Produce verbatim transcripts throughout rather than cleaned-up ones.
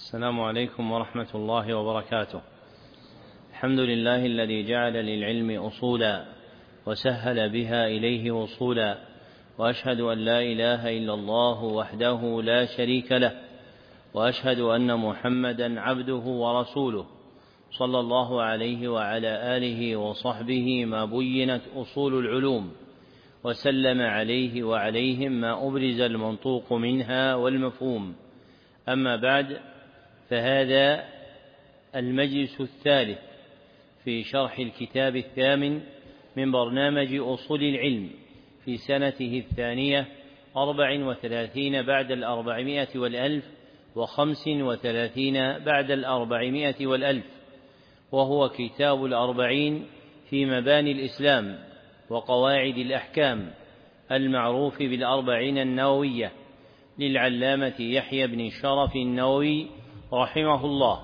السلام عليكم ورحمة الله وبركاته. الحمد لله الذي جعل للعلم أصولا وسهل بها إليه وصولا، وأشهد أن لا إله إلا الله وحده لا شريك له، وأشهد أن محمدا عبده ورسوله صلى الله عليه وعلى آله وصحبه ما بينت أصول العلوم، وسلم عليه وعليهم ما أبرز المنطوق منها والمفهوم. أما بعد، فهذا المجلس الثالث في شرح الكتاب الثامن من برنامج أصول العلم في سنته الثانية أربع وثلاثين بعد الأربعمائة والألف وخمس وثلاثين بعد الأربعمائة والألف، وهو كتاب الأربعين في مباني الإسلام وقواعد الأحكام، المعروف بالأربعين النووية للعلامة يحيى بن شرف النووي رحمه الله،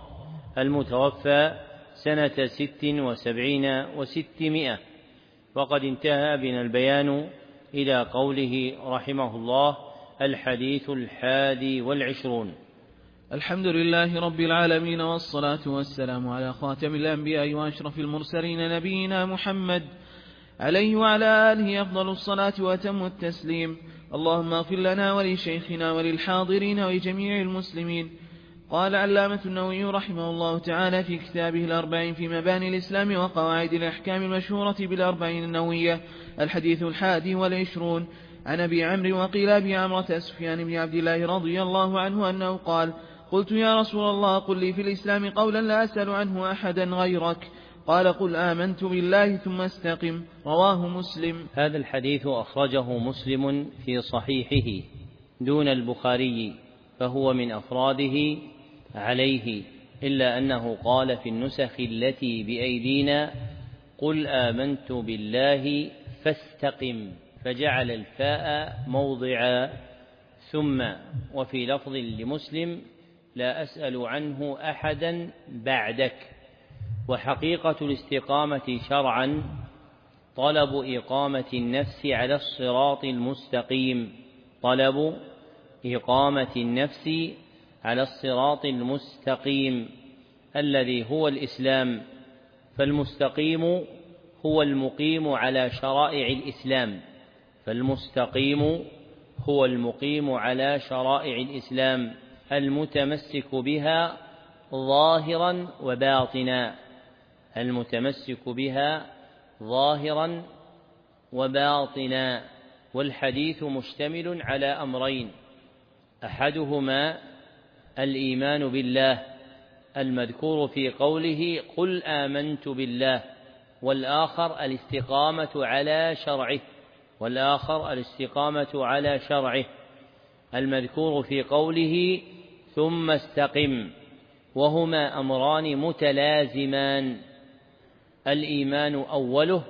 المتوفى سنة ست وسبعين وستمائة. وقد انتهى بنا البيان إلى قوله رحمه الله: الحديث الحادي والعشرون. الحمد لله رب العالمين، والصلاة والسلام على خاتم الأنبياء وأشرف المرسلين نبينا محمد عليه وعلى آله أفضل الصلاة وأتم التسليم. اللهم اغفر لنا ولشيخنا وللحاضرين ولجميع المسلمين. قال علامة النووي رحمه الله تعالى في كتابه الأربعين في مباني الإسلام وقواعد الأحكام المشهورة بالأربعين النووية: الحديث الحادي والعشرون. عن أبي عمرو وقيل أبي عمرة سفيان بن عبد الله رضي الله عنه أنه قال: قلت يا رسول الله، قل لي في الإسلام قولا لا أسأل عنه أحدا غيرك. قال: قل آمنت بالله ثم استقم. رواه مسلم. هذا الحديث أخرجه مسلم في صحيحه دون البخاري، فهو من أفراده عليه، إلا أنه قال في النسخ التي بأيدينا: قل آمنت بالله فاستقم، فجعل الفاء موضع ثم. وفي لفظ لمسلم: لا أسأل عنه أحدا بعدك. وحقيقة الاستقامة شرعا طلب إقامة النفس على الصراط المستقيم، طلب إقامة النفس على الصراط المستقيم الذي هو الإسلام، فالمستقيم هو المقيم على شرائع الإسلام، فالمستقيم هو المقيم على شرائع الإسلام المتمسك بها ظاهرا وباطنا، المتمسك بها ظاهرا وباطنا. والحديث مشتمل على أمرين: أحدهما الإيمان بالله المذكور في قوله: قل آمنت بالله، والآخر الاستقامة على شرعه، والآخر الاستقامة على شرعه المذكور في قوله: ثم استقم. وهما أمران متلازمان، الإيمان أوله،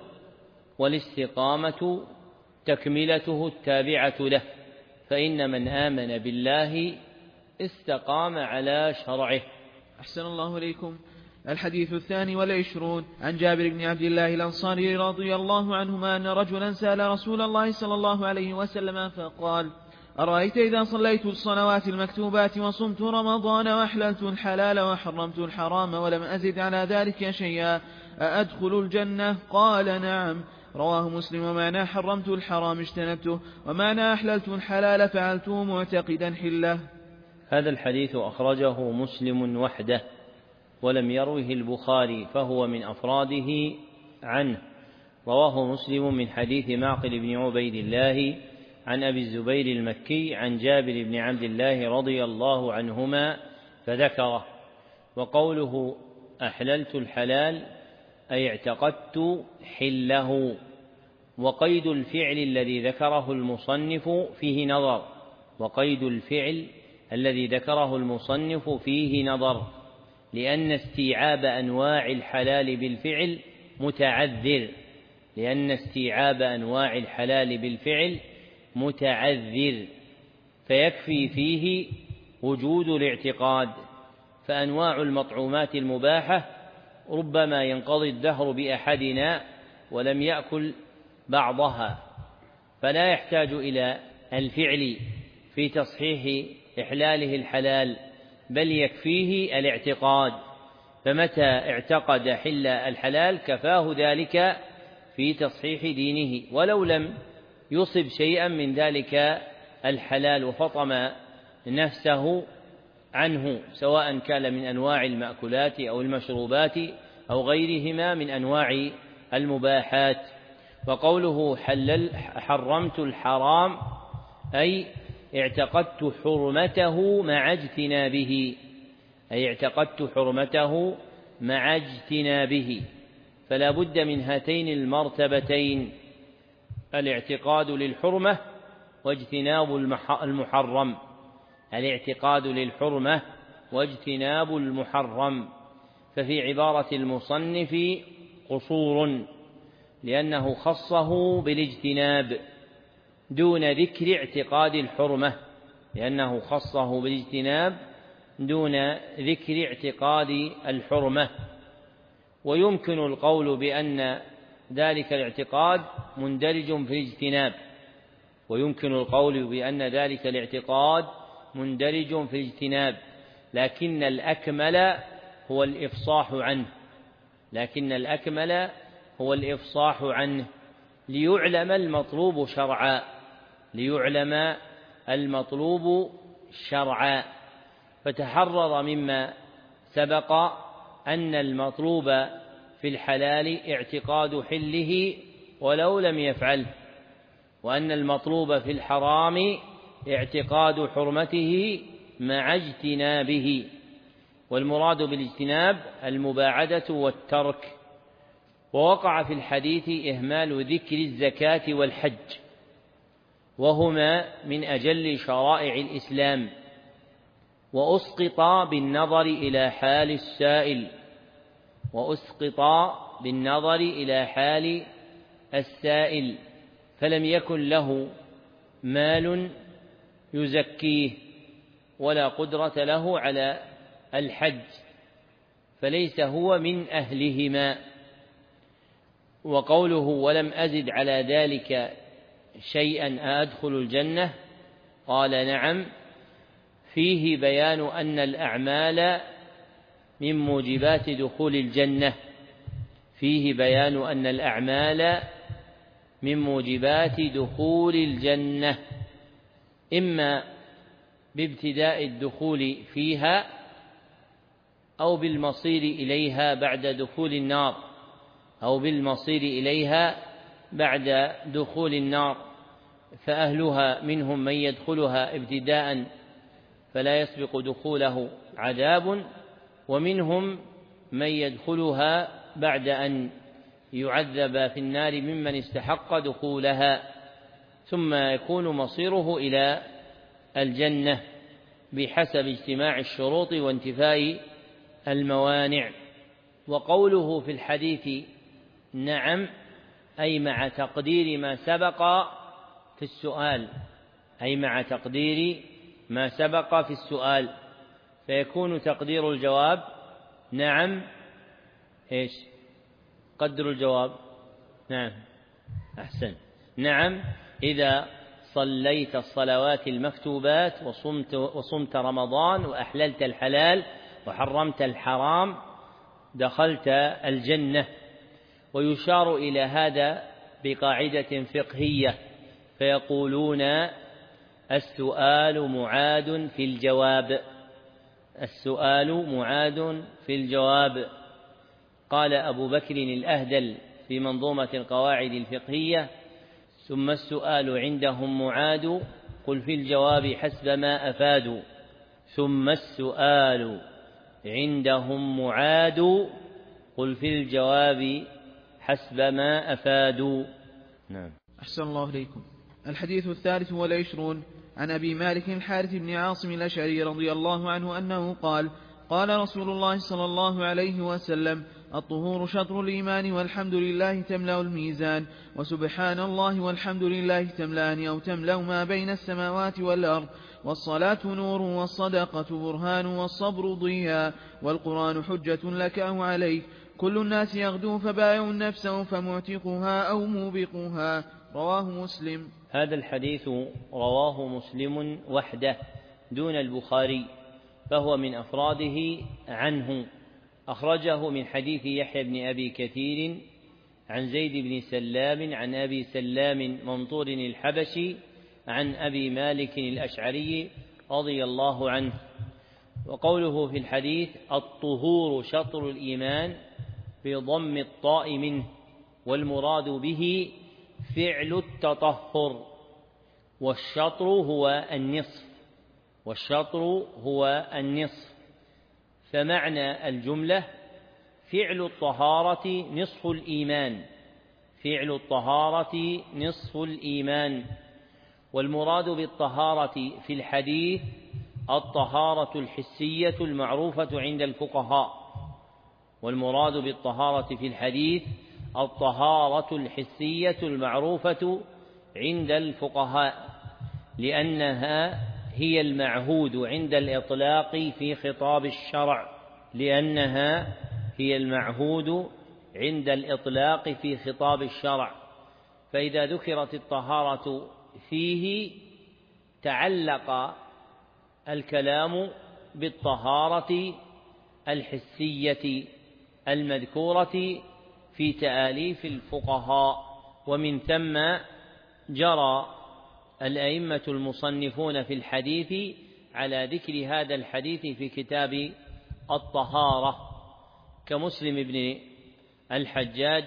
والاستقامة تكملته التابعة له، فإن من آمن بالله استقام على شرعه. أحسن الله إليكم. الحديث الثاني والعشرون. عن جابر بن عبد الله الأنصاري رضي الله عنهما أن رجلا سأل رسول الله صلى الله عليه وسلم فقال: أرأيت إذا صليت الصلوات المكتوبات وصمت رمضان وأحللت الحلال وحرمت الحرام ولم أزد على ذلك شيئا أأدخل الجنة؟ قال: نعم. رواه مسلم. ومعنى حرمت الحرام اجتنبته، ومعنى أحللت الحلال فعلته معتقدا حله. هذا الحديث أخرجه مسلم وحده ولم يروه البخاري، فهو من أفراده عنه. رواه مسلم من حديث معقل بن عبيد الله عن أبي الزبير المكي عن جابر بن عبد الله رضي الله عنهما فذكره. وقوله أحللت الحلال أي اعتقدت حله. وقيد الفعل الذي ذكره المصنف فيه نظر، وقيد الفعل الذي ذكره المصنف فيه نظر، لأن استيعاب أنواع الحلال بالفعل متعذر، لأن استيعاب أنواع الحلال بالفعل متعذر، فيكفي فيه وجود الاعتقاد. فأنواع المطعومات المباحة ربما ينقضي الدهر بأحدنا ولم يأكل بعضها، فلا يحتاج إلى الفعل في تصحيح إحلاله الحلال بل يكفيه الاعتقاد، فمتى اعتقد حل الحلال كفاه ذلك في تصحيح دينه، ولو لم يصب شيئا من ذلك الحلال وفطم نفسه عنه، سواء كان من أنواع المأكولات أو المشروبات أو غيرهما من أنواع المباحات. وقوله حلل حرمت الحرام أي اعتقدت حرمته مع اجتنابه، أي اعتقدت حرمته مع اجتنابه، فلا بد من هاتين المرتبتين: الاعتقاد للحرمة واجتناب المحرم، الاعتقاد للحرمة واجتناب المحرم. ففي عبارة المصنف قصور، لأنه خصه بالاجتناب دون ذكر اعتقاد الحرمة، لأنه خصه بالاجتناب دون ذكر اعتقاد الحرمة. ويمكن القول بأن ذلك الاعتقاد مندرج في الاجتناب، ويمكن القول بأن ذلك الاعتقاد مندرج في الاجتناب، لكن الأكمل هو الإفصاح عنه، لكن الأكمل هو الإفصاح عنه ليعلم المطلوب شرعا، ليعلم المطلوب شرعا. فتحرر مما سبق أن المطلوب في الحلال اعتقاد حله ولو لم يفعله، وأن المطلوب في الحرام اعتقاد حرمته مع اجتنابه، والمراد بالاجتناب المباعدة والترك. ووقع في الحديث إهمال ذكر الزكاة والحج، وهما من أجل شرائع الإسلام، وأسقط بالنظر إلى حال السائل، وأسقط بالنظر إلى حال السائل، فلم يكن له مال يزكيه ولا قدرة له على الحج، فليس هو من أهلهما. وقوله ولم أزد على ذلك شيئا أدخل الجنة، قال نعم، فيه بيان أن الأعمال من موجبات دخول الجنة، فيه بيان أن الأعمال من موجبات دخول الجنة، إما بابتداء الدخول فيها أو بالمصير إليها بعد دخول النار، أو بالمصير إليها بعد دخول النار، فأهلها منهم من يدخلها ابتداء فلا يسبق دخوله عذاب، ومنهم من يدخلها بعد أن يعذب في النار ممن استحق دخولها، ثم يكون مصيره إلى الجنة بحسب اجتماع الشروط وانتفاء الموانع. وقوله في الحديث نعم أي مع تقدير ما سبق في السؤال، أي مع تقدير ما سبق في السؤال، فيكون تقدير الجواب نعم إيش؟ قدر الجواب نعم، أحسن، نعم إذا صليت الصلوات المكتوبات وصمت, وصمت رمضان وأحللت الحلال وحرمت الحرام دخلت الجنة. ويشار إلى هذا بقاعدة فقهية، فيقولون السؤال معاد في الجواب، السؤال معاد في الجواب. قال أبو بكر الأهدل في منظومة القواعد الفقهية: ثم السؤال عندهم معاد، قل في الجواب حسب ما أفادوا. ثم السؤال عندهم معاد، قل في الجواب حسب ما أفادوا. نعم. أحسن الله إليكم. الحديث الثالث والعشرون عن أبي مالك الحارث بن عاصم الأشعري رضي الله عنه أنه قال: قال رسول الله صلى الله عليه وسلم: الطهور شطر الإيمان والحمد لله تملأ الميزان، وسبحان الله والحمد لله تملأان أو تملأ ما بين السماوات والأرض، والصلاة نور والصدقة برهان والصبر ضياء، والقرآن حجة لك أو عليك، كل الناس يغدو فبائع نفسه فمعتقها أو موبقها. رواه مسلم. هذا الحديث رواه مسلم وحده دون البخاري، فهو من أفراده عنه. أخرجه من حديث يحيى بن أبي كثير عن زيد بن سلام عن أبي سلام منطور الحبشي عن أبي مالك الأشعري رضي الله عنه. وقوله في الحديث الطهور شطر الإيمان بضم الطاء منه، والمراد به فعل التطهر، والشطر هو النصف والشطر هو النصف فمعنى الجملة فعل الطهارة نصف الإيمان فعل الطهارة نصف الإيمان. والمراد بالطهارة في الحديث الطهارة الحسية المعروفة عند الفقهاء والمراد بالطهارة في الحديث الطهارة الحسية المعروفة عند الفقهاء، لأنها هي المعهود عند الإطلاق في خطاب الشرع لأنها هي المعهود عند الإطلاق في خطاب الشرع فإذا ذكرت الطهارة فيه تعلق الكلام بالطهارة الحسية المذكورة في تآليف الفقهاء، ومن ثم جرى الأئمة المصنفون في الحديث على ذكر هذا الحديث في كتاب الطهارة كمسلم بن الحجاج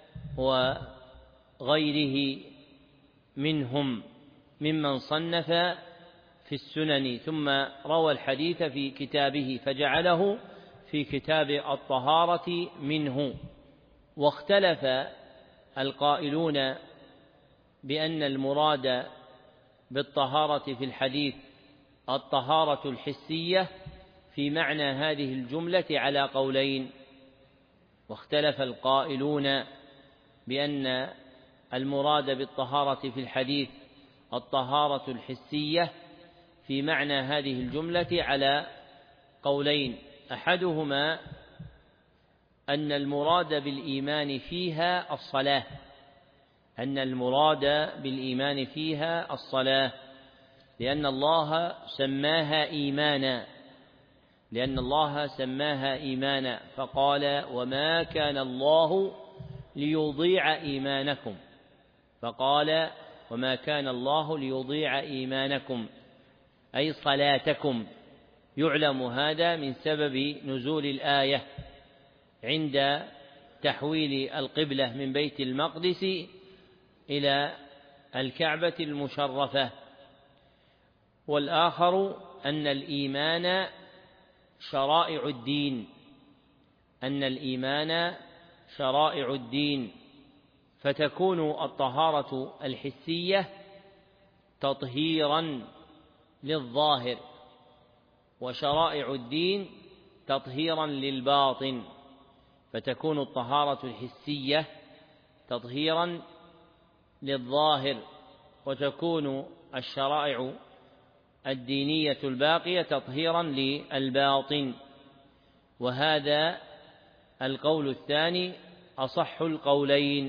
وغيره منهم ممن صنف في السنن ثم روى الحديث في كتابه فجعله في كتاب الطهارة منه. واختلف القائلون بأن المراد بالطهارة في الحديث الطهارة الحسية في معنى هذه الجملة على قولين. واختلف القائلون بأن المراد بالطهارة في الحديث الطهارة الحسية في معنى هذه الجملة على قولين، أحدهما أن المراد بالإيمان فيها الصلاة أن المراد بالإيمان فيها الصلاة لأن الله سماها إيمانا لأن الله سماها إيمانا فقال وما كان الله ليضيع إيمانكم فقال وما كان الله ليضيع إيمانكم أي صلاتكم. يعلم هذا من سبب نزول الآية عند تحويل القبلة من بيت المقدس إلى الكعبة المشرفة. والآخر أن الإيمان شرائع الدين أن الإيمان شرائع الدين فتكون الطهارة الحسية تطهيرا للظاهر وشرائع الدين تطهيرا للباطن، فتكون الطهارة الحسية تطهيرا للظاهر وتكون الشرائع الدينية الباقية تطهيرا للباطن. وهذا القول الثاني أصح القولين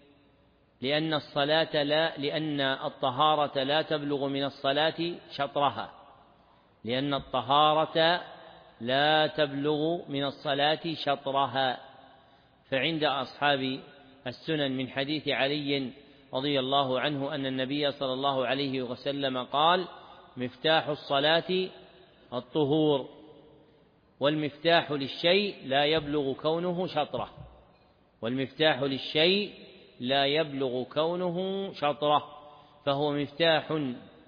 لأن الصلاة لا لأن الطهارة لا تبلغ من الصلاة شطرها لأن الطهارة لا تبلغ من الصلاة شطرها. فعند أصحاب السنن من حديث علي رضي الله عنه أن النبي صلى الله عليه وسلم قال مفتاح الصلاة الطهور، والمفتاح للشيء لا يبلغ كونه شطره والمفتاح للشيء لا يبلغ كونه شطره فهو مفتاح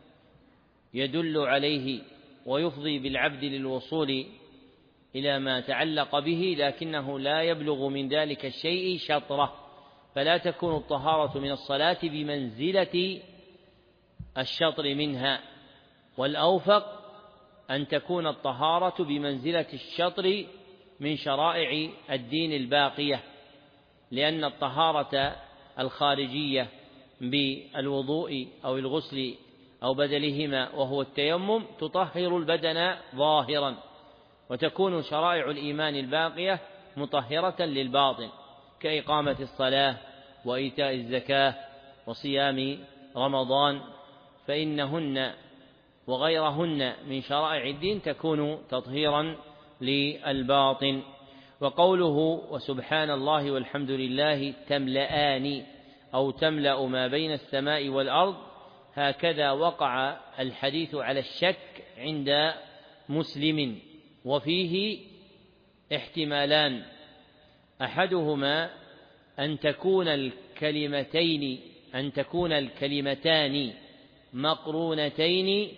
يدل عليه ويفضي بالعبد للوصول إلى ما تعلق به لكنه لا يبلغ من ذلك الشيء شطره، فلا تكون الطهارة من الصلاة بمنزلة الشطر منها، والأوفق أن تكون الطهارة بمنزلة الشطر من شرائع الدين الباقية، لأن الطهارة الخارجية بالوضوء أو الغسل أو بدلهما وهو التيمم تطهر البدن ظاهرا، وتكون شرائع الإيمان الباقية مطهرة للباطن كإقامة الصلاة وإيتاء الزكاة وصيام رمضان، فإنهن وغيرهن من شرائع الدين تكون تطهيرا للباطن. وقوله وسبحان الله والحمد لله تملأان أو تملأ ما بين السماء والأرض، هكذا وقع الحديث على الشك عند مسلم، وفيه احتمالان: أحدهما أن تكون الكلمتين أن تكون الكلمتان مقرونتين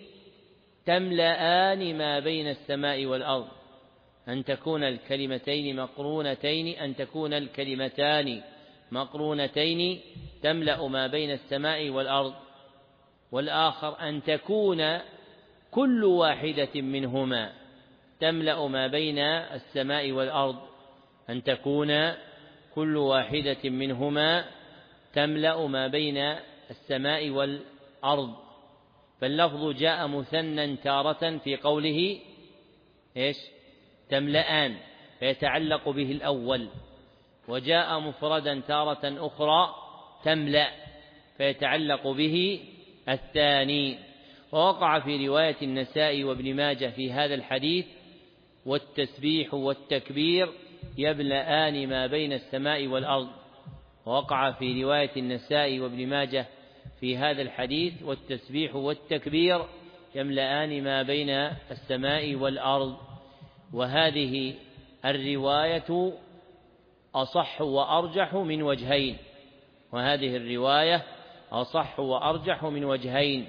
تملأان ما بين السماء والأرض، أن تكون الكلمتين مقرونتين أن تكون الكلمتان مقرونتين تملأ ما بين السماء والأرض. والآخر أن تكون كل واحدة منهما تملأ ما بين السماء والأرض، أن تكون كل واحدة منهما تملأ ما بين السماء والأرض. فاللفظ جاء مثنى تارة في قوله إيش؟ تملأان، فيتعلق به الأول، وجاء مفردا تارة أخرى تملأ، فيتعلق به الثاني. ووقع في رواية النسائي وابن ماجه في هذا الحديث: والتسبيح والتكبير يملأان ما بين السماء والأرض. ووقع في رواية النسائي وابن ماجه في هذا الحديث: والتسبيح والتكبير يملأان ما بين السماء والأرض. وهذه الرواية أصح وأرجح من وجهين وهذه الرواية أصح وأرجح من وجهين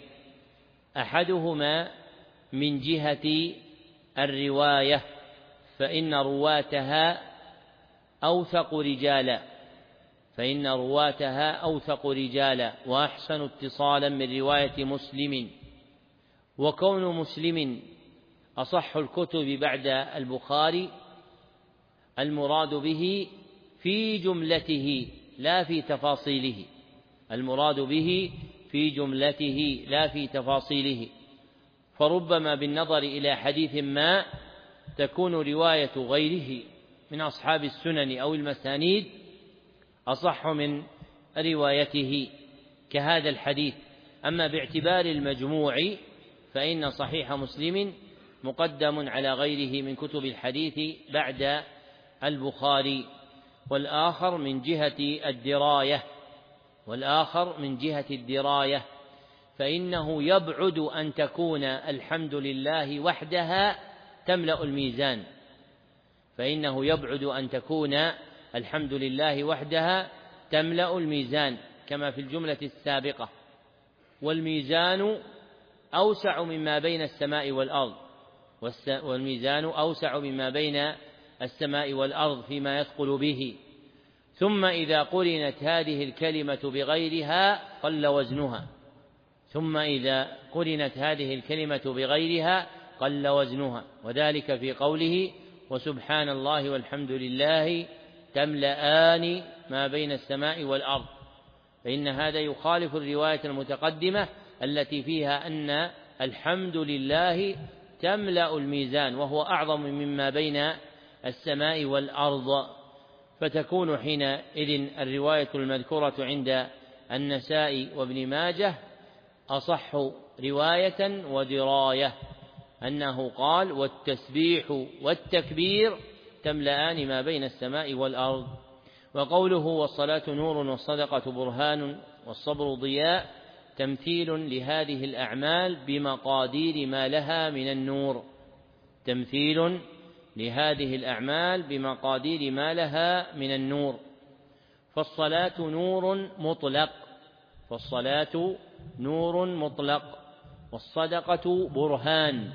أحدهما من جهة الرواية، فإن رواتها أوثق رجالا فإن رواتها أوثق رجالا وأحسن اتصالا من رواية مسلم. وكون مسلم أصح الكتب بعد البخاري المراد به في جملته لا في تفاصيله المراد به في جملته لا في تفاصيله. فربما بالنظر إلى حديث ما تكون رواية غيره من أصحاب السنن أو المسانيد أصح من روايته كهذا الحديث. أما باعتبار المجموع فإن صحيح مسلم مقدم على غيره من كتب الحديث بعد البخاري. والآخر من جهة الدراية والآخر من جهة الدراية فإنه يبعد أن تكون الحمد لله وحدها تملأ الميزان فإنه يبعد أن تكون الحمد لله وحدها تملأ الميزان كما في الجملة السابقة. والميزان أوسع مما بين السماء والأرض والميزان أوسع مما بين السماء والأرض فيما يثقل به. ثم إذا قرنت هذه الكلمة بغيرها قل وزنها ثم إذا قرنت هذه الكلمة بغيرها قل وزنها وذلك في قوله وسبحان الله والحمد لله تملأان ما بين السماء والأرض، فإن هذا يخالف الرواية المتقدمة التي فيها أن الحمد لله تملأ الميزان وهو أعظم مما بين السماء والأرض. فتكون حينئذ الرواية المذكورة عند النسائي وابن ماجه أصح رواية ودراية، أنه قال والتسبيح والتكبير تملأان ما بين السماء والأرض. وقوله والصلاة نور والصدقة برهان والصبر ضياء تمثيل لهذه الأعمال بمقادير ما لها من النور تمثيل لهذه الأعمال بمقادير ما لها من النور. فالصلاة نور مطلق فالصلاة نور مطلق والصدقة برهان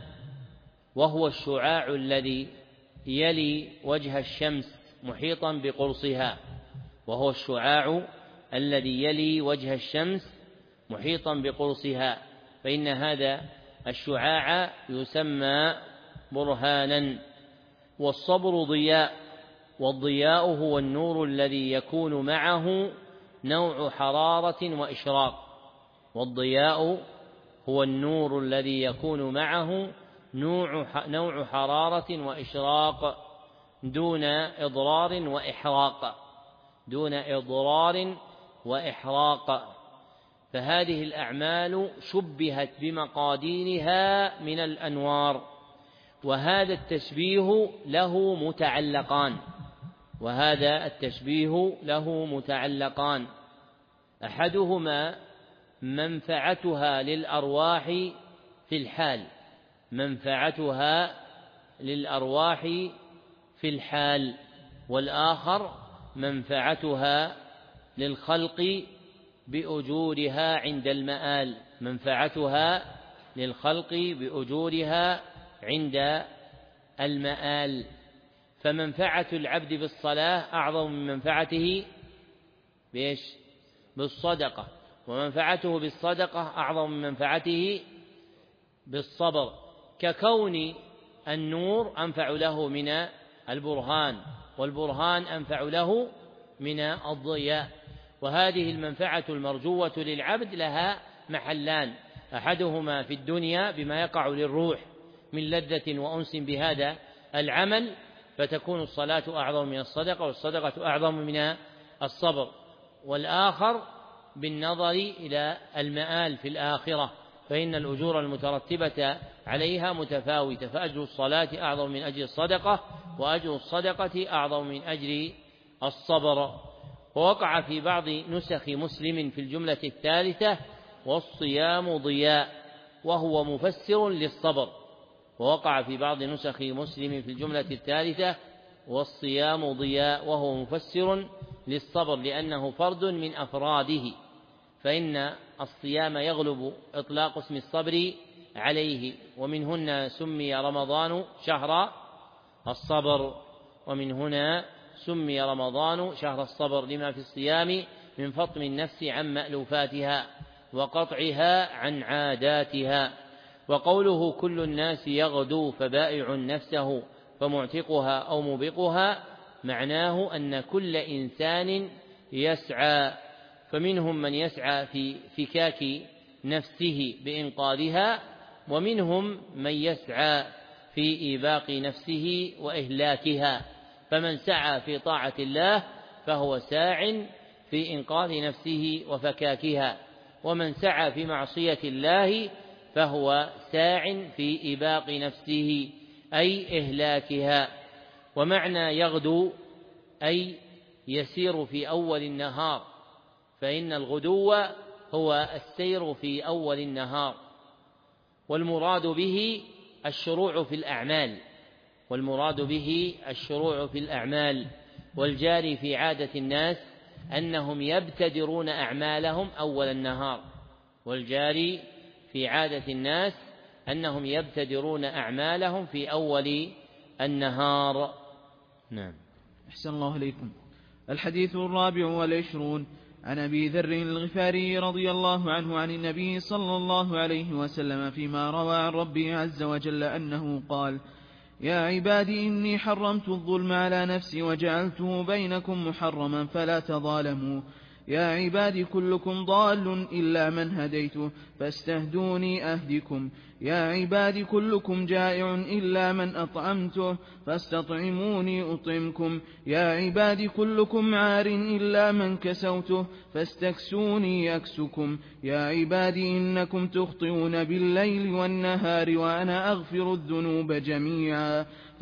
وهو الشعاع الذي يلي وجه الشمس محيطا بقرصها وهو الشعاع الذي يلي وجه الشمس محيطا بقرصها فإن هذا الشعاع يسمى برهانا. والصبر ضياء والضياء هو النور الذي يكون معه نوع حرارة وإشراق والضياء هو النور الذي يكون معه نوع حرارة وإشراق دون إضرار وإحراق دون إضرار وإحراق فهذه الأعمال شبهت بمقاديرها من الأنوار، وهذا التشبيه له متعلقان وهذا التشبيه له متعلقان أحدهما منفعتها للأرواح في الحال منفعتها للأرواح في الحال والآخر منفعتها للخلق بأجورها عند المآل منفعتها للخلق بأجورها عند المآل. فمنفعة العبد بالصلاة أعظم من منفعته بإيش؟ بالصدقة، ومنفعته بالصدقة أعظم من منفعته بالصبر، ككون النور أنفع له من البرهان، والبرهان أنفع له من الضياء. وهذه المنفعة المرجوة للعبد لها محلان، أحدهما في الدنيا بما يقع للروح من لذة وأنس بهذا العمل، فتكون الصلاة أعظم من الصدقة والصدقة أعظم من الصبر، والآخر بالنظر إلى المآل في الآخرة، فإن الأجور المترتبة عليها متفاوتة، فأجر الصلاة أعظم من أجر الصدقة، وأجر الصدقة أعظم من أجر الصبر. ووقع في بعض نسخ مسلم في الجملة الثالثة والصيام ضياء، وهو مفسر للصبر. ووقع في بعض نسخ مسلم في الجملة الثالثة والصيام ضياء، وهو مفسر للصبر، لأنه فرد من أفراده، فإن الصيام يغلب إطلاق اسم الصبر عليه، ومن سمي رمضان شهر الصبر ومن هنا سمي رمضان شهر الصبر لما في الصيام من فطم النفس عن مألوفاتها وقطعها عن عاداتها. وقوله كل الناس يغدو فبائع نفسه فمعتقها أو موبقها، معناه أن كل إنسان يسعى، فمنهم من يسعى في فكاك نفسه بإنقاذها، ومنهم من يسعى في إيباق نفسه وإهلاكها. فمن سعى في طاعة الله فهو ساع في إنقاذ نفسه وفكاكها، ومن سعى في معصية الله فهو ساع في إيباق نفسه أي إهلاكها. ومعنى يغدو أي يسير في أول النهار، فإن الغدو هو السير في أول النهار، والمراد به الشروع في الأعمال والمراد به الشروع في الأعمال والجاري في عادة الناس أنهم يبتدرون أعمالهم أول النهار والجاري في عادة الناس أنهم يبتدرون أعمالهم في أول النهار. نعم. أحسن الله إليكم. الحديث الرابع والعشرون عن أبي ذر الغفاري رضي الله عنه عن النبي صلى الله عليه وسلم فيما روى عن ربه عز وجل أنه قال: يا عبادي إني حرمت الظلم على نفسي وجعلته بينكم محرما فلا تظالموا. يا عبادي كلكم ضال إلا من هديته فاستهدوني أهدكم. يا عبادي كلكم جائع إلا من أطعمته فاستطعموني أطعمكم. يا عبادي كلكم عار إلا من كسوته فاستكسوني أكسكم. يا عبادي إنكم تخطئون بالليل والنهار وأنا أغفر الذنوب جميعا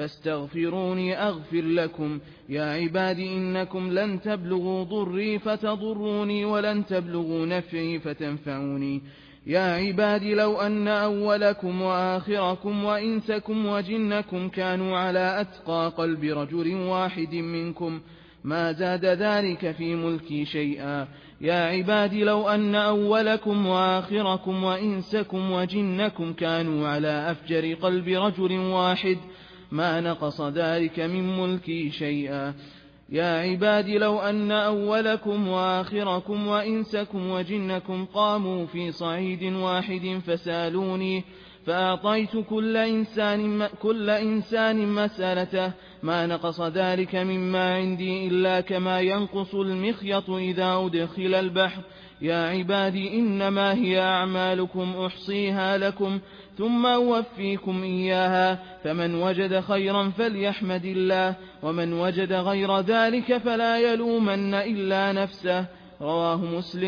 فاستغفروني أغفر لكم. يا عبادي إنكم لن تبلغوا ضري فتضروني ولن تبلغوا نفعي فتنفعوني. يا عبادي لو أن أولكم وآخركم وإنسكم وجنكم كانوا على أتقى قلب رجل واحد منكم ما زاد ذلك في ملكي شيئا. يا عبادي لو أن أولكم وآخركم وإنسكم وجنكم كانوا على أفجر قلب رجل واحد ما نقص ذلك من ملكي شيئا. يا عبادي لو أن أولكم وآخركم وإنسكم وجنكم قاموا في صعيد واحد فسالوني فأعطيت كل إنسان, كل إنسان مسألته ما نقص ذلك مما عندي إلا كما ينقص المخيط إذا أدخل البحر. يا عبادي إنما هي أعمالكم أحصيها لكم ثم أوفيكم إياها، فمن وجد خيرا فليحمد الله ومن وجد غير ذلك فلا يلومن إلا نفسه. رواه مسلم.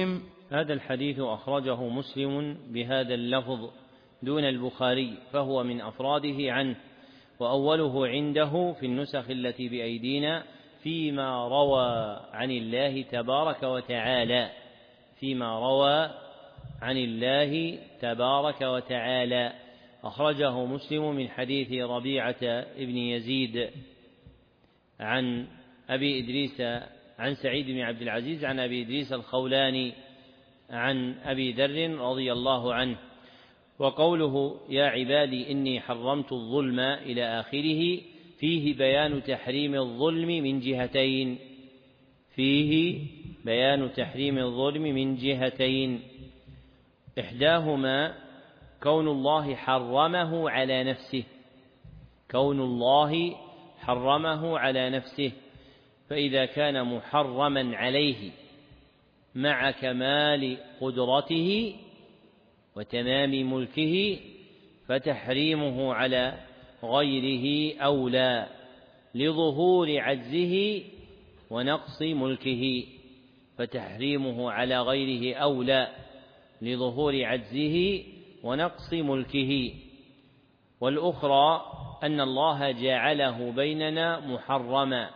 هذا الحديث أخرجه مسلم بهذا اللفظ دون البخاري، فهو من أفراده عنه، وأوله عنده في النسخ التي بأيدينا فيما روى عن الله تبارك وتعالى، فيما روى عن الله تبارك وتعالى. أخرجه مسلم من حديث ربيعة ابن يزيد عن أبي إدريس عن سعيد بن عبد العزيز عن أبي إدريس الخولاني عن أبي ذر رضي الله عنه. وقوله يا عبادي إني حرمت الظلم إلى آخره فيه بيان تحريم الظلم من جهتين، فيه بيان تحريم الظلم من جهتين، إحداهما كون الله حرمه على نفسه، كون الله حرمه على نفسه، فإذا كان محرما عليه مع كمال قدرته وتمام ملكه فتحريمه على غيره أولى لظهور عجزه ونقص ملكه، فتحريمه على غيره أولى لظهور عجزه ونقص ملكه. والأخرى أن الله جعله بيننا محرما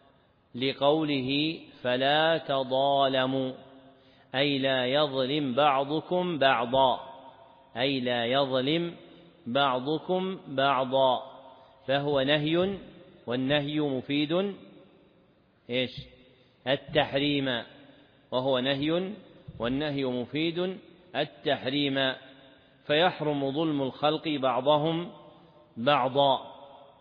لقوله فلا تظالموا، أي لا يظلم بعضكم بعضا، أي لا يظلم بعضكم بعضا، فهو نهي، والنهي مفيد إيش؟ التحريم، وهو نهي والنهي مفيد التحريم، فيحرم ظلم الخلق بعضهم بعضا.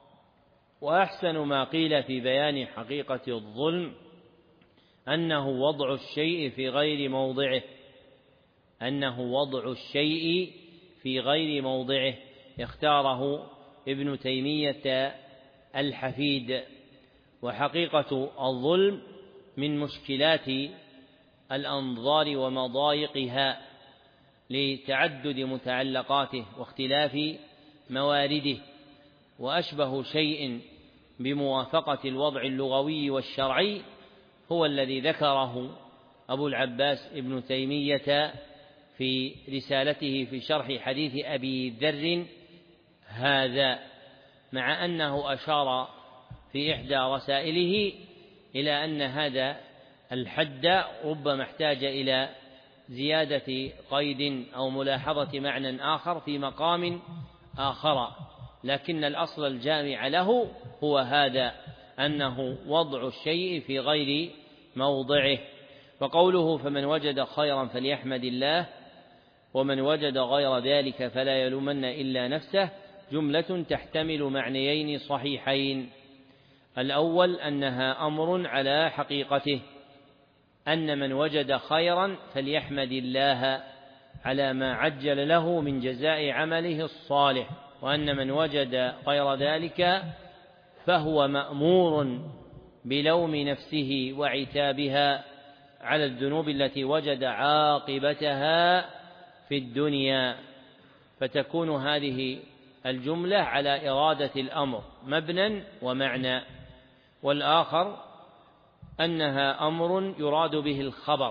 وأحسن ما قيل في بيان حقيقة الظلم أنه وضع الشيء في غير موضعه، أنه وضع الشيء في غير موضعه، اختاره ابن تيمية الحفيد. وحقيقة الظلم من مشكلات الأنظار ومضايقها لتعدد متعلقاته واختلاف موارده، وأشبه شيء بموافقة الوضع اللغوي والشرعي هو الذي ذكره أبو العباس ابن تيمية في رسالته في شرح حديث أبي ذر هذا، مع أنه أشار في إحدى رسائله إلى أن هذا الحد ربما احتاج إلى زيادة قيد أو ملاحظة معنى آخر في مقام آخر، لكن الأصل الجامع له هو هذا، أنه وضع الشيء في غير موضعه. وقوله فمن وجد خيرا فليحمد الله ومن وجد غير ذلك فلا يلومن إلا نفسه جملة تحتمل معنيين صحيحين. الأول أنها أمر على حقيقته، أن من وجد خيرا فليحمد الله على ما عجل له من جزاء عمله الصالح، وأن من وجد غير ذلك فهو مأمور بلوم نفسه وعتابها على الذنوب التي وجد عاقبتها في الدنيا، فتكون هذه الجملة على إرادة الأمر مبنى ومعنى. والآخر أنها أمر يراد به الخبر،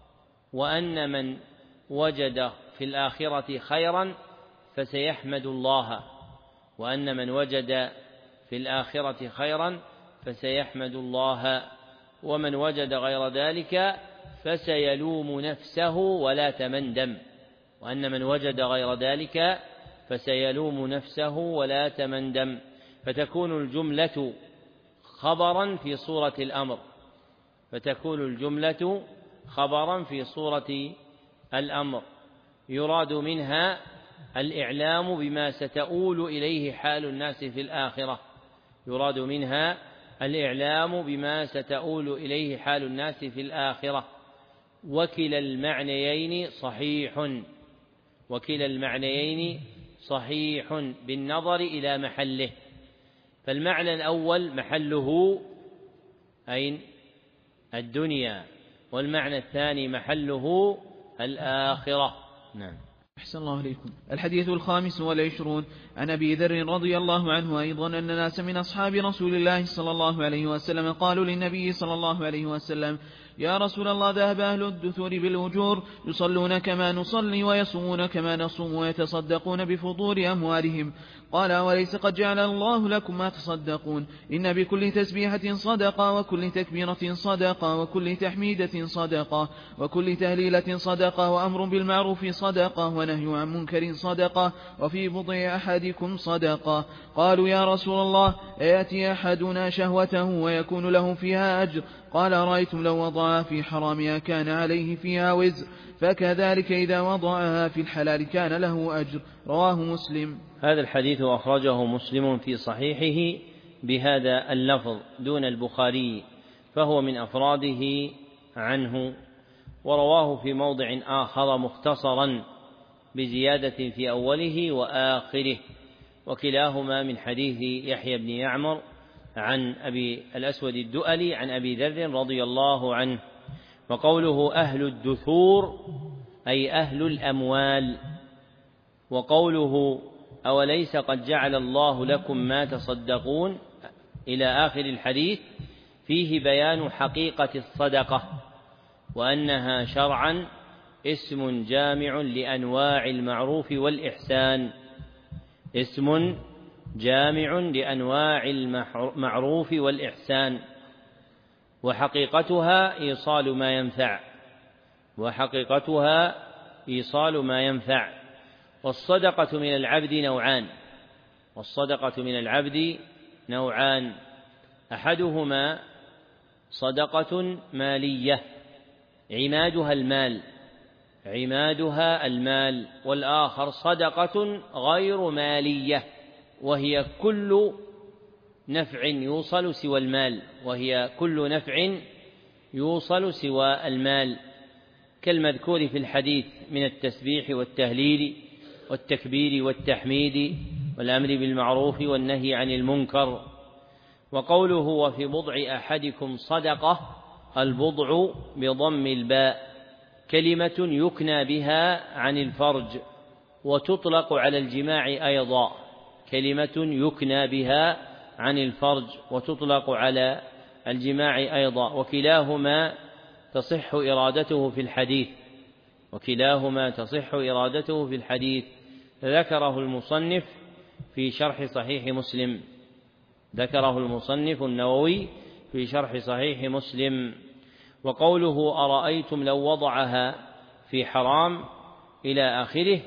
وأن من وجد في الآخرة خيرا فسيحمد الله، وأن من وجد في الآخرة خيرا فسيحمد الله، ومن وجد غير ذلك فسيلوم نفسه ولا تمندم، وأن من وجد غير ذلك فسيلوم نفسه ولا تمندم، فتكون الجملة خبرا في صورة الأمر، فتكون الجملة خبرا في صورة الأمر، يراد منها الإعلام بما ستؤول إليه حال الناس في الآخرة، يراد منها الإعلام بما ستؤول إليه حال الناس في الآخرة. وكلا المعنيين صحيح، وكلا المعنيين صحيح بالنظر إلى محله، فالمعنى الأول محله أين؟ الدنيا، والمعنى الثاني محله الآخرة. نعم. أحسن الله عليكم. الحديث الخامس والعشرون عن أبي ذر رضي الله عنه أيضا أن ناس من أصحاب رسول الله صلى الله عليه وسلم قالوا للنبي صلى الله عليه وسلم يا رسول الله ذهب أهل الدثور بالأجور يصلون كما نصلي ويصومون كما نصوم ويتصدقون بفضول أموالهم. قال وليس قد جعل الله لكم ما تصدقون إن بكل تسبيحة صدقة وكل تكبيرة صدقة وكل تحميدة صدقة وكل تهليلة صدقة وأمر بالمعروف صدقة ونهي عن منكر صدقة وفي بضع أحدكم صدقة. قالوا يا رسول الله أيأتي أحدنا شهوته ويكون له فيها أجر؟ قال رأيتم لو وضعها في حرامها كان عليه فيها وزر فكذلك إذا وضعها في الحلال كان له أجر. رواه مسلم. هذا الحديث أخرجه مسلم في صحيحه بهذا اللفظ دون البخاري فهو من أفراده عنه، ورواه في موضع آخر مختصرا بزيادة في أوله وآخره، وكلاهما من حديث يحيى بن يعمر عن أبي الأسود الدؤلي عن أبي ذر رضي الله عنه. وقوله أهل الدثور أي أهل الأموال. وقوله أوليس قد جعل الله لكم ما تصدقون إلى آخر الحديث فيه بيان حقيقة الصدقة وأنها شرعا اسم جامع لأنواع المعروف والإحسان، اسم جامع لأنواع المعروف والإحسان، وحقيقتها إيصال ما ينفع وحقيقتها إيصال ما ينفع. والصدقة من العبد نوعان والصدقة من العبد نوعان أحدهما صدقة مالية عمادها المال عمادها المال والآخر صدقة غير مالية وهي كل نفع يوصل سوى المال وهي كل نفع يوصل سوى المال كالمذكور في الحديث من التسبيح والتهليل والتكبير والتحميد والأمر بالمعروف والنهي عن المنكر. وقوله وفي بضع أحدكم صدقة البضع بضم الباء كلمة يكنى بها عن الفرج وتطلق على الجماع أيضا كلمة يكنى بها عن الفرج وتطلق على الجماع أيضا وكلاهما تصح إرادته في الحديث وكلاهما تصح إرادته في الحديث ذكره المصنف في شرح صحيح مسلم ذكره المصنف النووي في شرح صحيح مسلم. وقوله أرأيتم لو وضعها في حرام إلى آخره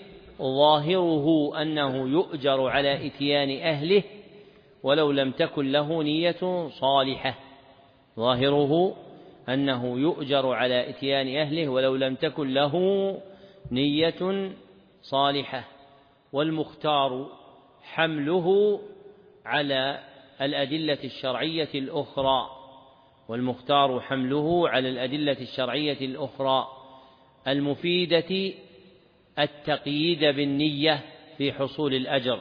ظاهره أنه يؤجر على إتيان أهله ولو لم تكن له نية صالحة ظاهره أنه يؤجر على إتيان أهله ولو لم تكن له نية صالحة. والمختار حمله على الأدلة الشرعية الأخرى والمختار حمله على الأدلة الشرعية الأخرى المفيدة التقييد بالنية في حصول الأجر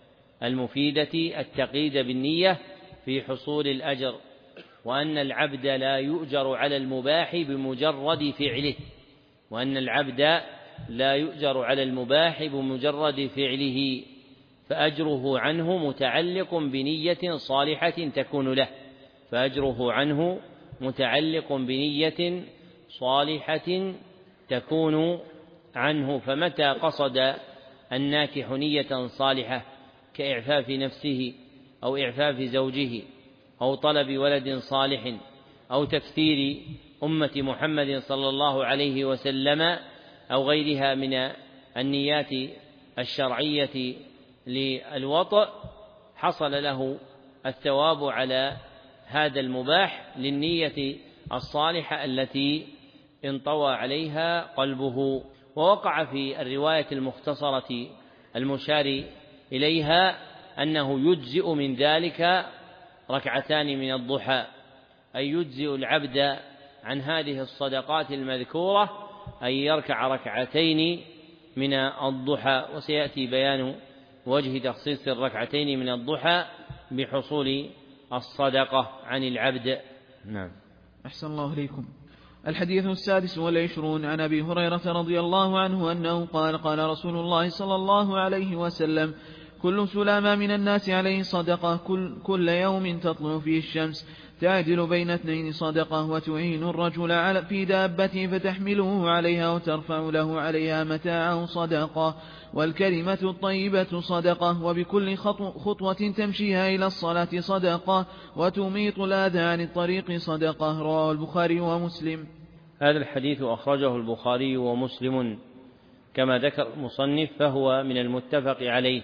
المفيدة التقييد بالنية في حصول الأجر وأن العبد لا يؤجر على المباح بمجرد فعله وأن العبد لا يؤجر على المباح بمجرد فعله فأجره عنه متعلق بنية صالحة تكون له فأجره عنه متعلق بنية صالحة تكون عنه. فمتى قصد الناكح نية صالحة كإعفاف نفسه أو إعفاف زوجه أو طلب ولد صالح أو تكثير أمة محمد صلى الله عليه وسلم أو غيرها من النيات الشرعية للوطء حصل له الثواب على هذا المباح للنية الصالحة التي انطوى عليها قلبه. ووقع في الرواية المختصرة المشار إليها أنه يجزئ من ذلك ركعتان من الضحى أي يجزئ العبد عن هذه الصدقات المذكورة أن يركع ركعتين من الضحى وسيأتي بيان وجه تخصيص الركعتين من الضحى بحصول الصدقة عن العبد. نعم. أحسن الله إليكم. الحديث السادس والعشرون عن أبي هريرة رضي الله عنه أنه قال قال رسول الله صلى الله عليه وسلم كل سلامة من الناس عليه صدقة، كل, كل يوم تطلع فيه الشمس تعدل بين اثنين صدقة، وتعين الرجل في دابته فتحمله عليها وترفع له عليها متاعه صدقة، والكلمة الطيبة صدقة، وبكل خطوة تمشيها إلى الصلاة صدقة، وتميط الأذى عن الطريق صدقة. رواه البخاري ومسلم. هذا الحديث أخرجه البخاري ومسلم كما ذكر المصنف، فهو من المتفق عليه،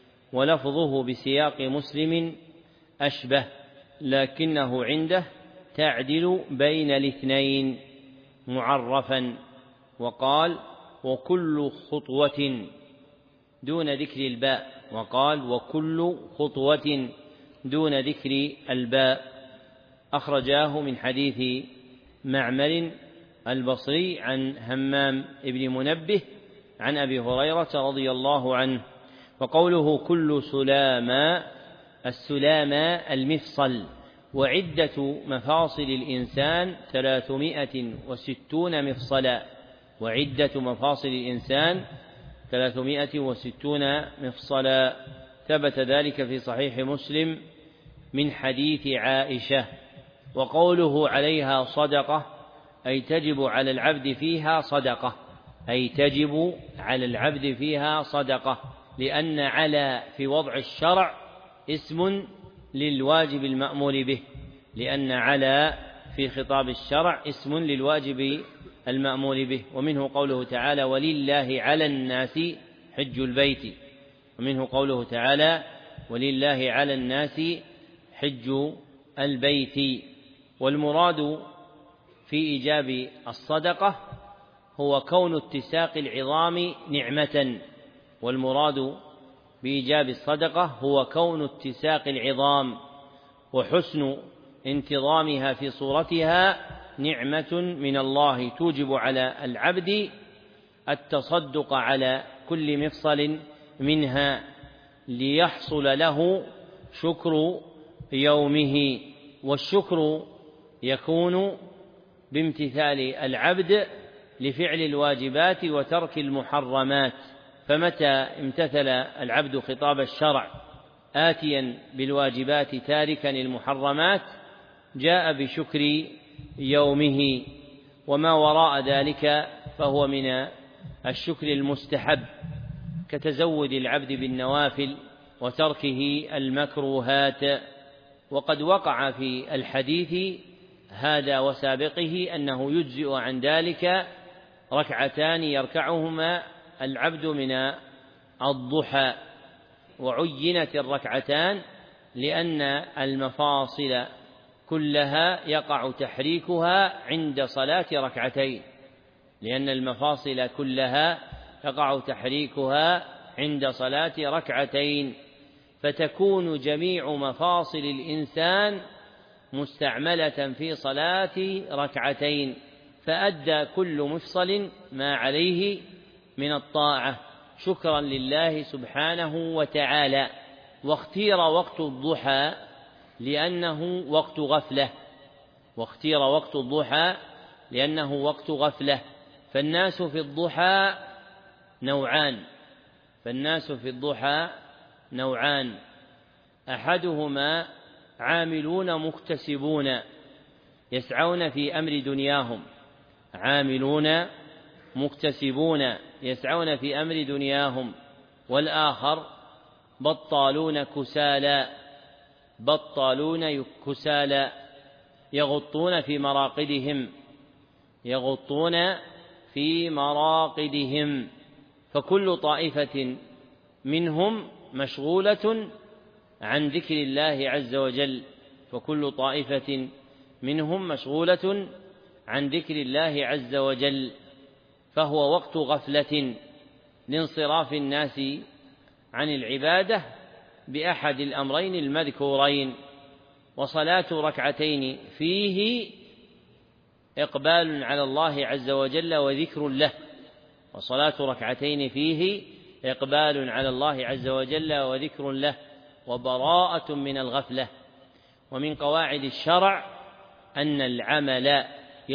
ولفظه بسياق مسلم أشبه، لكنه عنده تعدل بين الاثنين معرفا، وقال وكل خطوة دون ذكر الباء، وقال وكل خطوة دون ذكر الباء. أخرجاه من حديث معمر البصري عن همام ابن منبه عن أبي هريرة رضي الله عنه. وقوله كل سلامة، السلامة المفصل، وعدة مفاصل الإنسان ثلاثمائة وستون مفصلا، وعدة مفاصل الإنسان ثلاثمائة وستون مفصلا. ثبت ذلك في صحيح مسلم من حديث عائشة. وقوله عليها صدقة أي تجب على العبد فيها صدقة، أي تجب على العبد فيها صدقة، لأن على في وضع الشرع اسم للواجب المأمور به، لأن على في خطاب الشرع اسم للواجب المأمور به. ومنه قوله تعالى ولله على الناس حج البيت، ومنه قوله تعالى ولله على الناس حج البيت. والمراد في إيجاب الصدقة هو كون اتساق العظام نعمة، والمراد بإيجاب الصدقة هو كون اتساق العظام وحسن انتظامها في صورتها نعمة من الله توجب على العبد التصدق على كل مفصل منها ليحصل له شكر يومه. والشكر يكون بامتثال العبد لفعل الواجبات وترك المحرمات، فمتى امتثل العبد خطاب الشرع آتيا بالواجبات تاركا المحرمات جاء بشكر يومه، وما وراء ذلك فهو من الشكر المستحب كتزود العبد بالنوافل وتركه المكروهات. وقد وقع في الحديث هذا وسابقه أنه يجزئ عن ذلك ركعتان يركعهما العبد من الضحى، وعينت الركعتان لأن المفاصل كلها يقع تحريكها عند صلاة ركعتين، لأن المفاصل كلها يقع تحريكها عند صلاة ركعتين، فتكون جميع مفاصل الإنسان مستعملة في صلاة ركعتين، فأدى كل مفصل ما عليه من الطاعة شكرا لله سبحانه وتعالى. واختير وقت الضحى لأنه وقت غفلة، واختير وقت الضحى لأنه وقت غفلة، فالناس في الضحى نوعان فالناس في الضحى نوعان أحدهما عاملون مكتسبون يسعون في أمر دنياهم، عاملون مكتسبون يسعون في أمر دنياهم، والآخر بطالون كسالى بطالون كسالى يغطون في مراقدهم يغطون في مراقدهم فكل طائفة منهم مشغولة عن ذكر الله عز وجل فكل طائفة منهم مشغولة عن ذكر الله عز وجل فهو وقت غفلة لانصراف الناس عن العبادة بأحد الأمرين المذكورين. وصلاة ركعتين فيه إقبال على الله عز وجل وذكر له وصلاة ركعتين فيه إقبال على الله عز وجل وذكر له وبراءة من الغفلة. ومن قواعد الشرع أن العمل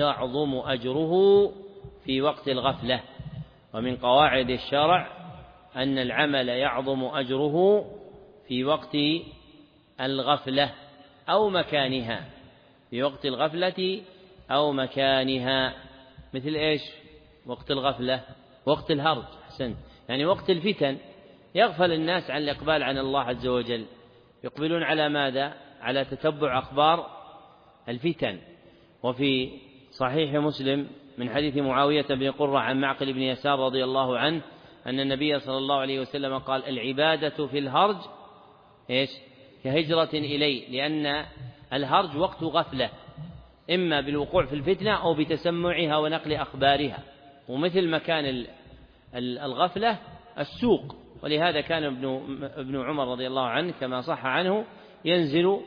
يعظم أجره في وقت الغفلة ومن قواعد الشرع أن العمل يعظم أجره في وقت الغفلة أو مكانها، في وقت الغفلة أو مكانها. مثل إيش؟ وقت الغفلة، وقت الهرج، أحسنت، يعني وقت الفتن يغفل الناس عن الإقبال عن الله عز وجل، يقبلون على ماذا؟ على تتبع أخبار الفتن. وفي صحيح مسلم من حديث معاوية بن قرة عن معقل بن يسار رضي الله عنه أن النبي صلى الله عليه وسلم قال: العبادة في الهرج إيش؟ كهجرة إلي، لأن الهرج وقت غفلة، إما بالوقوع في الفتنة أو بتسمعها ونقل أخبارها. ومثل مكان الغفلة السوق، ولهذا كان ابن عمر رضي الله عنه كما صح عنه ينزل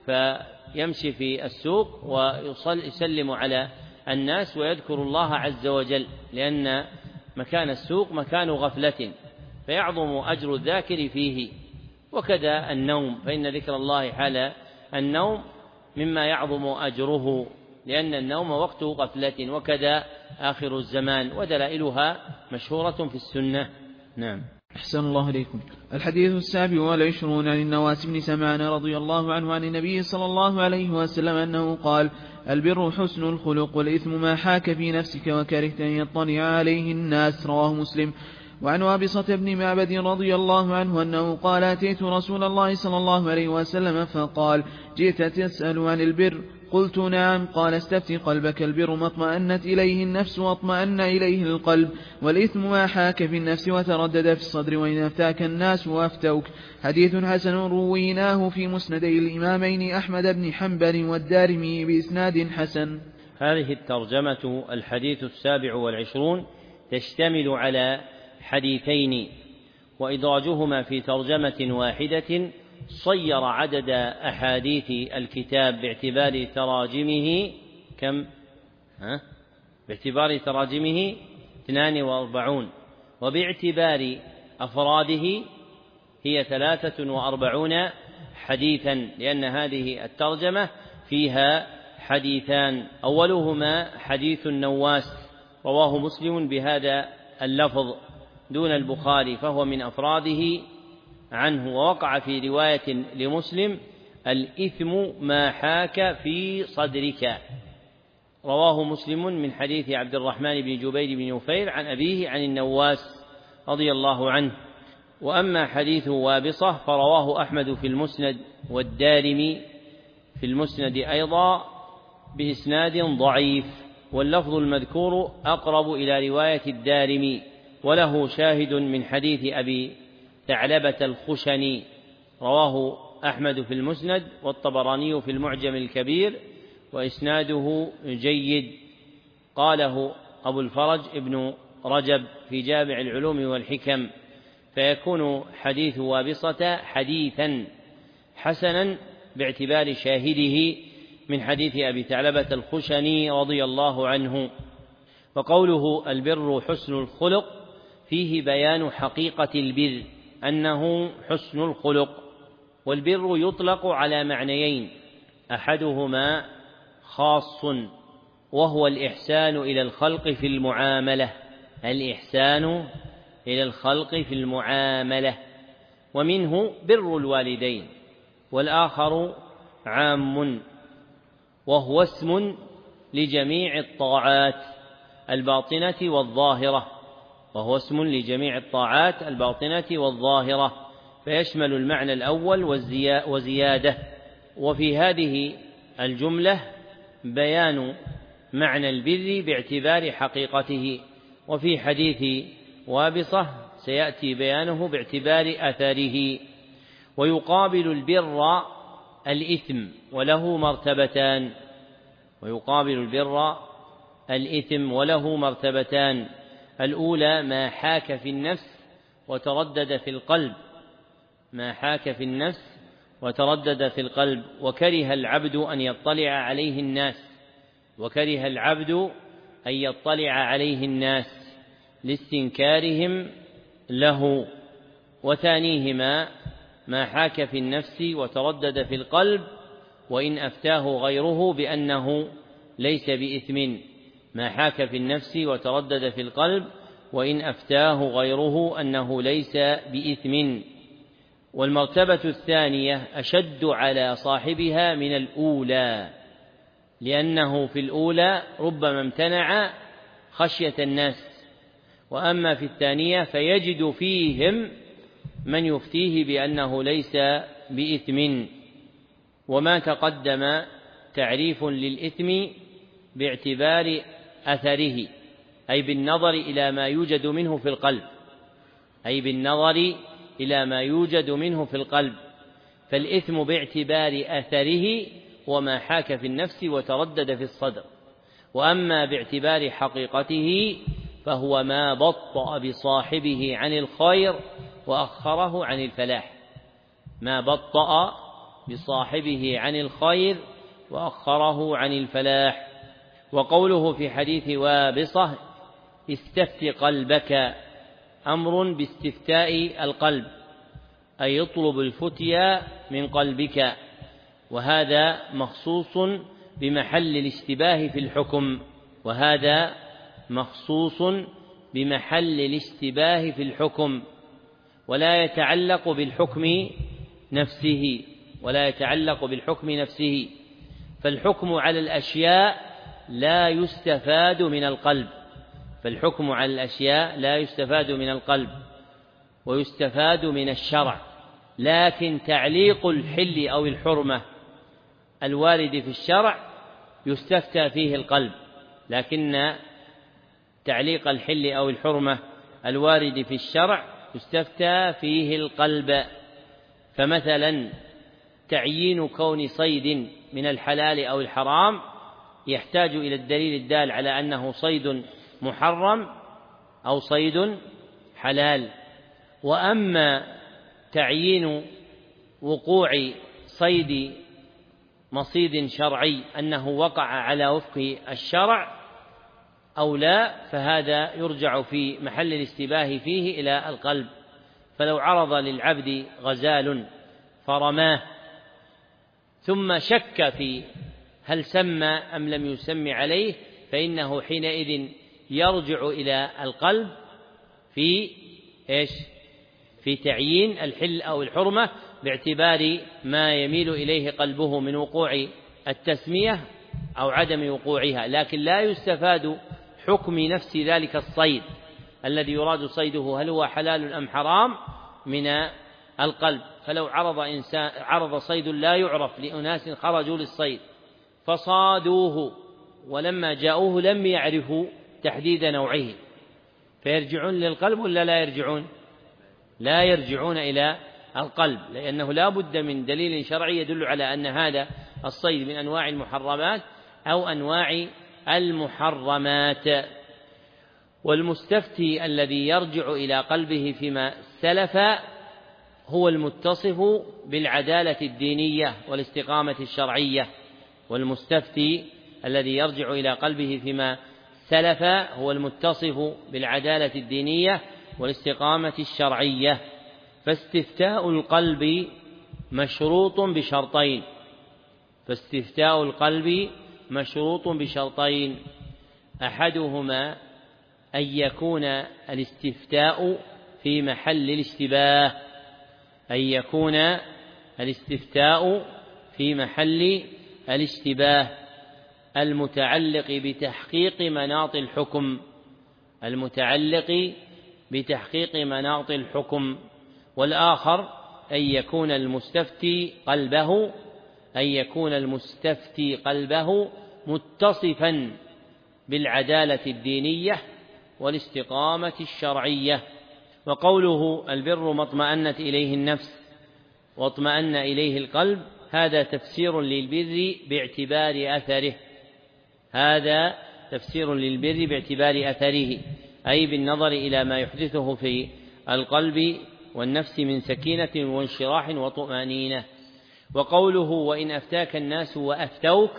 فيمشي في السوق ويسلم على الناس ويذكر الله عز وجل، لأن مكان السوق مكان غفلة فيعظم أجر الذاكر فيه. وكذا النوم، فإن ذكر الله حال النوم مما يعظم أجره، لأن النوم وقت غفلة. وكذا آخر الزمان، ودلائلها مشهورة في السنة. نعم. أحسن الله إليكم. الحديث السابع والعشرون عن النواس بن سمعان رضي الله عنه عن النبي صلى الله عليه وسلم أنه قال: البر حسن الخلق، والإثم ما حاك في نفسك وكرهت أن يطلع عليه الناس. رواه مسلم. وعن وابصة بن معبد رضي الله عنه أنه قال: أتيت رسول الله صلى الله عليه وسلم فقال: جئت تسأل عن البر؟ قلت: نعم. قال: استفت قلبك، البر ما اطمأنت إليه النفس واطمأن إليه القلب، والإثم ما حاك في النفس وتردد في الصدر وإن أفتاك الناس وأفتوك. حديث حسن رويناه في مسندي الإمامين أحمد بن حنبل والدارمي بإسناد حسن. هذه الترجمة الحديث السابع والعشرون تشتمل على حديثين، وإدراجهما في ترجمة واحدة صير عدد أحاديث الكتاب باعتبار تراجمه كم؟ ها؟ باعتبار تراجمه اثنان وأربعون، وباعتبار أفراده هي ثلاثة وأربعون حديثا، لأن هذه الترجمة فيها حديثان. أولهما حديث النواس، رواه مسلم بهذا اللفظ دون البخاري، فهو من أفراده عنه. ووقع في رواية لمسلم: الإثم ما حاك في صدرك. رواه مسلم من حديث عبد الرحمن بن جبير بن نفير عن أبيه عن النواس رضي الله عنه. وأما حديث وابصة فرواه أحمد في المسند والدارمي في المسند أيضا بإسناد ضعيف، واللفظ المذكور أقرب إلى رواية الدارمي، وله شاهد من حديث أبي ثعلبة الخشني، رواه أحمد في المسند والطبراني في المعجم الكبير، وإسناده جيد. قاله أبو الفرج ابن رجب في جامع العلوم والحكم، فيكون حديث وابصة حديثا حسنا باعتبار شاهده من حديث أبي ثعلبة الخشني رضي الله عنه. وقوله البر حسن الخلق فيه بيان حقيقة البر، أنه حسن الخلق. والبر يطلق على معنيين: أحدهما خاص وهو الإحسان إلى الخلق في المعاملة، الإحسان إلى الخلق في المعاملة، ومنه بر الوالدين. والآخر عام وهو اسم لجميع الطاعات الباطنة والظاهرة، وهو اسم لجميع الطاعات الباطنة والظاهرة، فيشمل المعنى الأول وزيادة. وفي هذه الجملة بيان معنى البر باعتبار حقيقته، وفي حديث وابصة سيأتي بيانه باعتبار أثره. ويقابل البر الإثم وله مرتبتان، ويقابل البر الإثم وله مرتبتان: الأولى ما حاك في النفس وتردد في القلب، ما حاك في النفس وتردد في القلب، وكره العبد أن يطلع عليه الناس، وكره العبد أن يطلع عليه الناس لاستنكارهم له. وثانيهما ما حاك في النفس وتردد في القلب وإن أفتاه غيره بأنه ليس بإثم، ما حاك في النفس وتردد في القلب وإن أفتاه غيره أنه ليس بإثم. والمرتبة الثانية أشد على صاحبها من الأولى، لأنه في الأولى ربما امتنع خشية الناس، وأما في الثانية فيجد فيهم من يفتيه بأنه ليس بإثم. وما تقدم تعريف للإثم باعتبار أثره، أي بالنظر إلى ما يوجد منه في القلب، أي بالنظر إلى ما يوجد منه في القلب، فالإثم باعتبار أثره وما حاك في النفس وتردد في الصدر. وأما باعتبار حقيقته فهو ما بطأ بصاحبه عن الخير وأخره عن الفلاح، ما بطأ بصاحبه عن الخير وأخره عن الفلاح. وقوله في حديث وابصة استفت قلبك أمر باستفتاء القلب، أي يطلب الفتيا من قلبك، وهذا مخصوص بمحل الاشتباه في الحكم، وهذا مخصوص بمحل الاشتباه في الحكم، ولا يتعلق بالحكم نفسه، ولا يتعلق بالحكم نفسه، فالحكم على الأشياء لا يستفاد من القلب، فالحكم على الأشياء لا يستفاد من القلب ويستفاد من الشرع، لكن تعليق الحل أو الحرمة الوارد في الشرع يستفتى فيه القلب، لكن تعليق الحل أو الحرمة الوارد في الشرع يستفتى فيه القلب. فمثلا تعيين كون صيد من الحلال أو الحرام يحتاج إلى الدليل الدال على أنه صيد محرم أو صيد حلال. وأما تعيين وقوع صيد مصيد شرعي أنه وقع على وفق الشرع أو لا، فهذا يرجع في محل الاشتباه فيه إلى القلب. فلو عرض للعبد غزال فرماه ثم شك في هل سمى أم لم يسم عليه، فإنه حينئذ يرجع إلى القلب في إيش؟ في تعيين الحل أو الحرمة باعتبار ما يميل إليه قلبه من وقوع التسمية أو عدم وقوعها، لكن لا يستفاد حكم نفس ذلك الصيد الذي يراد صيده هل هو حلال أم حرام من القلب. فلو عرض إنسان عرض صيد لا يعرف لأناس خرجوا للصيد فصادوه ولما جاءوه لم يعرفوا تحديد نوعه، فيرجعون للقلب ولا لا يرجعون؟ لا يرجعون إلى القلب، لأنه لا بد من دليل شرعي يدل على أن هذا الصيد من أنواع المحرمات أو أنواع المحرمات. والمستفتي الذي يرجع إلى قلبه فيما سلف هو المتصف بالعدالة الدينية والاستقامة الشرعية، والمستفتي الذي يرجع إلى قلبه فيما سلف هو المتصف بالعدالة الدينية والاستقامة الشرعية. فاستفتاء القلب مشروط بشرطين، فاستفتاء القلب مشروط بشرطين أحدهما أن يكون الاستفتاء في محل الاشتباه، أن يكون الاستفتاء في محل الاشتباه المتعلق بتحقيق مناط الحكم، المتعلق بتحقيق مناط الحكم. والآخر أن يكون المستفتي قلبه أن يكون المستفتي قلبه متصفا بالعدالة الدينية والاستقامة الشرعية. وقوله البر ما اطمأنت إليه النفس واطمأن إليه القلب هذا تفسير للبر باعتبار أثره، هذا تفسير للبر باعتبار أثره، أي بالنظر إلى ما يحدثه في القلب والنفس من سكينة وانشراح وطمأنينة. وقوله وإن أفتاك الناس وأفتوك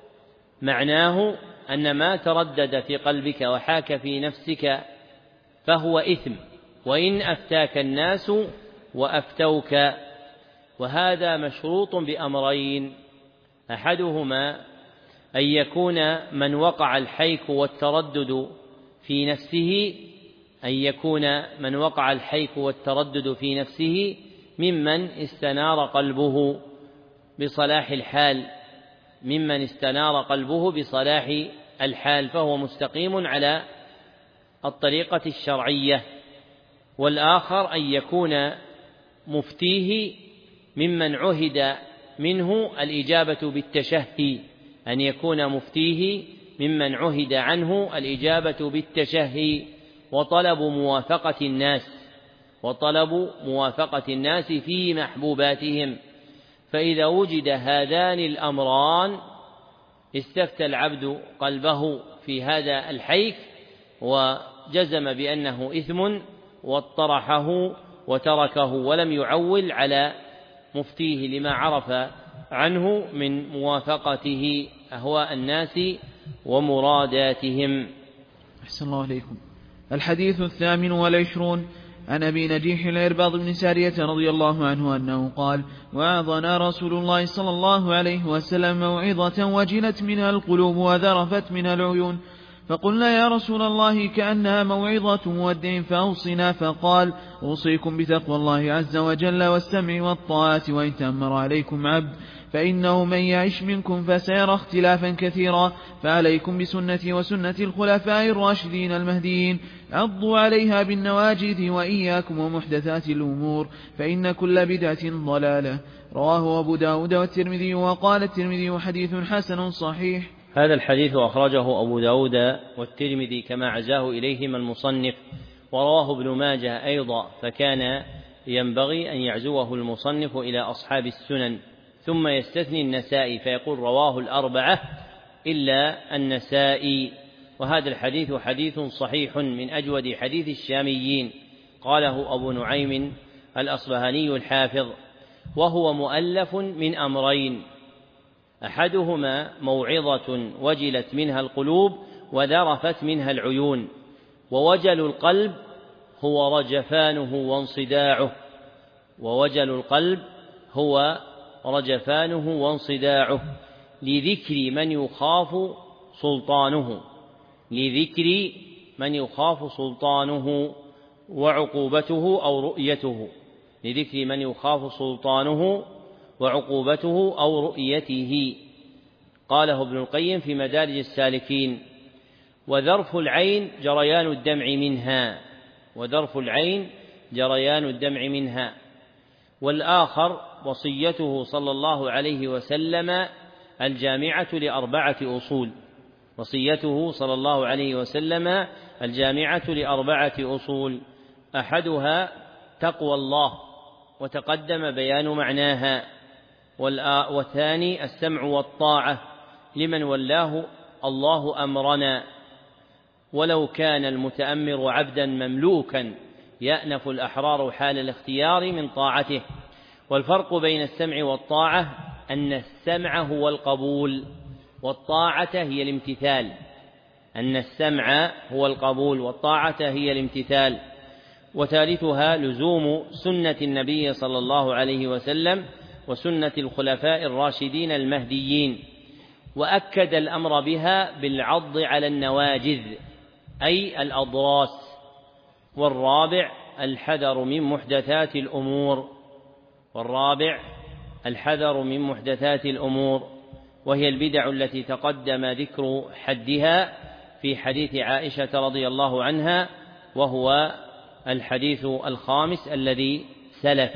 معناه أن ما تردد في قلبك وحاك في نفسك فهو إثم، وإن أفتاك الناس وأفتوك، وهذا مشروط بأمرين، أحدهما أن يكون من وقع الحيك والتردد في نفسه أن يكون من وقع الحيف والتردد في نفسه ممن استنار قلبه بصلاح الحال ممن استنار قلبه بصلاح الحال فهو مستقيم على الطريقة الشرعية. والآخر أن يكون مفتيه ممن عهد منه الإجابة بالتشهي أن يكون مفتيه ممن عهد عنه الإجابة بالتشهي وطلب موافقة الناس وطلب موافقة الناس في محبوباتهم. فإذا وجد هذان الأمران استفتى العبد قلبه في هذا الحيف وجزم بأنه إثم واطرحه وتركه ولم يعول على مفتيه لما عرف عنه من موافقته أهواء الناس ومراداتهم. أحسن الله عليكم. الحديث الثامن والعشرون عن أبي نجيح العرباض بن سارية رضي الله عنه أنه قال: وعظنا رسول الله صلى الله عليه وسلم موعظة وجلت منها القلوب وذرفت منها العيون، فقلنا يا رسول الله كأنها موعظة مودع فأوصنا، فقال: أوصيكم بتقوى الله عز وجل والسمع والطاعة وإن تأمر عليكم عبد، فإنه من يعش منكم فسيرى اختلافا كثيرا، فعليكم بسنتي وسنة الخلفاء الراشدين المهديين، عضوا عليها بالنواجذ وإياكم ومحدثات الأمور، فإن كل بدعة ضلالة. رواه أبو داود والترمذي، وقال الترمذي حديث حسن صحيح. هذا الحديث أخرجه أبو داود والترمذي كما عزاه إليهما المصنف، ورواه ابن ماجه أيضا، فكان ينبغي أن يعزوه المصنف إلى أصحاب السنن ثم يستثني النسائي فيقول رواه الأربعة إلا النسائي. وهذا الحديث حديث صحيح من أجود حديث الشاميين، قاله أبو نعيم الأصبهاني الحافظ، وهو مؤلف من أمرين: أحدهما موعظة وجلت منها القلوب وذرفت منها العيون. ووجل القلب هو رجفانه وانصداعه ووجل القلب هو رجفانه وانصداعه لذكر من يخاف سلطانه لذكر من يخاف سلطانه وعقوبته أو رؤيته لذكر من يخاف سلطانه وعقوبته أو رؤيته. قاله ابن القيم في مدارج السالكين: وذرف العين جريان الدمع منها وذرف العين جريان الدمع منها. والآخر وصيته صلى الله عليه وسلم الجامعة لأربعة أصول وصيته صلى الله عليه وسلم الجامعة لأربعة أصول أحدها تقوى الله وتقدم بيان معناها، والثاني السمع والطاعة لمن ولاه الله أمرنا ولو كان المتأمر عبدا مملوكا يأنف الأحرار حال الاختيار من طاعته. والفرق بين السمع والطاعة أن السمع هو القبول والطاعة هي الامتثال أن السمع هو القبول والطاعة هي الامتثال. وثالثها لزوم سنة النبي صلى الله عليه وسلم وسنة الخلفاء الراشدين المهديين، وأكد الأمر بها بالعض على النواجذ أي الأضراس. والرابع الحذر من محدثات الأمور والرابع الحذر من محدثات الأمور وهي البدع التي تقدم ذكر حدها في حديث عائشة رضي الله عنها، وهو الحديث الخامس الذي سلف.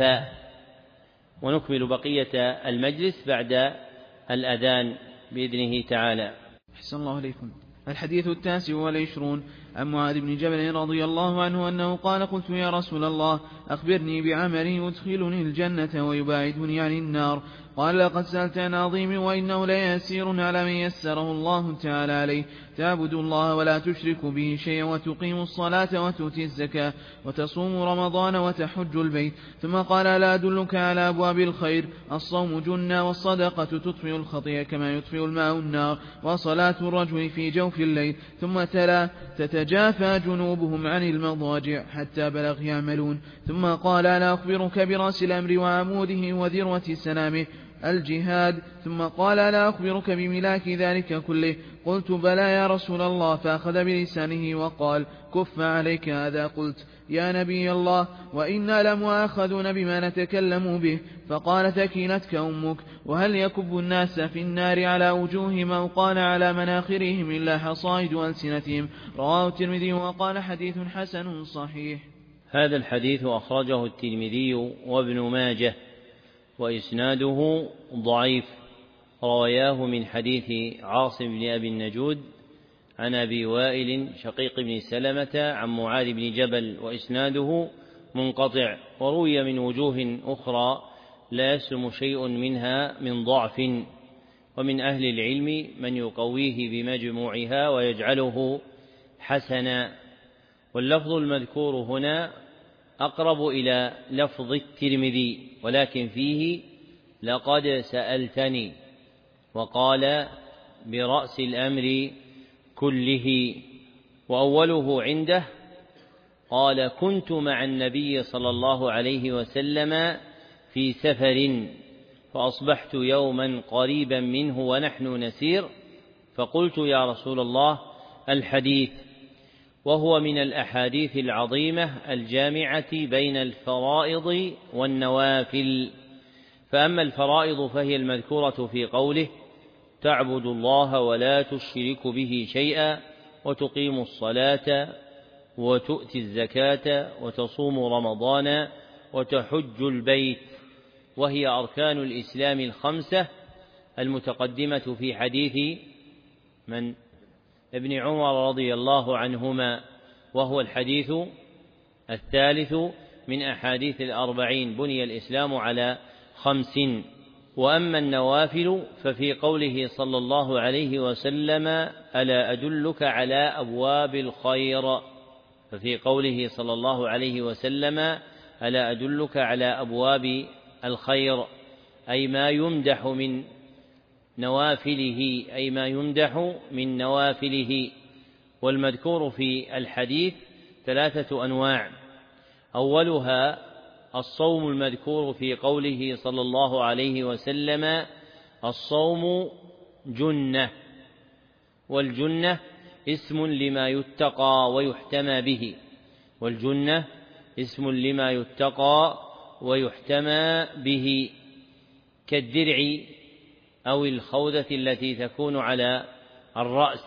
ونكمل بقية المجلس بعد الأذان بإذنه تعالى. أحسن الله عليكم. الحديث التاسع والعشرون عن معاذ بن جبل رضي الله عنه أنه قال: قلت يا رسول الله أخبرني بعمل يدخلني الجنة ويباعدني عن النار. قال: لقد سألت عن عظيم وإنه ليسير على من يسره الله تعالى عليه، تعبد الله ولا تشرك به شيئا وتقيم الصلاة وتؤتي الزكاة وتصوم رمضان وتحج البيت. ثم قال: لا أدلك على أبواب الخير؟ الصوم جنة والصدقة تطفئ الخطيئة كما يطفئ الماء النار وصلاة الرجل في جوف الليل. ثم تلا: تتجافى جنوبهم عن المضاجع حتى بلغ يعملون. ثم قال: ألا أخبرك برأس الأمر وعموده وذروة سنامه الجهاد. ثم قال ألا أخبرك بملاك ذلك كله؟ قلت بلى يا رسول الله. فأخذ بلسانه وقال كف عليك هذا. قلت يا نبي الله وإنا لمؤاخذون بما نتكلم به. فقال ثكلتك أمك. وهل يكب الناس في النار على وجوههم أو قال على مناخرهم إلا حصائد ألسنتهم؟ رواه الترمذي وقال حديث حسن صحيح. هذا الحديث أخرجه الترمذي وابن ماجه وإسناده ضعيف، رواياه من حديث عاصم بن أبي النجود عن أبي وائل شقيق بن سلمة عن معاذ بن جبل، وإسناده منقطع، وروي من وجوه أخرى لا يسلم شيء منها من ضعف، ومن أهل العلم من يقويه بمجموعها ويجعله حسنا. واللفظ المذكور هنا أقرب إلى لفظ الترمذي، ولكن فيه لقد سألتني، وقال برأس الأمر كله. وأوله عنده قال كنت مع النبي صلى الله عليه وسلم في سفر فأصبحت يوما قريبا منه ونحن نسير، فقلت يا رسول الله الحديث، وهو من الأحاديث العظيمة الجامعة بين الفرائض والنوافل. فأما الفرائض فهي المذكورة في قوله تعبد الله ولا تشرك به شيئا وتقيم الصلاة وتؤتي الزكاة وتصوم رمضان وتحج البيت، وهي أركان الإسلام الخمسة المتقدمة في حديث من ابن عمر رضي الله عنهما، وهو الحديث الثالث من أحاديث الأربعين: بني الإسلام على خمس. وأما النوافل ففي قوله صلى الله عليه وسلم ألا أدلك على أبواب الخير، ففي قوله صلى الله عليه وسلم ألا أدلك على أبواب الخير أي ما يمدح من نوافله أي ما يمدح من نوافله. والمذكور في الحديث ثلاثة أنواع: أولها الصوم المذكور في قوله صلى الله عليه وسلم الصوم جنة، والجنة اسم لما يتقى ويحتمى به، والجنة اسم لما يتقى ويحتمى به، كالدرع أو الخوذة التي تكون على الرأس.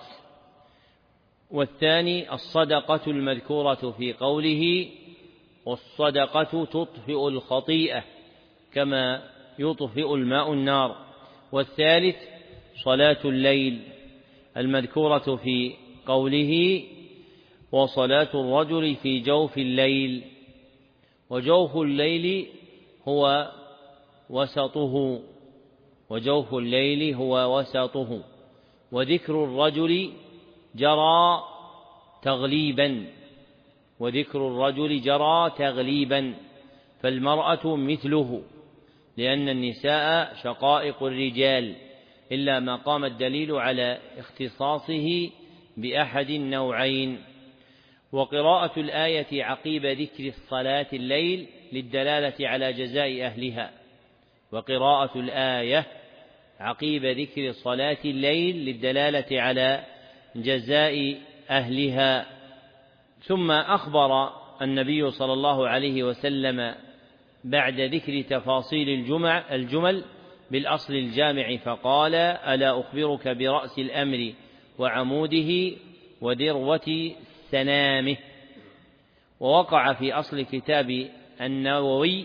والثاني الصدقة المذكورة في قوله والصدقة تطفئ الخطيئة كما يطفئ الماء النار. والثالث صلاة الليل المذكورة في قوله وصلاة الرجل في جوف الليل، وجوف الليل هو وسطه وجوف الليل هو وسطه وذكر الرجل جرى تغليبا وذكر الرجل جرى تغليبا فالمرأة مثله، لأن النساء شقائق الرجال، إلا ما قام الدليل على اختصاصه بأحد النوعين. وقراءة الآية عقيب ذكر صلاة الليل للدلالة على جزاء أهلها، وقراءة الآية عقيب ذكر صلاة الليل للدلالة على جزاء أهلها. ثم أخبر النبي صلى الله عليه وسلم بعد ذكر تفاصيل الجمع الجمل بالأصل الجامع فقال ألا أخبرك برأس الأمر وعموده وذروة سنامه. ووقع في أصل كتاب النووي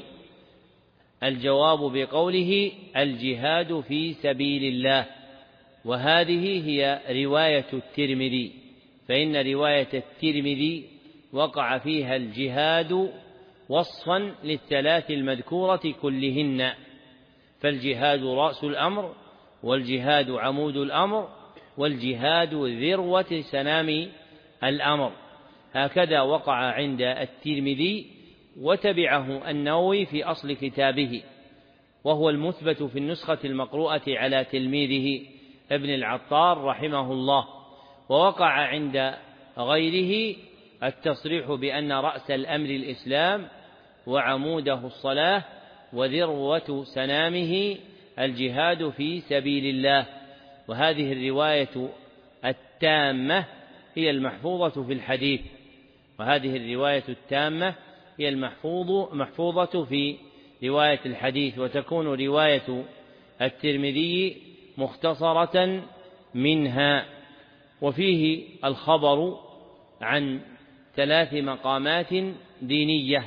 الجواب بقوله الجهاد في سبيل الله، وهذه هي رواية الترمذي، فإن رواية الترمذي وقع فيها الجهاد وصفا للثلاث المذكورة كلهن، فالجهاد رأس الأمر، والجهاد عمود الأمر، والجهاد ذروة سنام الأمر. هكذا وقع عند الترمذي، وتبعه النووي في أصل كتابه، وهو المثبت في النسخة المقروءة على تلميذه ابن العطار رحمه الله. ووقع عند غيره التصريح بأن رأس الأمر الإسلام وعموده الصلاة وذروة سنامه الجهاد في سبيل الله. وهذه الرواية التامة هي المحفوظة في الحديث، وهذه الرواية التامة هي المحفوظ محفوظة في رواية الحديث، وتكون رواية الترمذي مختصرة منها. وفيه الخبر عن ثلاث مقامات دينية،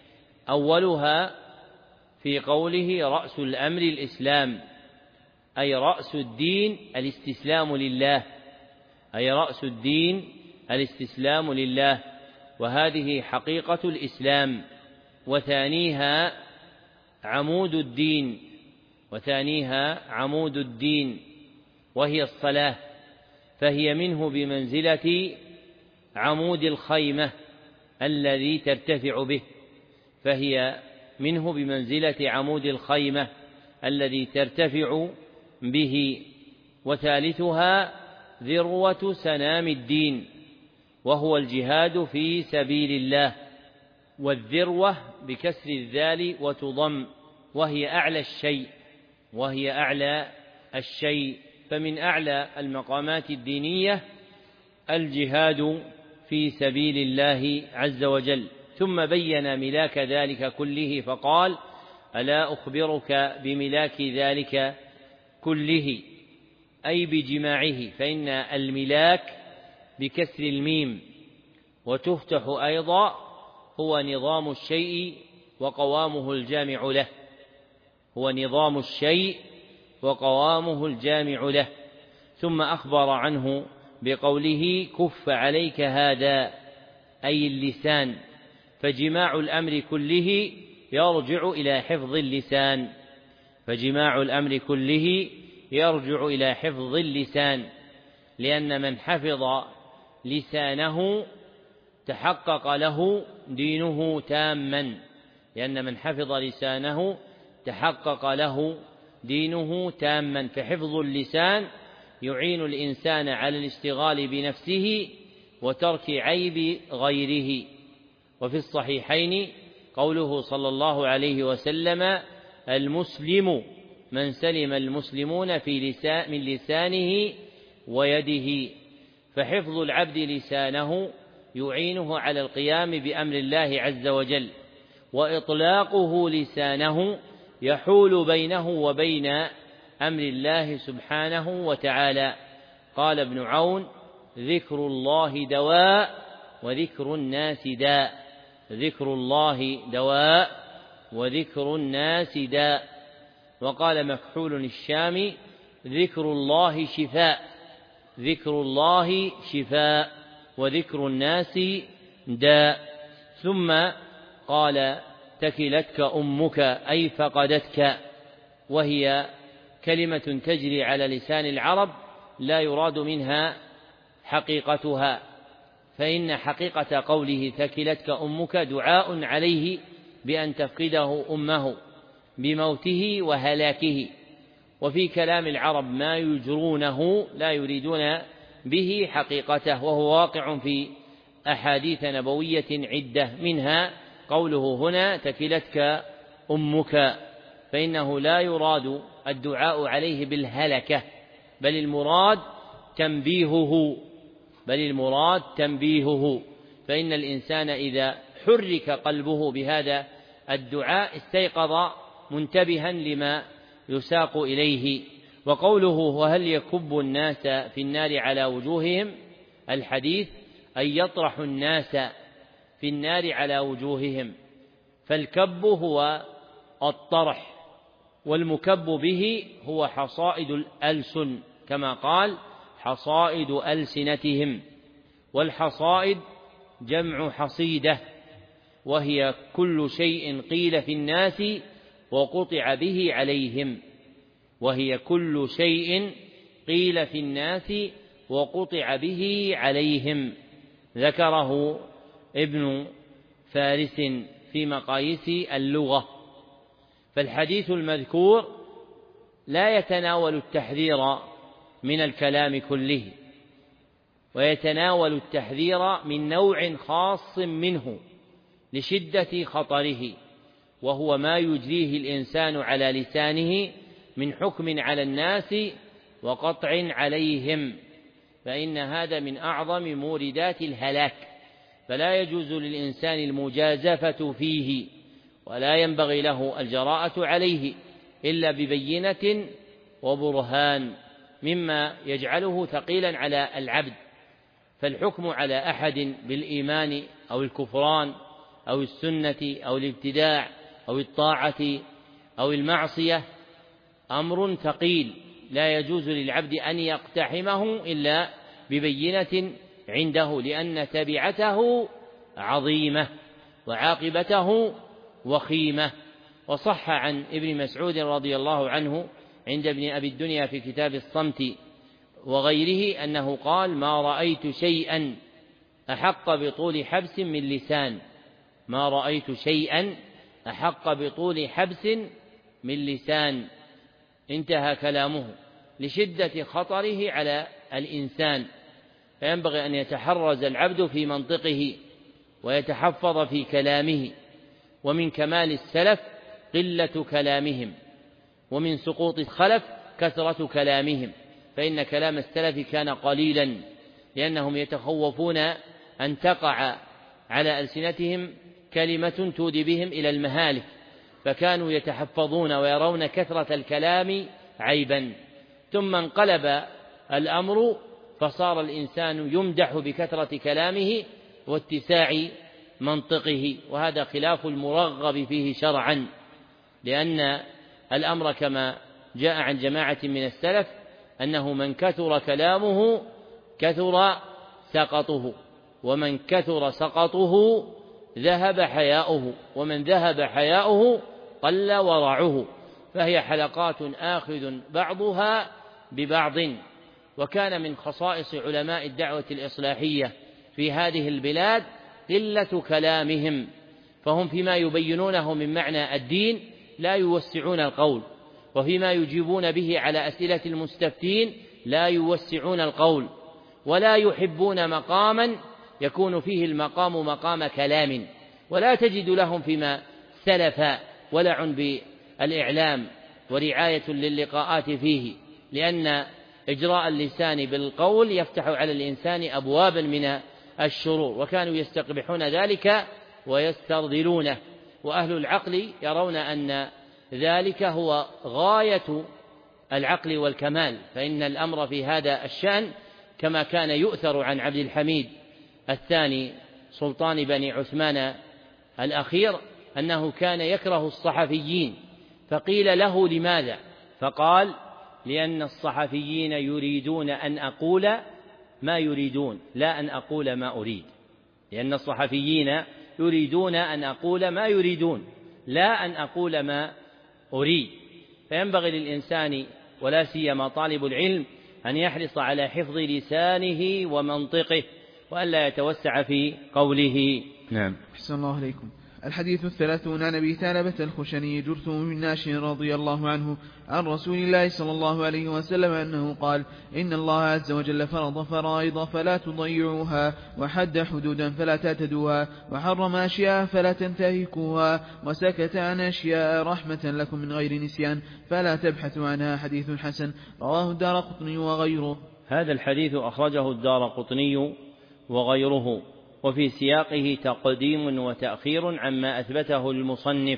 أولها في قوله رأس الأمر الإسلام، أي رأس الدين الاستسلام لله، أي رأس الدين الاستسلام لله، وهذه حقيقة الإسلام. وثانيها عمود الدين، وثانيها عمود الدين وهي الصلاة، فهي منه بمنزلة عمود الخيمة الذي ترتفع به، فهي منه بمنزلة عمود الخيمة الذي ترتفع به. وثالثها ذروة سنام الدين، وهو الجهاد في سبيل الله، والذروة بكسر الذال وتضم، وهي أعلى الشيء، وهي أعلى الشيء. فمن أعلى المقامات الدينية الجهاد في سبيل الله عز وجل. ثم بين ملاك ذلك كله فقال: ألا أخبرك بملاك ذلك كله، أي بجماعه، فإن الملاك بكسر الميم وتفتح أيضا هو نظام الشيء وقوامه الجامع له، هو نظام الشيء وقوامه الجامع له. ثم أخبر عنه بقوله: كف عليك هذا، أي اللسان، فجماع الأمر كله يرجع إلى حفظ اللسان، فجماع الأمر كله يرجع إلى حفظ اللسان، لأن من حفظ لسانه تحقق له دينه تاما، لأن من حفظ لسانه تحقق له دينه تاما. فحفظ اللسان يعين الإنسان على الاشتغال بنفسه وترك عيب غيره. وفي الصحيحين قوله صلى الله عليه وسلم: المسلم من سلم المسلمون في لسان من لسانه ويده. فحفظ العبد لسانه يعينه على القيام بأمر الله عز وجل، وإطلاقه لسانه يحول بينه وبين أمر الله سبحانه وتعالى. قال ابن عون: ذكر الله دواء وذكر الناس داء، ذكر الله دواء وذكر الناس داء. وقال مكحول الشامي: ذكر الله شفاء، ذكر الله شفاء وذكر الناس داء. ثم قال: تكلتك أمك، أي فقدتك، وهي كلمة تجري على لسان العرب لا يراد منها حقيقتها، فإن حقيقة قوله تكلتك أمك دعاء عليه بأن تفقده أمه بموته وهلاكه. وفي كلام العرب ما يجرونه لا يريدون به حقيقته، وهو واقع في أحاديث نبوية عدة، منها قوله هنا تكلتك أمك، فإنه لا يراد الدعاء عليه بالهلكة، بل المراد تنبيهه، بل المراد تنبيهه. فإن الإنسان إذا حرك قلبه بهذا الدعاء استيقظ منتبها لما يساق إليه. وقوله: وهل يكب الناس في النار على وجوههم، الحديث أن يطرح الناس في النار على وجوههم، فالكب هو الطرح، والمكب به هو حصائد الألسن، كما قال: حصائد ألسنتهم. والحصائد جمع حصيدة، وهي كل شيء قيل في الناس وقطع به عليهم، وهي كل شيء قيل في الناس وقطع به عليهم. ذكره ابن فارس في مقاييس اللغة. فالحديث المذكور لا يتناول التحذير من الكلام كله، ويتناول التحذير من نوع خاص منه لشدة خطره، وهو ما يجريه الإنسان على لسانه من حكم على الناس وقطع عليهم، فإن هذا من أعظم موردات الهلاك، فلا يجوز للإنسان المجازفة فيه، ولا ينبغي له الجراءة عليه إلا ببينة وبرهان، مما يجعله ثقيلا على العبد. فالحكم على أحد بالإيمان أو الكفران أو السنة أو الابتداع أو الطاعة أو المعصية أمر ثقيل، لا يجوز للعبد أن يقتحمه إلا ببينة عنده، لأن تبعته عظيمة وعاقبته وخيمة. وصح عن ابن مسعود رضي الله عنه عند ابن أبي الدنيا في كتاب الصمت وغيره أنه قال: ما رأيت شيئا أحق بطول حبس من لسان ما رأيت شيئا أحق بطول حبس من لسان. انتهى كلامه لشدة خطره على الإنسان، فينبغي أن يتحرز العبد في منطقه ويتحفظ في كلامه. ومن كمال السلف قلة كلامهم، ومن سقوط الخلف كثرة كلامهم، فإن كلام السلف كان قليلا، لأنهم يتخوفون أن تقع على ألسنتهم كلمة تودي بهم إلى المهالك، فكانوا يتحفظون ويرون كثرة الكلام عيبا. ثم انقلب الأمر فصار الإنسان يمدح بكثرة كلامه واتساع منطقه، وهذا خلاف المرغب فيه شرعا، لأن الأمر كما جاء عن جماعة من السلف أنه من كثر كلامه كثر سقطه، ومن كثر سقطه ذهب حياؤه، ومن ذهب حياؤه قل ورعه، فهي حلقات آخذ بعضها ببعض. وكان من خصائص علماء الدعوة الإصلاحية في هذه البلاد قلة كلامهم، فهم فيما يبينونه من معنى الدين لا يوسعون القول، وفيما يجيبون به على أسئلة المستفتين لا يوسعون القول، ولا يحبون مقاما يكون فيه المقام مقام كلام، ولا تجد لهم فيما سلف ولع بالإعلام ورعاية للقاءات فيه، لأن إجراء اللسان بالقول يفتح على الإنسان أبوابا من الشرور، وكانوا يستقبحون ذلك ويسترذلونه. وأهل العقل يرون أن ذلك هو غاية العقل والكمال، فإن الأمر في هذا الشأن كما كان يؤثر عن عبد الحميد الثاني سلطان بني عثمان الأخير أنه كان يكره الصحفيين، فقيل له: لماذا؟ فقال: لأن الصحفيين يريدون أن أقول ما يريدون لا أن أقول ما أريد، لأن الصحفيين يريدون أن أقول ما يريدون لا أن أقول ما أريد. فينبغي للإنسان ولا سيما طالب العلم أن يحرص على حفظ لسانه ومنطقه، وألا يتوسع في قوله. نعم. أحسن الله عليكم. الحديث الثلاثون عن أبي ثعلبة الخشني جرثوم بن ناشئ رضي الله عنه عن رسول الله صلى الله عليه وسلم أنه قال: إن الله عز وجل فرض فرائض فلا تضيعوها، وحد حدودا فلا تعتدوها، وحرم أشياء فلا تنتهكوها، وسكت عن أشياء رحمة لكم من غير نسيان فلا تبحثوا عنها. حديث حسن رواه الدارقطني وغيره. هذا الحديث أخرجه الدارقطني وغيره، وفي سياقه تقديم وتأخير عما أثبته المصنف،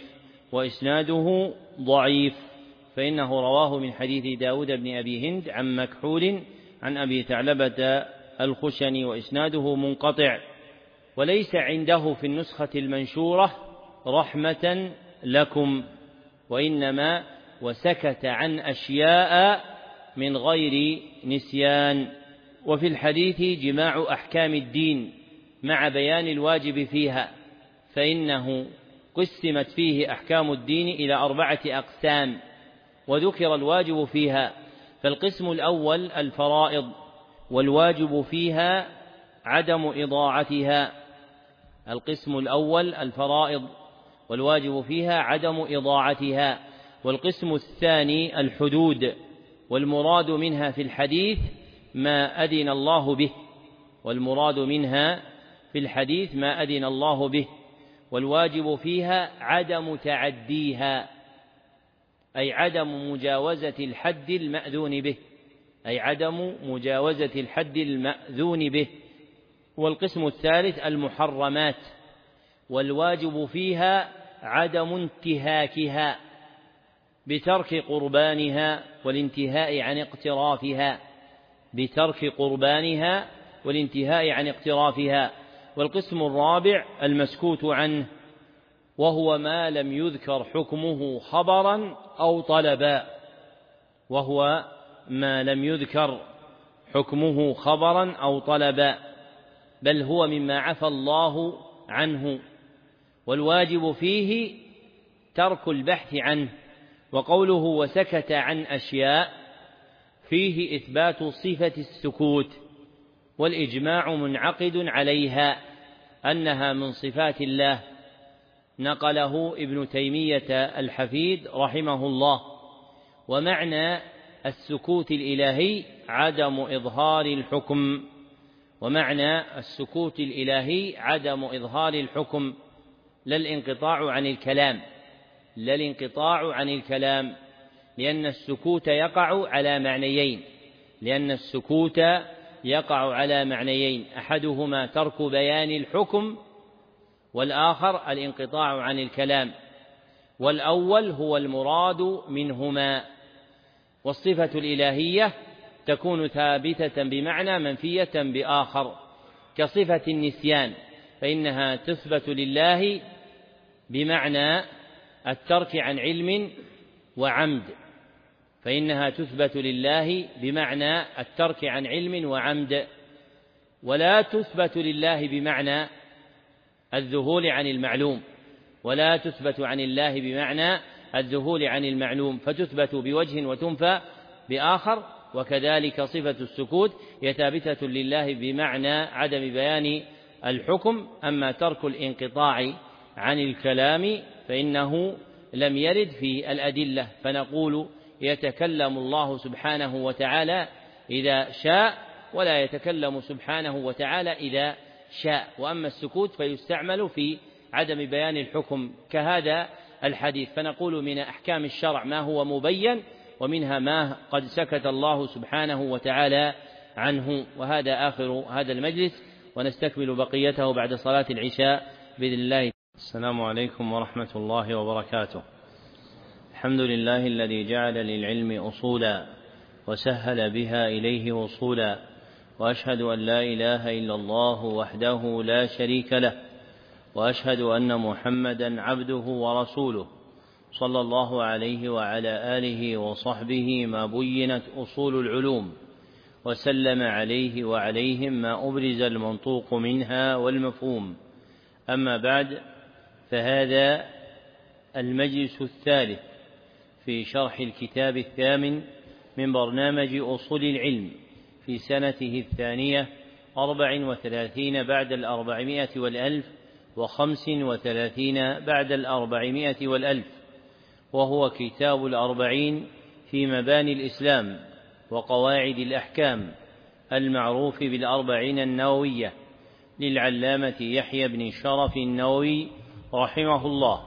وإسناده ضعيف، فإنه رواه من حديث داود بن أبي هند عن مكحول عن أبي ثعلبة الخشني، وإسناده منقطع. وليس عنده في النسخة المنشورة رحمة لكم، وإنما وسكت عن أشياء من غير نسيان. وفي الحديث جماع أحكام الدين مع بيان الواجب فيها، فإنه قسمت فيه أحكام الدين إلى أربعة أقسام، وذكر الواجب فيها. فالقسم الأول الفرائض، والواجب فيها عدم إضاعتها. القسم الأول الفرائض والواجب فيها عدم إضاعتها. والقسم الثاني الحدود، والمراد منها في الحديث ما أذن الله به، والمراد منها في الحديث ما أذن الله به. والواجب فيها عدم تعديها. أي عدم مجاوزة الحد المأذون به أي عدم مجاوزة الحد المأذون به. والقسم الثالث المحرمات، والواجب فيها عدم انتهاكها بترك قربانها والانتهاء عن اقترافها بترك قربانها والانتهاء عن اقترافها. والقسم الرابع المسكوت عنه، وهو ما لم يذكر حكمه خبرا أو طلبا وهو ما لم يذكر حكمه خبرا أو طلبا بل هو مما عفى الله عنه. والواجب فيه ترك البحث عنه. وقوله وسكت عن أشياء فيه إثبات صفة السكوت، والإجماع منعقد عليها أنها من صفات الله، نقله ابن تيمية الحفيد رحمه الله. ومعنى السكوت الإلهي عدم إظهار الحكم ومعنى السكوت الإلهي عدم إظهار الحكم لا الانقطاع عن الكلام لا الانقطاع عن الكلام لأن السكوت يقع على معنيين لأن السكوت يقع على معنيين أحدهما ترك بيان الحكم، والآخر الانقطاع عن الكلام، والأول هو المراد منهما. والصفة الإلهية تكون ثابتة بمعنى منفية بآخر، كصفة النسيان فإنها تثبت لله بمعنى الترك عن علم وعمد فإنها تثبت لله بمعنى الترك عن علم وعمد ولا تثبت لله بمعنى الذهول عن المعلوم ولا تثبت عن الله بمعنى الذهول عن المعلوم فتثبت بوجه وتنفى بآخر. وكذلك صفة السكوت هي ثابتة لله بمعنى عدم بيان الحكم. أما ترك الانقطاع عن الكلام فإنه لم يرد في الأدلة، فنقول يتكلم الله سبحانه وتعالى إذا شاء ولا يتكلم سبحانه وتعالى إذا شاء. وأما السكوت فيستعمل في عدم بيان الحكم كهذا الحديث، فنقول من أحكام الشرع ما هو مبين ومنها ما قد سكت الله سبحانه وتعالى عنه. وهذا آخر هذا المجلس، ونستكمل بقيته بعد صلاة العشاء بإذن الله. السلام عليكم ورحمة الله وبركاته. الحمد لله الذي جعل للعلم أصولا وسهل بها إليه وصولا، وأشهد أن لا إله إلا الله وحده لا شريك له، وأشهد أن محمدا عبده ورسوله صلى الله عليه وعلى آله وصحبه ما بينت أصول العلوم، وسلم عليه وعليهم ما أبرز المنطوق منها والمفهوم. أما بعد، فهذا المجلس الثالث في شرح الكتاب الثامن من برنامج أصول العلم في سنته الثانية أربع وثلاثين بعد الأربعمائة والألف وخمس وثلاثين بعد الأربعمائة والألف، وهو كتاب الأربعين في مباني الإسلام وقواعد الأحكام المعروف بالأربعين النووية للعلامة يحيى بن شرف النووي رحمه الله،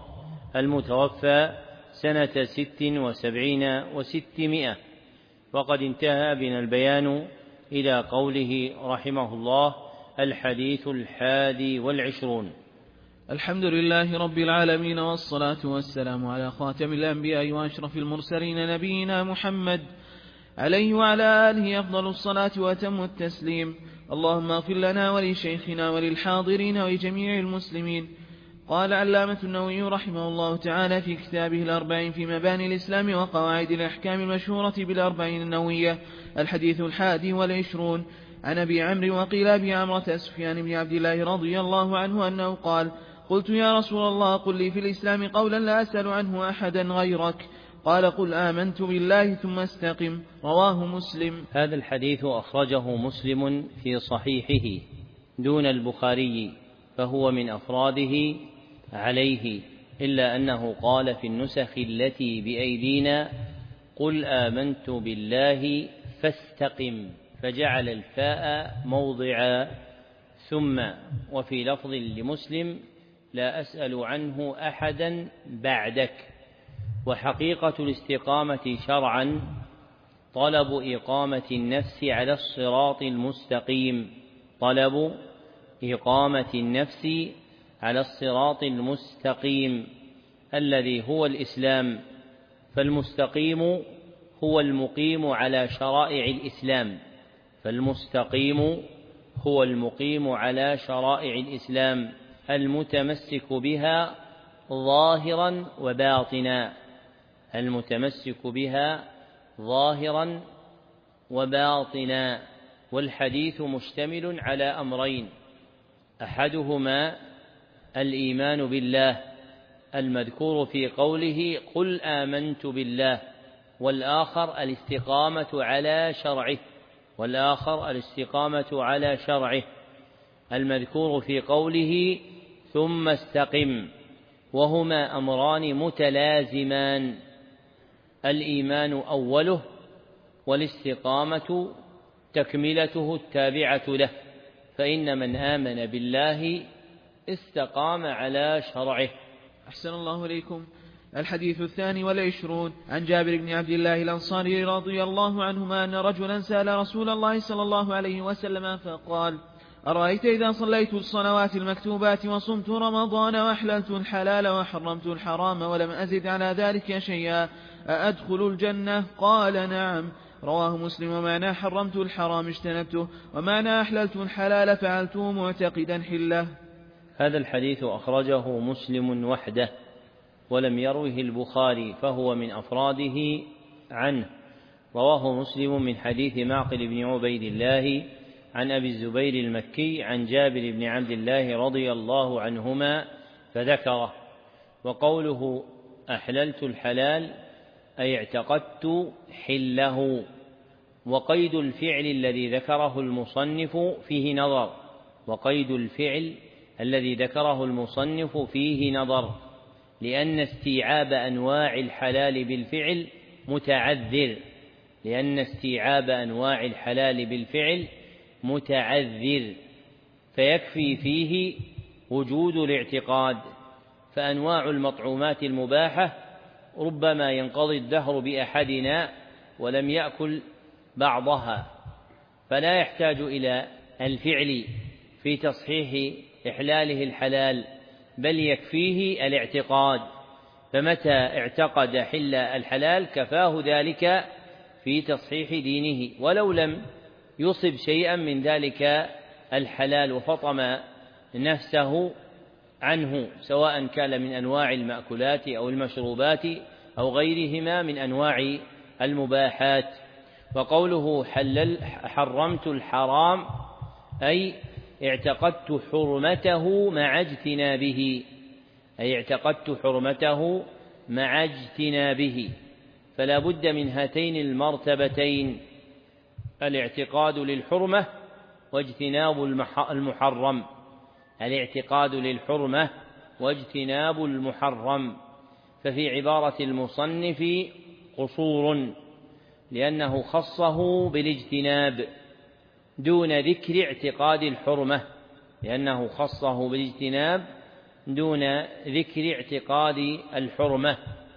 المتوفى سنة ست وسبعين وستمائة. وقد انتهى بنا البيان إلى قوله رحمه الله: الحديث الحادي والعشرون. الحمد لله رب العالمين، والصلاة والسلام على خاتم الأنبياء وأشرف المرسلين نبينا محمد عليه وعلى آله أفضل الصلاة وأتم التسليم. اللهم اغفر لنا ولشيخنا وللحاضرين ولجميع المسلمين. قال علامة النووي رحمه الله تعالى في كتابه الأربعين في مباني الإسلام وقواعد الأحكام المشهورة بالأربعين النووية: الحديث الحادي والعشرون. عن أبي عمرو وقيل أبي عمرة سفيان بن عبد الله رضي الله عنه أنه قال: قلت يا رسول الله قل لي في الإسلام قولا لا أسأل عنه أحدا غيرك. قال: قل آمنت بالله ثم استقم. رواه مسلم. هذا الحديث أخرجه مسلم في صحيحه دون البخاري، فهو من أفراده عليه، إلا أنه قال في النسخ التي بأيدينا: قل آمنت بالله فاستقم، فجعل الفاء موضع ثم. وفي لفظ لمسلم: لا أسأل عنه أحدا بعدك. وحقيقة الاستقامة شرعا طلب إقامة النفس على الصراط المستقيم، طلب إقامة النفس على الصراط المستقيم الذي هو الإسلام، فالمستقيم هو المقيم على شرائع الإسلام، فالمستقيم هو المقيم على شرائع الإسلام المتمسك بها ظاهرا وباطنا، المتمسك بها ظاهرا وباطنا. والحديث مشتمل على أمرين، أحدهما الإيمان بالله المذكور في قوله قل آمنت بالله، والآخر الاستقامة على شرعه، والآخر الاستقامة على شرعه المذكور في قوله ثم استقم، وهما أمران متلازمان، الإيمان أوله والاستقامة تكملته التابعة له، فإن من آمن بالله استقام على شرعه. أحسن الله إليكم. الحديث الثاني والعشرون عن جابر بن عبد الله الأنصاري رضي الله عنهما أن رجلا سأل رسول الله صلى الله عليه وسلم فقال: أرأيت إذا صليت الصلوات المكتوبات وصمت رمضان وأحللت الحلال وحرمت الحرام ولم أزد على ذلك شيئا أأدخل الجنة؟ قال: نعم. رواه مسلم. ومعنى حرمت الحرام اجتنبته، ومعنى أحللت الحلال فعلته معتقدا حله. هذا الحديث أخرجه مسلم وحده ولم يروه البخاري، فهو من أفراده عنه. رواه مسلم من حديث معقل بن عبيد الله عن أبي الزبير المكي عن جابر بن عبد الله رضي الله عنهما فذكره. وقوله أحللت الحلال أي اعتقدت حله. وقيد الفعل الذي ذكره المصنف فيه نظر، وقيد الفعل الذي ذكره المصنف فيه نظر، لأن استيعاب أنواع الحلال بالفعل متعذر، لأن استيعاب أنواع الحلال بالفعل متعذر، فيكفي فيه وجود الاعتقاد. فأنواع المطعومات المباحة ربما ينقضي الدهر بأحدنا ولم يأكل بعضها، فلا يحتاج إلى الفعل في تصحيح إحلاله الحلال، بل يكفيه الاعتقاد، فمتى اعتقد حل الحلال كفاه ذلك في تصحيح دينه، ولو لم يصب شيئا من ذلك الحلال وفطم نفسه عنه، سواء كان من أنواع المأكولات أو المشروبات أو غيرهما من أنواع المباحات. وقوله حلل حرمت الحرام أي اعتقدت حرمته مع اجتنابه، أي اعتقدت حرمته مع اجتنابه، فلا بد من هاتين المرتبتين، الاعتقاد للحرمة واجتناب المحرم، الاعتقاد للحرمة واجتناب المحرم. ففي عبارة المصنف قصور، لأنه خصه بالاجتناب دون ذكر اعتقاد الحرمة، لأنه خصه بالاجتناب دون ذكر اعتقاد الحرمة.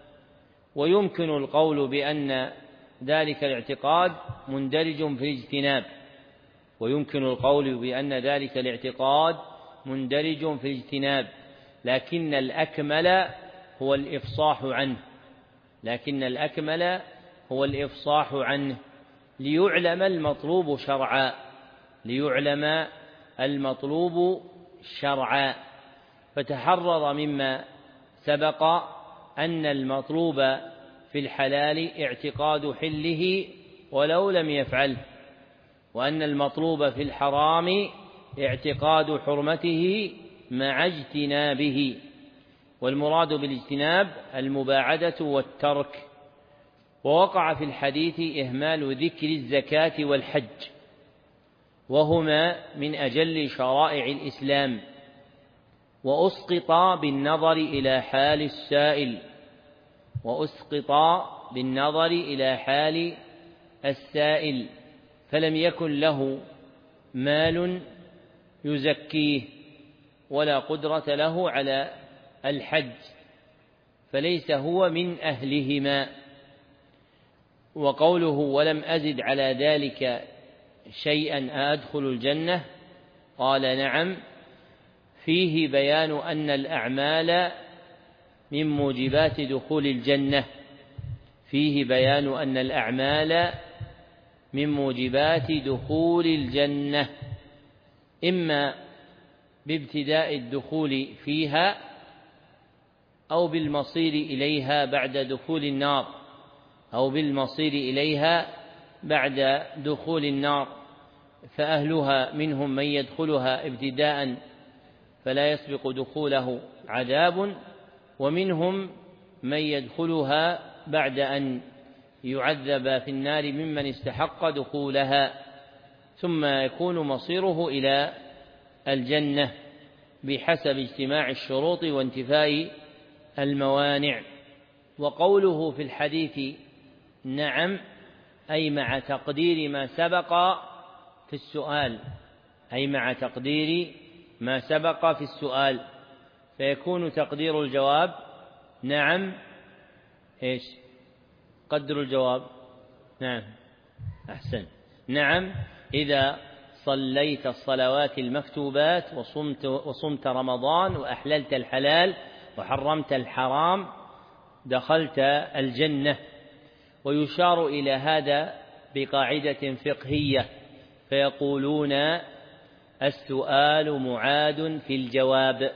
ويمكن القول بأن ذلك الاعتقاد مندرج في الاجتناب، ويمكن القول بأن ذلك الاعتقاد مندرج في الاجتناب، لكن الأكمل هو الإفصاح عنه، لكن الأكمل هو الإفصاح عنه ليعلم المطلوب شرعا، ليعلم المطلوب شرعا. فتحرر مما سبق أن المطلوب في الحلال اعتقاد حله ولو لم يفعله، وأن المطلوب في الحرام اعتقاد حرمته مع اجتنابه، والمراد بالاجتناب المباعدة والترك. ووقع في الحديث إهمال ذكر الزكاة والحج، وهما من أجل شرائع الإسلام، وأسقط بالنظر إلى حال السائل، وأسقط بالنظر إلى حال السائل، فلم يكن له مال يزكيه ولا قدرة له على الحج، فليس هو من أهلهما. وقوله ولم أزد على ذلك شيئا أدخل الجنة، قال نعم، فيه بيان أن الأعمال من موجبات دخول الجنة، فيه بيان أن الأعمال من موجبات دخول الجنة، إما بابتداء الدخول فيها أو بالمصير إليها بعد دخول النار، أو بالمصير إليها بعد دخول النار، فأهلها منهم من يدخلها ابتداء فلا يسبق دخوله عذاب، ومنهم من يدخلها بعد أن يعذب في النار ممن استحق دخولها، ثم يكون مصيره إلى الجنة بحسب اجتماع الشروط وانتفاء الموانع. وقوله في الحديث نعم أي مع تقدير ما سبق في السؤال، أي مع تقدير ما سبق في السؤال، فيكون تقدير الجواب نعم إيش؟ قدر الجواب نعم، أحسن، نعم إذا صليت الصلوات المكتوبات وصمت, وصمت رمضان وأحللت الحلال وحرمت الحرام دخلت الجنة. ويشار إلى هذا بقاعدة فقهية، فيقولون السؤال معاد في الجواب،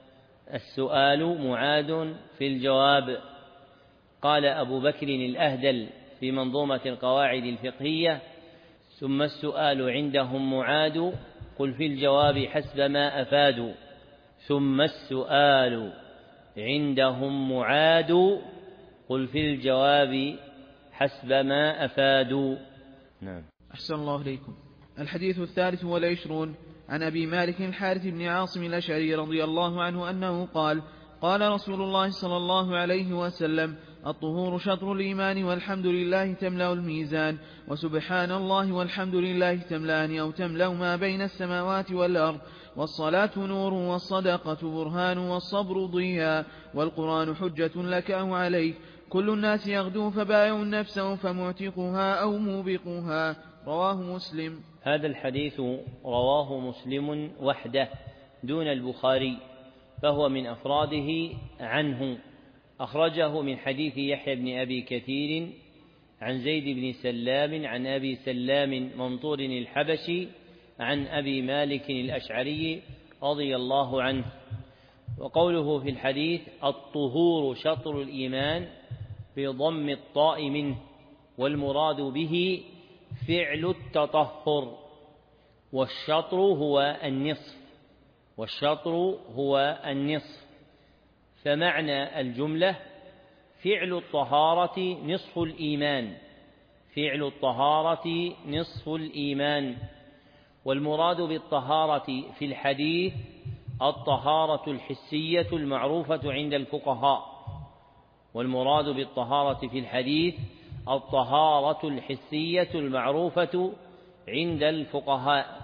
السؤال معاد في الجواب. قال أبو بكر الأهدل في منظومة القواعد الفقهية: ثم السؤال عندهم معاد، قل في الجواب حسب ما أفادوا. ثم السؤال عندهم معاد، قل في الجواب حسب ما أفادوا. نعم. أحسن الله إليكم. الحديث الثالث والعشرون عن أبي مالك الحارث بن عاصم الأشعري رضي الله عنه أنه قال: قال رسول الله صلى الله عليه وسلم: الطهور شطر الإيمان والحمد لله تملأ الميزان، وسبحان الله والحمد لله تملأان أو تملأ ما بين السماوات والأرض، والصلاة نور والصدقة برهان والصبر ضياء، والقرآن حجة لك أو عليك، كل الناس يغدو فبائع نفسه فمعتقها أو موبقها. رواه مسلم. هذا الحديث رواه مسلم وحده دون البخاري، فهو من أفراده عنه. أخرجه من حديث يحيى بن أبي كثير عن زيد بن سلام عن أبي سلام منطور الحبشي عن أبي مالك الأشعري رضي الله عنه. وقوله في الحديث الطهور شطر الإيمان بضم الطاء منه، والمراد به فعل التطهر، والشطر هو النصف، والشطر هو النصف، فمعنى الجملة فعل الطهارة نصف الإيمان، فعل الطهارة نصف الإيمان. والمراد بالطهارة في الحديث الطهارة الحسية المعروفة عند الفقهاء، والمراد بالطهارة في الحديث الطهارة الحسية المعروفة عند الفقهاء،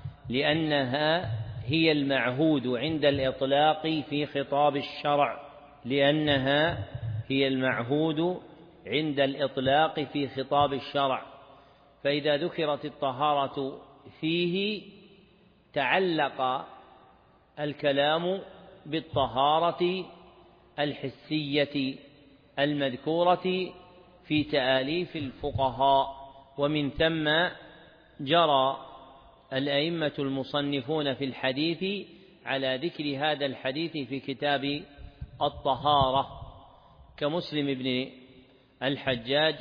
لأنها هي المعهود عند الإطلاق في خطاب الشرع، لأنها هي المعهود عند الإطلاق في خطاب الشرع. فإذا ذكرت الطهارة فيه تعلق الكلام بالطهارة الحسية المذكورة في تآليف الفقهاء، ومن ثم جرى الأئمة المصنفون في الحديث على ذكر هذا الحديث في كتاب الطهارة، كمسلم بن الحجاج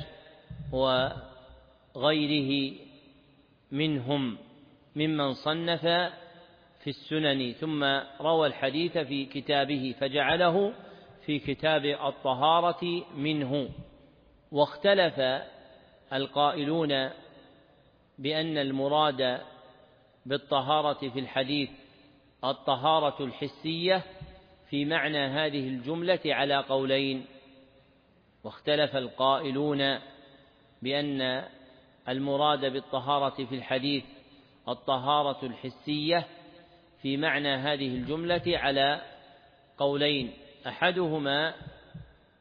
وغيره منهم ممن صنف في السنن ثم روى الحديث في كتابه فجعله في كتاب الطهارة منه. واختلف القائلون بأن المراد بالطهارة في الحديث الطهارة الحسية في معنى هذه الجملة على قولين. واختلف القائلون بأن المراد بالطهارة في الحديث الطهارة الحسية في معنى هذه الجملة على قولين، أحدهما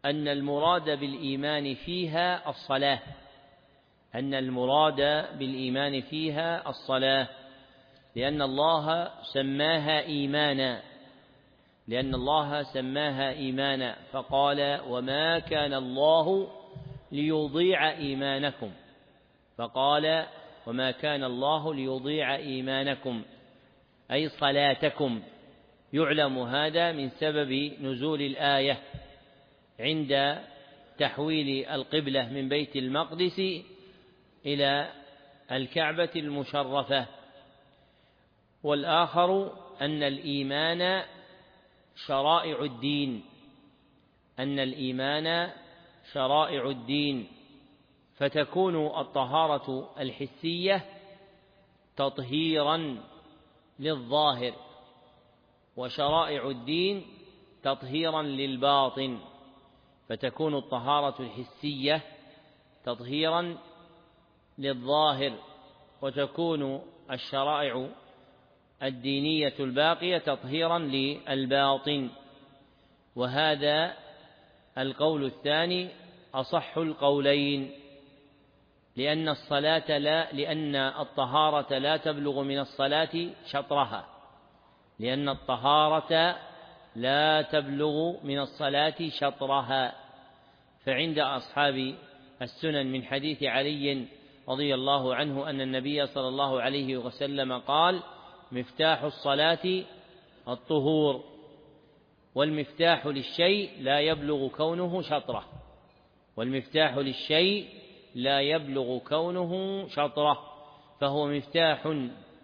أن المراد بالإيمان فيها الصلاة أن المراد بالإيمان فيها الصلاة لأن الله سماها إيمانا لأن الله سماها إيمانا فقال وما كان الله ليضيع إيمانكم فقال وما كان الله ليضيع إيمانكم أي صلاتكم. يعلم هذا من سبب نزول الآية عند تحويل القبلة من بيت المقدس إلى الكعبة المشرفة. والآخر أن الإيمان شرائع الدين أن الإيمان شرائع الدين فتكون الطهارة الحسية تطهيرا للظاهر وشرائع الدين تطهيرا للباطن فتكون الطهارة الحسية تطهيرا للظاهر وتكون الشرائع الدينية الباقية تطهيرا للباطن. وهذا القول الثاني أصح القولين لأن الصلاة لا لأن الطهارة لا تبلغ من الصلاة شطرها لأن الطهارة لا تبلغ من الصلاة شطرها. فعند أصحاب السنن من حديث علي رضي الله عنه أن النبي صلى الله عليه وسلم قال مفتاح الصلاة الطهور والمفتاح للشيء لا يبلغ كونه شطره والمفتاح للشيء لا يبلغ كونه شطره فهو مفتاح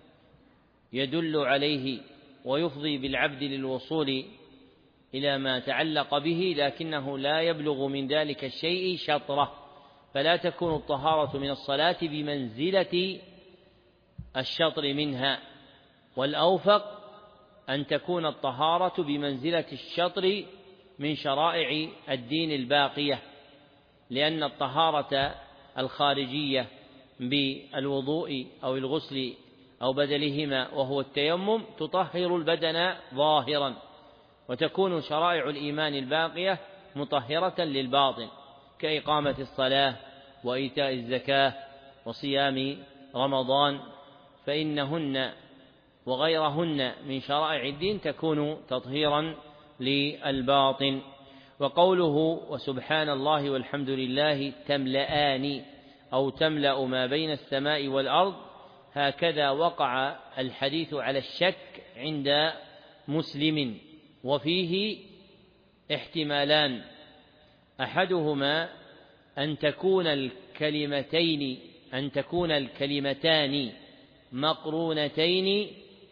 يدل عليه ويفضي بالعبد للوصول إلى ما تعلق به لكنه لا يبلغ من ذلك الشيء شطره فلا تكون الطهارة من الصلاة بمنزلة الشطر منها والأوفق أن تكون الطهارة بمنزلة الشطر من شرائع الدين الباقية لأن الطهارة الخارجية بالوضوء أو الغسل أو بدلهما وهو التيمم تطهر البدن ظاهرا وتكون شرائع الإيمان الباقية مطهرة للباطن كإقامة الصلاة وإيتاء الزكاة وصيام رمضان فإنهن وغيرهن من شرائع الدين تكون تطهيرا للباطن. وقوله وسبحان الله والحمد لله تملأان أو تملأ ما بين السماء والأرض هكذا وقع الحديث على الشك عند مسلم وفيه احتمالان أحدهما أن تكون الكلمتين أن تكون الكلمتان مقرونتين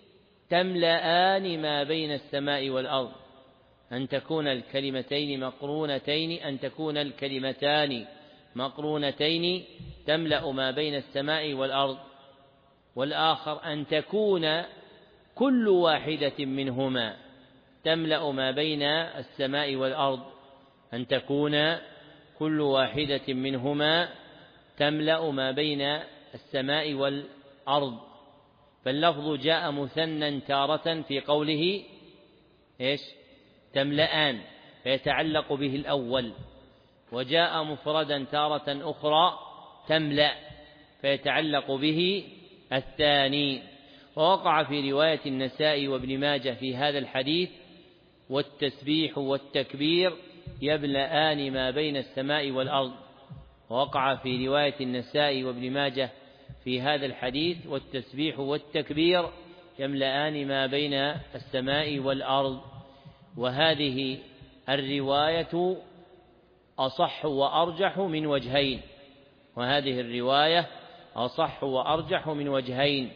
تملأان ما بين السماء والأرض أن تكون الكلمتين مقرونتين أن تكون الكلمتان مقرونتين تملأ ما بين السماء والأرض والآخر أن تكون كل واحدة منهما تملأ ما بين السماء والأرض أن تكون كل واحدة منهما تملأ ما بين السماء والأرض. فاللفظ جاء مثنى تارة في قوله إيش تملأان فيتعلق به الأول وجاء مفردا تارة أخرى تملأ فيتعلق به الثاني. ووقع في رواية النسائي وابن ماجه في هذا الحديث والتسبيح والتكبير يملأان ما بين السماء والأرض. ووقع في رواية النسائي وابن ماجه في هذا الحديث والتسبيح والتكبير يملأان ما بين السماء والأرض. وهذه الرواية أصح وأرجح من وجهين وهذه الرواية أصح وأرجح من وجهين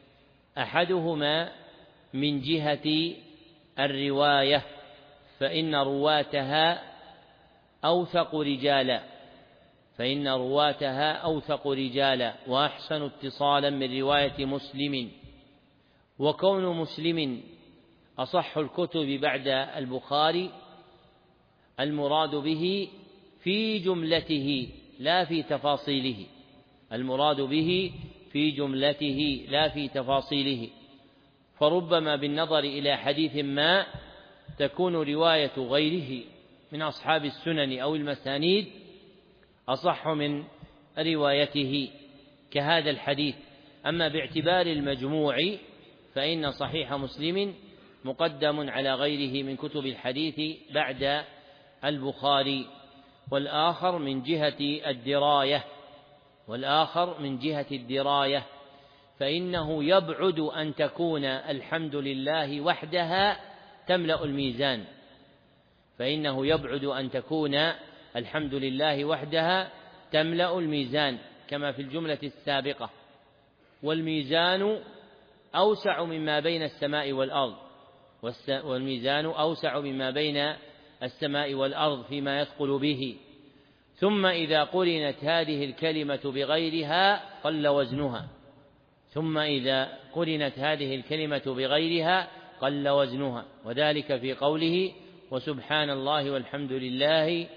أحدهما من جهة الرواية فإن رواتها أوثق رجالا فإن رواتها أوثق رجالا وأحسن اتصالا من رواية مسلم. وكون مسلم أصح الكتب بعد البخاري المراد به في جملته لا في تفاصيله المراد به في جملته لا في تفاصيله فربما بالنظر إلى حديث ما تكون رواية غيره من أصحاب السنن أو المسانيد أصح من روايته كهذا الحديث. أما باعتبار المجموع فإن صحيح مسلم مقدم على غيره من كتب الحديث بعد البخاري، والآخر من جهة الدراية والآخر من جهة الدراية فإنه يبعد أن تكون الحمد لله وحدها تملأ الميزان فإنه يبعد أن تكون الحمد لله وحدها تملأ الميزان كما في الجملة السابقة. والميزان أوسع مما بين السماء والأرض والميزان أوسع مما بين السماء والأرض فيما يثقل به. ثم إذا قرنت هذه الكلمة بغيرها قل وزنها ثم إذا قرنت هذه الكلمة بغيرها قل وزنها وذلك في قوله وسبحان الله والحمد لله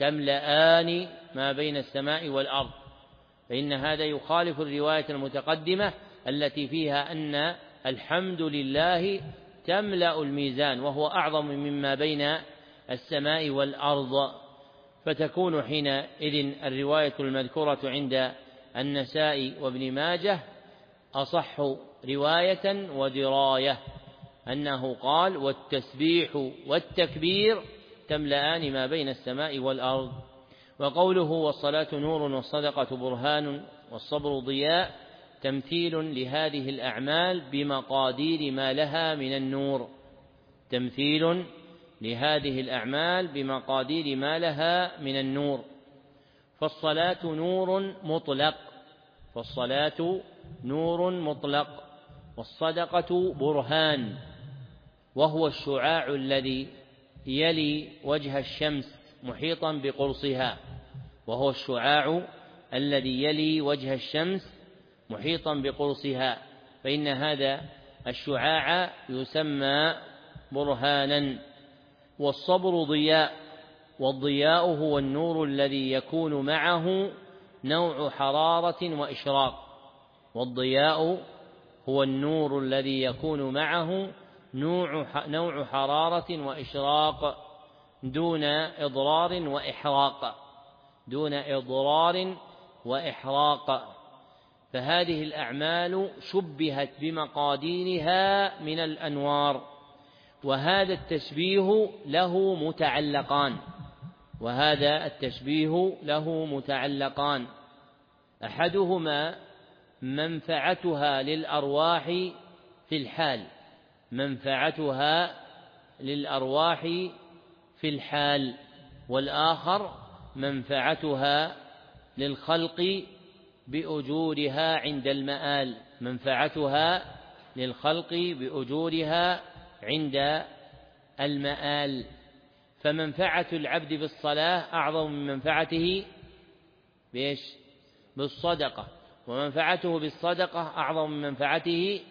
تملأان ما بين السماء والأرض، فإن هذا يخالف الرواية المتقدمة التي فيها أن الحمد لله تملأ الميزان وهو أعظم مما بين السماء والأرض. فتكون حينئذ الرواية المذكورة عند النسائي وابن ماجه أصح رواية ودراية، أنه قال والتسبيح والتكبير تملأان ما بين السماء والأرض. وقوله والصلاة نور والصدقة برهان والصبر ضياء تمثيل لهذه الأعمال بمقادير ما لها من النور تمثيل لهذه الأعمال بمقادير ما لها من النور. فالصلاة نور مطلق فالصلاة نور مطلق والصدقة برهان وهو الشعاع الذي يلي وجه الشمس محيطا بقرصها وهو الشعاع الذي يلي وجه الشمس محيطا بقرصها فإن هذا الشعاع يسمى برهانا. والصبر ضياء والضياء هو النور الذي يكون معه نوع حرارة وإشراق والضياء هو النور الذي يكون معه نوع حرارة وإشراق دون إضرار وإحراق دون إضرار وإحراق. فهذه الأعمال شبهت بمقاديرها من الأنوار، وهذا التشبيه له متعلقان وهذا التشبيه له متعلقان أحدهما منفعتها للأرواح في الحال منفعتها للأرواح في الحال والآخر منفعتها للخلق بأجورها عند المآل منفعتها للخلق بأجورها عند المآل. فمنفعة العبد بالصلاة أعظم من منفعته بإيش؟ بالصدقة، ومنفعته بالصدقة أعظم من منفعته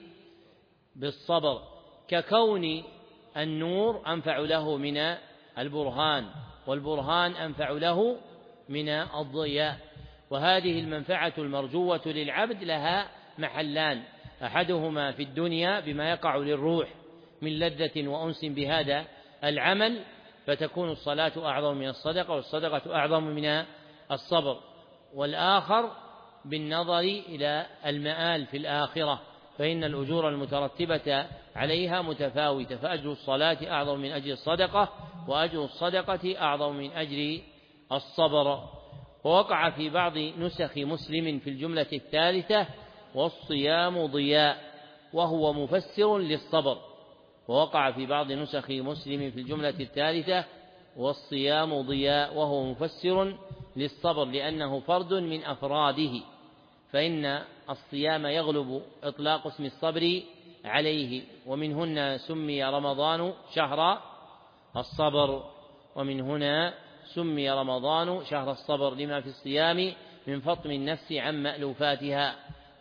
بالصبر، ككون النور أنفع له من البرهان والبرهان أنفع له من الضياء. وهذه المنفعة المرجوة للعبد لها محلان، أحدهما في الدنيا بما يقع للروح من لذة وأنس بهذا العمل فتكون الصلاة أعظم من الصدقة والصدقة أعظم من الصبر، والآخر بالنظر إلى المآل في الآخرة فإن الأجور المترتبة عليها متفاوتة، فأجر الصلاة أعظم من أجر الصدقة وأجر الصدقة أعظم من أجر الصبر. ووقع في بعض نسخ مسلم في الجملة الثالثة والصيام ضياء وهو مفسر للصبر ووقع في بعض نسخ مسلم في الجملة الثالثة والصيام ضياء وهو مفسر للصبر لأنه فرد من أفراده، فإن الصيام يغلب إطلاق اسم الصبر عليه، ومن سمي رمضان شهر الصبر ومن هنا سمي رمضان شهر الصبر لما في الصيام من فطم النفس عن مألوفاتها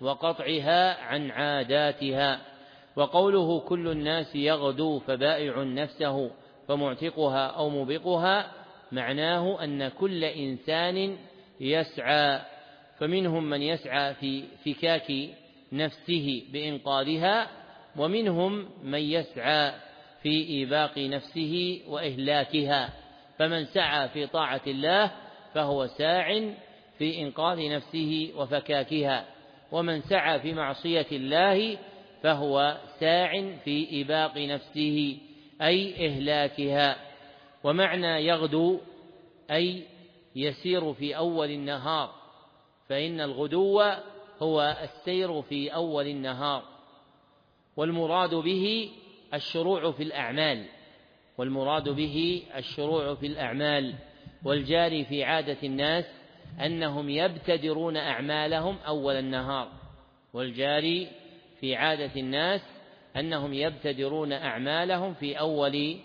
وقطعها عن عاداتها. وقوله كل الناس يغدو فبائع نفسه فمعتقها أو مبقها معناه أن كل إنسان يسعى، فمنهم من يسعى في فكاك نفسه بإنقاذها ومنهم من يسعى في إيباق نفسه وإهلاكها، فمن سعى في طاعة الله فهو ساع في إنقاذ نفسه وفكاكها، ومن سعى في معصية الله فهو ساع في إباق نفسه أي إهلاكها. ومعنى يغدو أي يسير في أول النهار، فإن الغدو هو السير في أول النهار، والمراد به الشروع في الأعمال والمراد به الشروع في الأعمال والجاري في عادة الناس أنهم يبتدرون أعمالهم أول النهار والجاري في عادة الناس أنهم يبتدرون أعمالهم في أول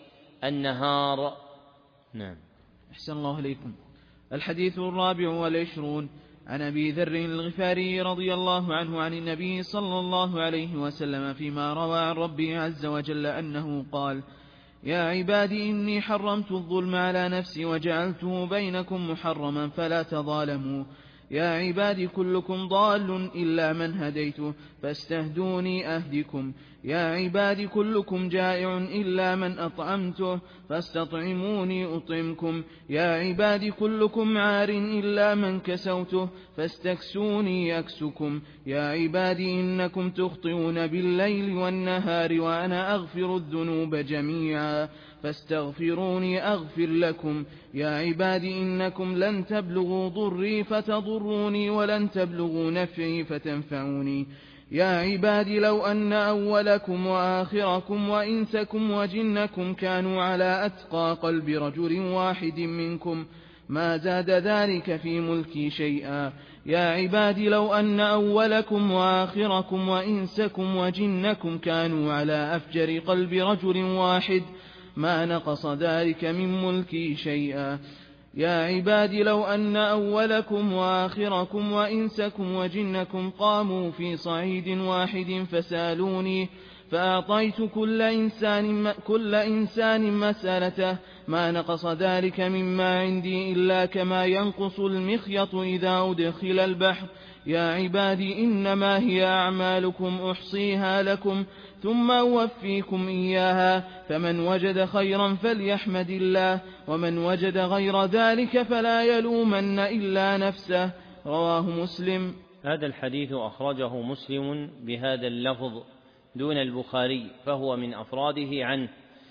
النهار. نعم. أحسن الله إليكم. الحديث الرابع والعشرون عن أبي ذر الغفاري رضي الله عنه عن النبي صلى الله عليه وسلم فيما روى عن ربه عز وجل أنه قال: يا عبادي إني حرمت الظلم على نفسي وجعلته بينكم محرما فلا تظالموا. يا عبادي كلكم ضال إلا من هديته فاستهدوني أهدكم. يا عبادي كلكم جائع إلا من أطعمته فاستطعموني أطعمكم. يا عبادي كلكم عار إلا من كسوته فاستكسوني أكسكم. يا عبادي إنكم تخطئون بالليل والنهار وأنا أغفر الذنوب جميعا فاستغفروني أغفر لكم. يا عبادي إنكم لن تبلغوا ضري فتضروني ولن تبلغوا نفعي فتنفعوني. يا عبادي لو أن أولكم وآخركم وإنسكم وجنكم كانوا على أتقى قلب رجل واحد منكم ما زاد ذلك في ملكي شيئا. يا عبادي لو أن أولكم وآخركم وإنسكم وجنكم كانوا على أفجر قلب رجل واحد ما نقص ذلك من ملكي شيئا. يا عبادي لو أن أولكم وآخركم وإنسكم وجنكم قاموا في صعيد واحد فسالوني فأعطيت كل إنسان, كل إنسان مسألته ما نقص ذلك مما عندي إلا كما ينقص المخيط إذا أدخل البحر. يا عبادي إنما هي أعمالكم أحصيها لكم ثم أوفيكم إياها فمن وجد خيرا فليحمد الله ومن وجد غير ذلك فلا يلومن إلا نفسه. رواه مسلم. هذا الحديث أخرجه مسلم بهذا اللفظ دون البخاري، فهو من أفراده عنه،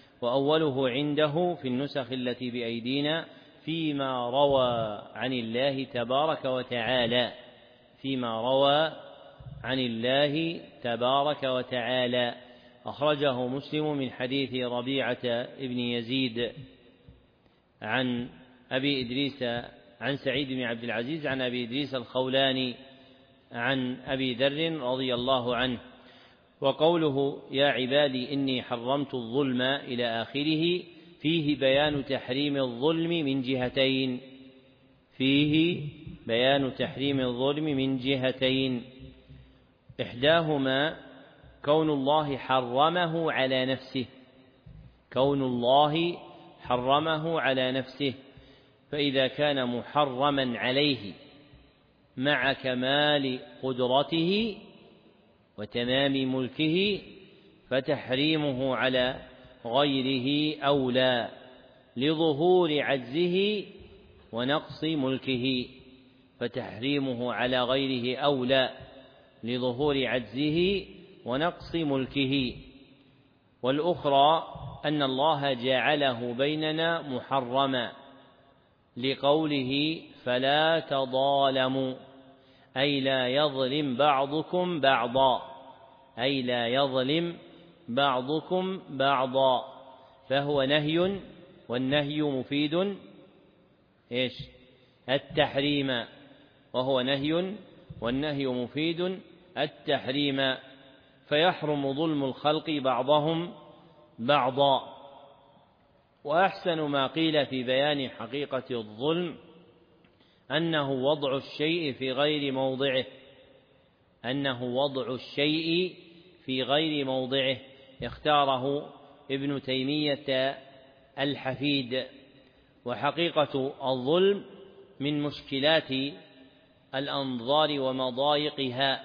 وأوله عنده في النسخ التي بأيدينا فيما روى عن الله تبارك وتعالى فيما روى عن الله تبارك وتعالى أخرجه مسلم من حديث ربيعة ابن يزيد عن أبي إدريس عن سعيد بن عبد العزيز عن أبي إدريس الخولاني عن أبي ذر رضي الله عنه. وقوله يا عبادي إني حرمت الظلم إلى آخره فيه بيان تحريم الظلم من جهتين فيه بيان تحريم الظلم من جهتين إحداهما كون الله حرمه على نفسه كون الله حرمه على نفسه فإذا كان محرما عليه مع كمال قدرته وتمام ملكه فتحريمه على غيره أولى لظهور عجزه ونقص ملكه فتحريمه على غيره أولى لظهور عجزه ونقص ملكه. والأخرى أن الله جعله بيننا محرما لقوله فلا تظالموا أي لا يظلم بعضكم بعضا أي لا يظلم بعضكم بعضا فهو نهي والنهي مفيد إيش التحريم وهو نهي والنهي مفيد التحريم فيحرم ظلم الخلق بعضهم بعضا. وأحسن ما قيل في بيان حقيقة الظلم أنه وضع الشيء في غير موضعه أنه وضع الشيء في غير موضعه اختاره ابن تيمية الحفيد. وحقيقة الظلم من مشكلات الأنظار ومضايقها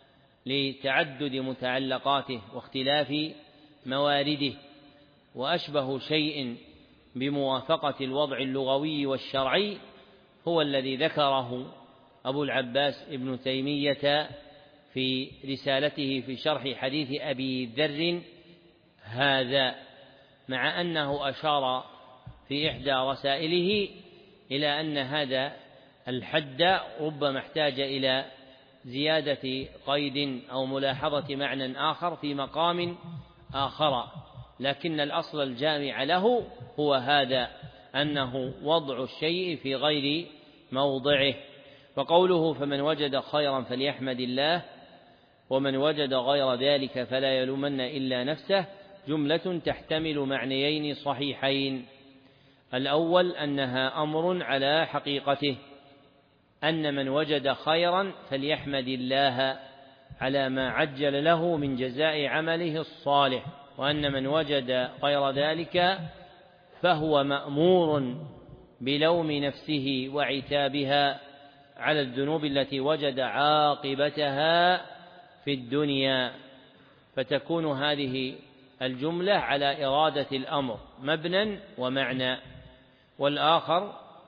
لتعدد متعلقاته واختلاف موارده، وأشبه شيء بموافقة الوضع اللغوي والشرعي هو الذي ذكره أبو العباس ابن تيمية في رسالته في شرح حديث أبي ذر هذا، مع أنه أشار في إحدى رسائله إلى أن هذا الحد ربما احتاج إلى زيادة قيد أو ملاحظة معنى آخر في مقام آخر، لكن الأصل الجامع له هو هذا، أنه وضع الشيء في غير موضعه. وقوله فمن وجد خيرا فليحمد الله ومن وجد غير ذلك فلا يلومن إلا نفسه جملة تحتمل معنيين صحيحين. الأول أنها أمر على حقيقته، أن من وجد خيرا فليحمد الله على ما عجل له من جزاء عمله الصالح، وأن من وجد غير ذلك فهو مأمور بلوم نفسه وعتابها على الذنوب التي وجد عاقبتها في الدنيا، فتكون هذه الجملة على إرادة الأمر مبنى ومعنى. والآخر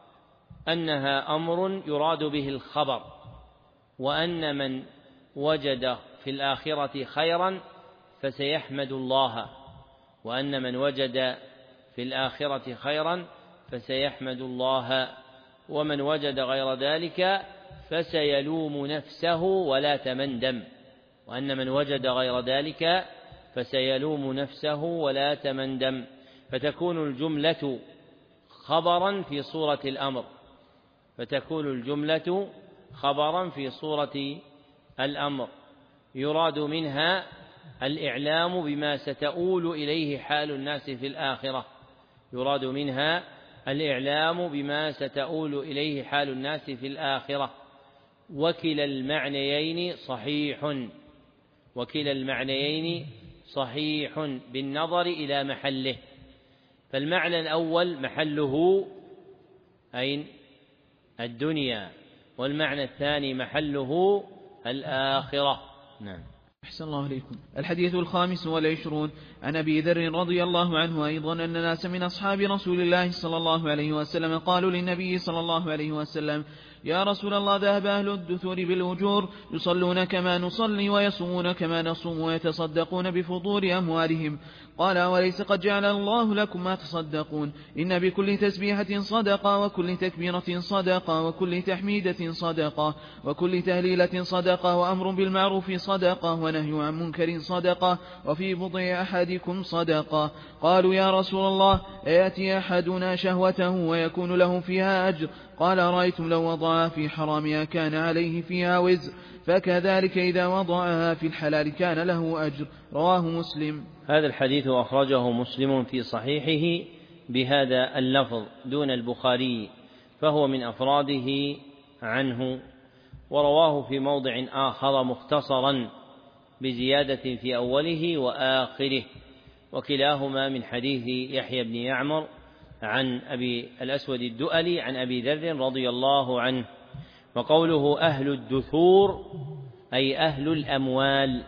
أنها أمر يراد به الخبر، وأن من وجد في الآخرة خيرا فسيحمد الله، وأن من وجد في الآخرة خيرا فسيحمد الله، ومن وجد غير ذلك فسيلوم نفسه ولا تمندم، وأن من وجد غير ذلك فسيلوم نفسه ولا تمندم، فتكون الجملة خبرا في صورة الأمر فتكون الجملة خبرا في صورة الأمر يراد منها الإعلام بما ستؤول إليه حال الناس في الآخرة يراد منها الإعلام بما ستؤول إليه حال الناس في الآخرة وكلا المعنيين صحيح وكلا المعنيين صحيح بالنظر إلى محله. فالمعنى الأول محله أين؟ الدنيا، والمعنى الثاني محله الآخرة. نعم. أحسن الله عليكم. الحديث الخامس والعشرون عن أبي ذر رضي الله عنه أيضا أن ناس من أصحاب رسول الله صلى الله عليه وسلم قالوا للنبي صلى الله عليه وسلم يا رسول الله ذهب أهل الدثور بالأجور يصلون كما نصلي ويصومون كما نصوم ويتصدقون بفضول أموالهم، قال وليس قد جعل الله لكم ما تصدقون؟ إن بكل تسبيحة صدقة وكل تكبيرة صدقة وكل تحميدة صدقة وكل تهليلة صدقة وأمر بالمعروف صدقة ونهي عن منكر صدقة وفي بضع أحدكم صدقة. قالوا يا رسول الله أيأتي أحدنا شهوته ويكون له فيها أجر؟ قال رأيتم لو وضعها في حرامها كان عليه فيها وزر، فكذلك إذا وضعها في الحلال كان له أجر. رواه مسلم. هذا الحديث أخرجه مسلم في صحيحه بهذا اللفظ دون البخاري، فهو من أفراده عنه، ورواه في موضع آخر مختصرا بزيادة في أوله وآخره، وكلاهما من حديث يحيى بن يعمر عن أبي الأسود الدؤلي عن أبي ذر رضي الله عنه. وقوله أهل الدثور أي أهل الأموال،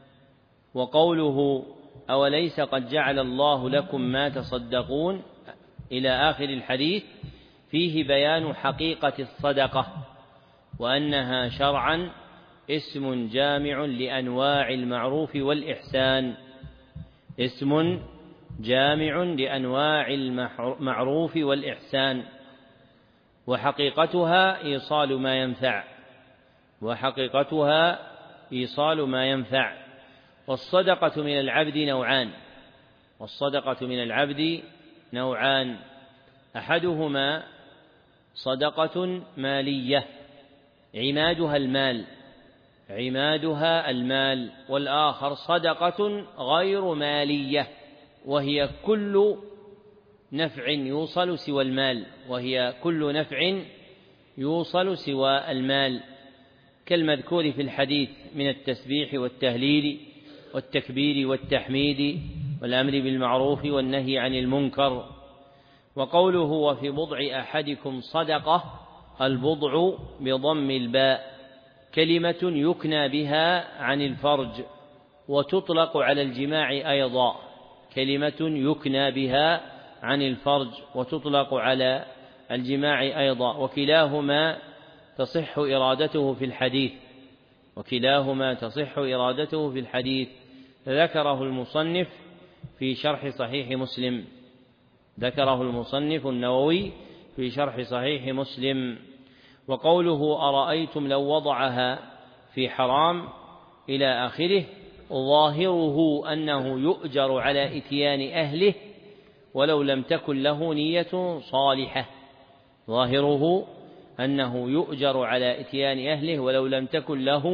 وقوله أوليس قد جعل الله لكم ما تصدقون إلى آخر الحديث فيه بيان حقيقة الصدقة، وأنها شرعا اسم جامع لأنواع المعروف والإحسان اسم جامع لأنواع المعروف والإحسان، وحقيقتها إيصال ما ينفع وحقيقتها إيصال ما ينفع والصدقة من العبد نوعان والصدقة من العبد نوعان أحدهما صدقة مالية عمادها المال عمادها المال والآخر صدقة غير مالية وهي كل نفع يوصل سوى المال وهي كل نفع يوصل سوى المال كالمذكور في الحديث من التسبيح والتهليل والتكبير والتحميد والأمر بالمعروف والنهي عن المنكر. وقوله وفي بضع أحدكم صدقة البضع بضم الباء كلمة يكنى بها عن الفرج وتطلق على الجماع أيضا كلمة يكنى بها عن الفرج، وتطلق على الجماع أيضا، وكلاهما تصح إرادته في الحديث وكلاهما تصح إرادته في الحديث ذكره المصنف في شرح صحيح مسلم ذكره المصنف النووي في شرح صحيح مسلم. وقوله أرأيتم لو وضعها في حرام إلى آخره ظاهره أنه يؤجر على إتيان أهله ولو لم تكن له نية صالحة ظاهره أنه يؤجر على إتيان أهله ولو لم تكن له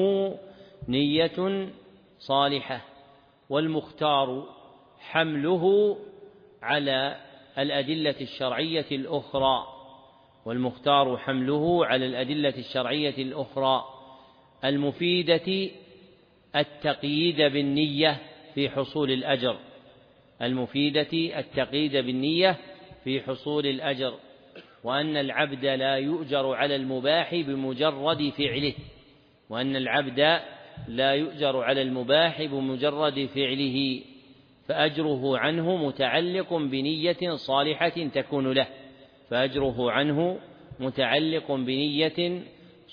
نية صالحة. والمختار حمله على الأدلة الشرعية الأخرى والمختار حمله على الأدلة الشرعية الأخرى المفيدة التقييد بالنية في حصول الأجر المفيدة التقييد بالنية في حصول الأجر وأن العبد لا يؤجر على المباح بمجرد فعله وأن العبد لا يؤجر على المباح بمجرد فعله فأجره عنه متعلق بنية صالحة تكون له فأجره عنه متعلق بنية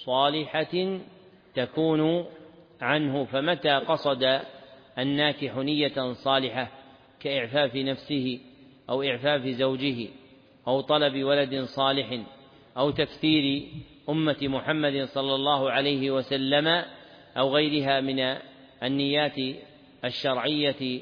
صالحة تكون عنه. فمتى قصد الناكح نية صالحة كإعفاف نفسه أو إعفاف زوجه أو طلب ولد صالح أو تكثير أمة محمد صلى الله عليه وسلم أو غيرها من النيات الشرعية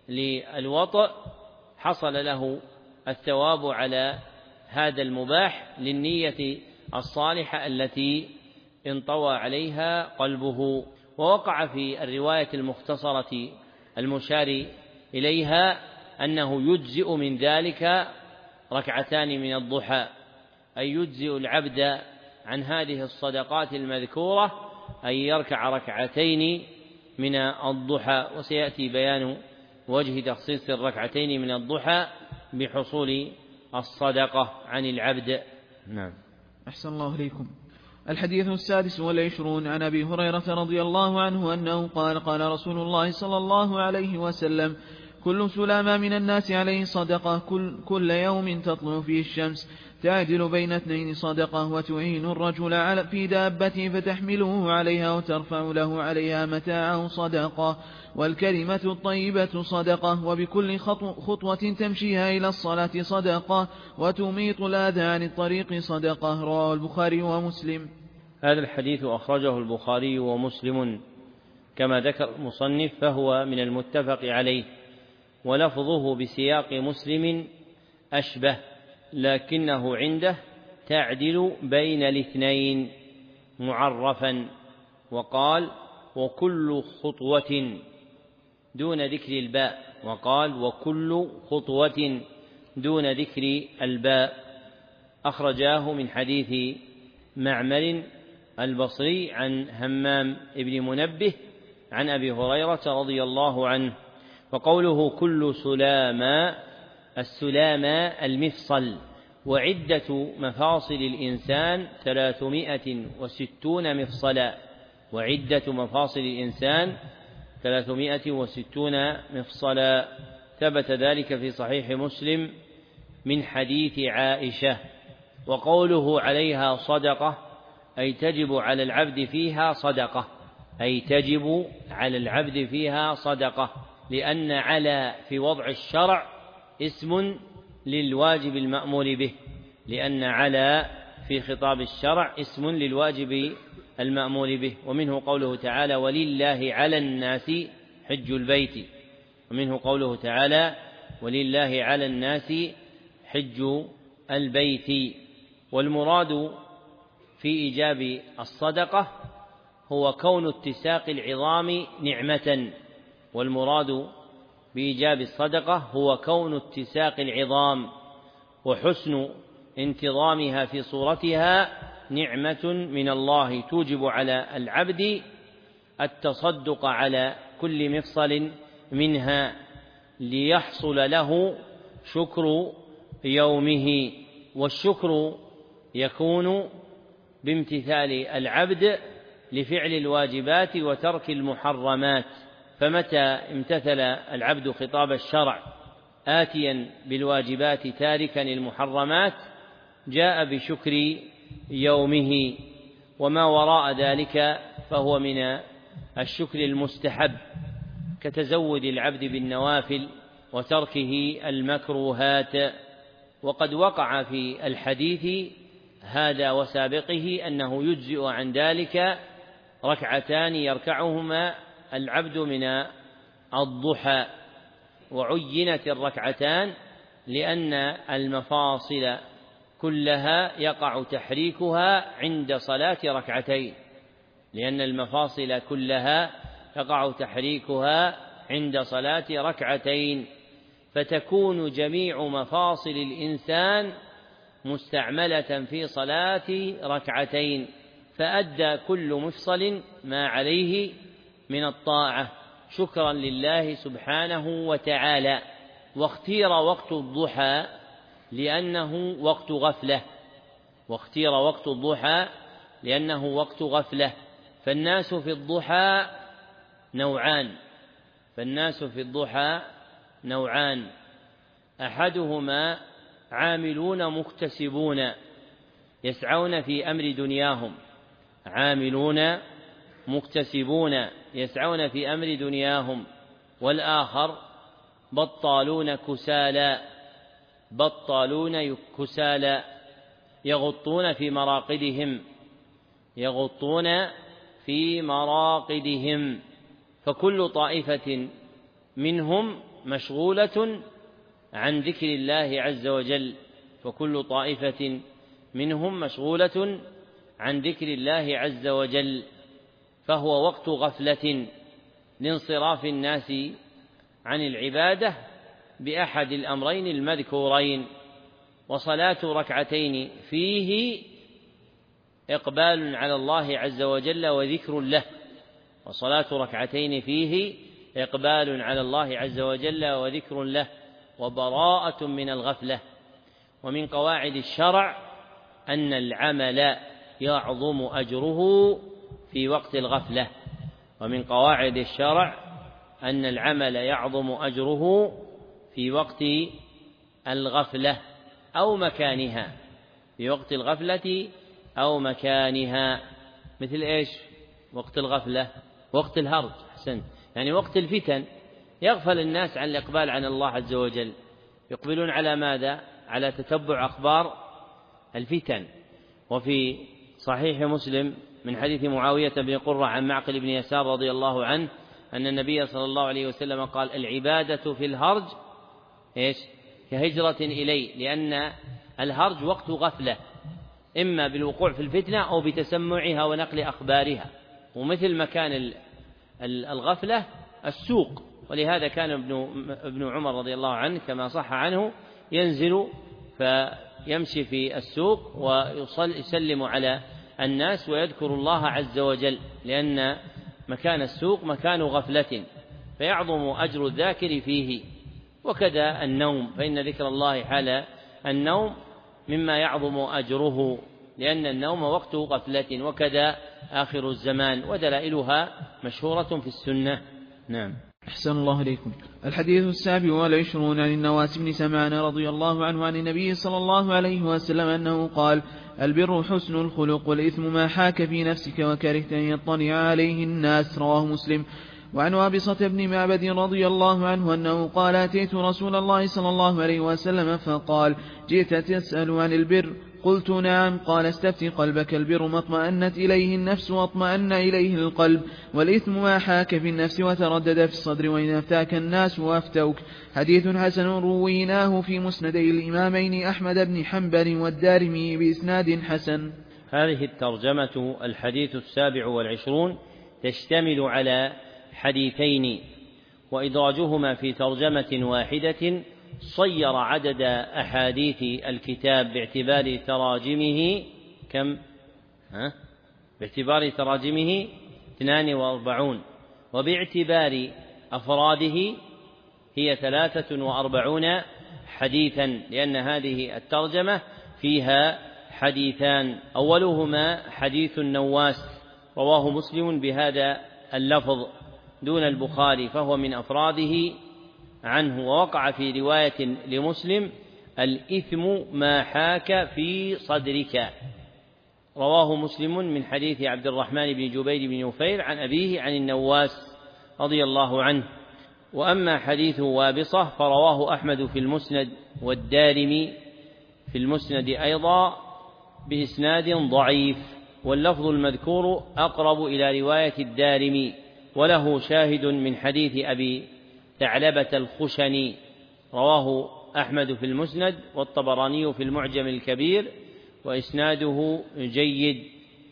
للوطء حصل له الثواب على هذا المباح للنية الصالحة التي انطوى عليها قلبه. ووقع في الرواية المختصرة المشار إليها أنه يجزئ من ذلك ركعتان من الضحى أي يجزئ العبد عن هذه الصدقات المذكورة أن يركع ركعتين من الضحى. وسيأتي بيان وجه تخصيص الركعتين من الضحى بحصول الصدقة عن العبد. نعم. أحسن الله إليكم. الحديث السادس والعشرون عن أبي هريرة رضي الله عنه أنه قال قال رسول الله صلى الله عليه وسلم كل سلامة من الناس عليه صدقة كل, كل يوم تطلع فيه الشمس تعدل بين اثنين صدقة وتعين الرجل على في دابته فتحمله عليها وترفع له عليها متاعه صدقة والكلمة الطيبة صدقة وبكل خطوة تمشيها إلى الصلاة صدقة وتميط الأذى عن الطريق صدقة. رواه البخاري ومسلم. هذا الحديث أخرجه البخاري ومسلم كما ذكر المصنف فهو من المتفق عليه ولفظه بسياق مسلم أشبه لكنه عنده تعدل بين الاثنين معرفا وقال وكل خطوة دون ذكر الباء وقال وكل خطوة دون ذكر الباء. أخرجاه من حديث معمر البصري عن همام ابن منبه عن أبي هريرة رضي الله عنه. وقوله كل سلامة السلامة المفصل وعدة مفاصل الإنسان ثلاثمائة وستون مفصلا وعدة مفاصل الإنسان ثلاثمائة وستون مفصلا ثبت ذلك في صحيح مسلم من حديث عائشة. وقوله عليها صدقة أي تجب على العبد فيها صدقة أي تجب على العبد فيها صدقة لأن على في وضع الشرع اسم للواجب المأمور به لأن على في خطاب الشرع اسم للواجب المأمور به. ومنه قوله تعالى ولله على الناس حج البيت ومنه قوله تعالى ولله على الناس حج البيت. والمراد في إيجاب الصدقة هو كون اتساق العظام نعمة والمراد بإيجاب الصدقة هو كون اتساق العظام وحسن انتظامها في صورتها نعمة من الله توجب على العبد التصدق على كل مفصل منها ليحصل له شكر يومه. والشكر يكون بامتثال العبد لفعل الواجبات وترك المحرمات. فمتى امتثل العبد خطاب الشرع آتيا بالواجبات تاركا المحرمات جاء بشكر يومه، وما وراء ذلك فهو من الشكر المستحب كتزود العبد بالنوافل وتركه المكروهات. وقد وقع في الحديث هذا وسابقه أنه يجزئ عن ذلك ركعتان يركعهما العبد من الضحى، وعينت الركعتان لأن المفاصل كلها يقع تحريكها عند صلاة ركعتين لأن المفاصل كلها يقع تحريكها عند صلاة ركعتين فتكون جميع مفاصل الإنسان مستعملة في صلاة ركعتين، فأدى كل مفصل ما عليه من الطاعة شكرا لله سبحانه وتعالى. واختير وقت الضحى لأنه وقت غفلة واختير وقت الضحى لأنه وقت غفلة فالناس في الضحى نوعان فالناس في الضحى نوعان أحدهما عاملون مكتسبون يسعون في أمر دنياهم عاملون مكتسبون يسعون في أمر دنياهم والآخر بطالون كسالى بطالون كسالى يغطون في مراقدهم يغطون في مراقدهم فكل طائفة منهم مشغولة عن ذكر الله عز وجل فكل طائفة منهم مشغولة عن ذكر الله عز وجل فهو وقت غفلة لانصراف الناس عن العبادة بأحد الأمرين المذكورين. وصلاة ركعتين فيه إقبال على الله عز وجل وذكر له وصلاة ركعتين فيه إقبال على الله عز وجل وذكر له وبراءة من الغفلة. ومن قواعد الشرع أن العمل يعظم أجره في وقت الغفلة ومن قواعد الشرع أن العمل يعظم أجره في وقت الغفلة أو مكانها في وقت الغفلة أو مكانها. مثل إيش وقت الغفلة؟ وقت الهرج حسن يعني وقت الفتن يغفل الناس عن الإقبال عن الله عز وجل يقبلون على ماذا؟ على تتبع أخبار الفتن. وفي صحيح مسلم من حديث معاوية بن قرة عن معقل بن يسار رضي الله عنه أن النبي صلى الله عليه وسلم قال العبادة في الهرج إيش؟ كهجرة إلي لأن الهرج وقت غفلة إما بالوقوع في الفتنة أو بتسمعها ونقل أخبارها ومثل مكان الغفلة السوق. ولهذا كان ابن عمر رضي الله عنه كما صح عنه ينزل فيمشي في السوق ويسلم على الناس ويذكر الله عز وجل لأن مكان السوق مكان غفلة فيعظم أجر الذاكر فيه. وكذا النوم فإن ذكر الله حال النوم مما يعظم أجره لأن النوم وقت غفلة. وكذا آخر الزمان ودلائلها مشهورة في السنة. نعم. أحسن الله إليكم. الحديث السابع والعشرون عن النواس بن سمعان رضي الله عنه عن النبي صلى الله عليه وسلم أنه قال البر حسن الخلق والإثم ما حاك في نفسك وكرهت أن يطلع عليه الناس رواه مسلم. وعن وابصة بن معبد رضي الله عنه أنه قال أتيت رسول الله صلى الله عليه وسلم فقال جئت تسأل عن البر قلت نعم قال استفتي قلبك البر ما اطمأنت إليه النفس واطمأن إليه القلب والإثم ما حاك في النفس وتردد في الصدر وإن أفتاك الناس وأفتوك. حديث حسن رويناه في مسندي الإمامين أحمد بن حنبل والدارمي بإسناد حسن. هذه الترجمة الحديث السابع والعشرون تشتمل على حديثين وإدراجهما في ترجمة واحدة صير عدد أحاديث الكتاب باعتبار تراجمه كم؟ ها؟ باعتبار تراجمه اثنان وأربعون وباعتبار أفراده هي ثلاثة وأربعون حديثا لأن هذه الترجمة فيها حديثان أولهما حديث النواس رواه مسلم بهذا اللفظ دون البخاري فهو من أفراده عنه. ووقع في رواية لمسلم: الإثم ما حاك في صدرك. رواه مسلم من حديث عبد الرحمن بن جبير بن نفير عن أبيه عن النواس رضي الله عنه. وأما حديث وابصة فرواه أحمد في المسند والدارمي في المسند أيضا بإسناد ضعيف، واللفظ المذكور أقرب إلى رواية الدارمي، وله شاهد من حديث أبي ثعلبة الخشني رواه أحمد في المسند والطبراني في المعجم الكبير وإسناده جيد.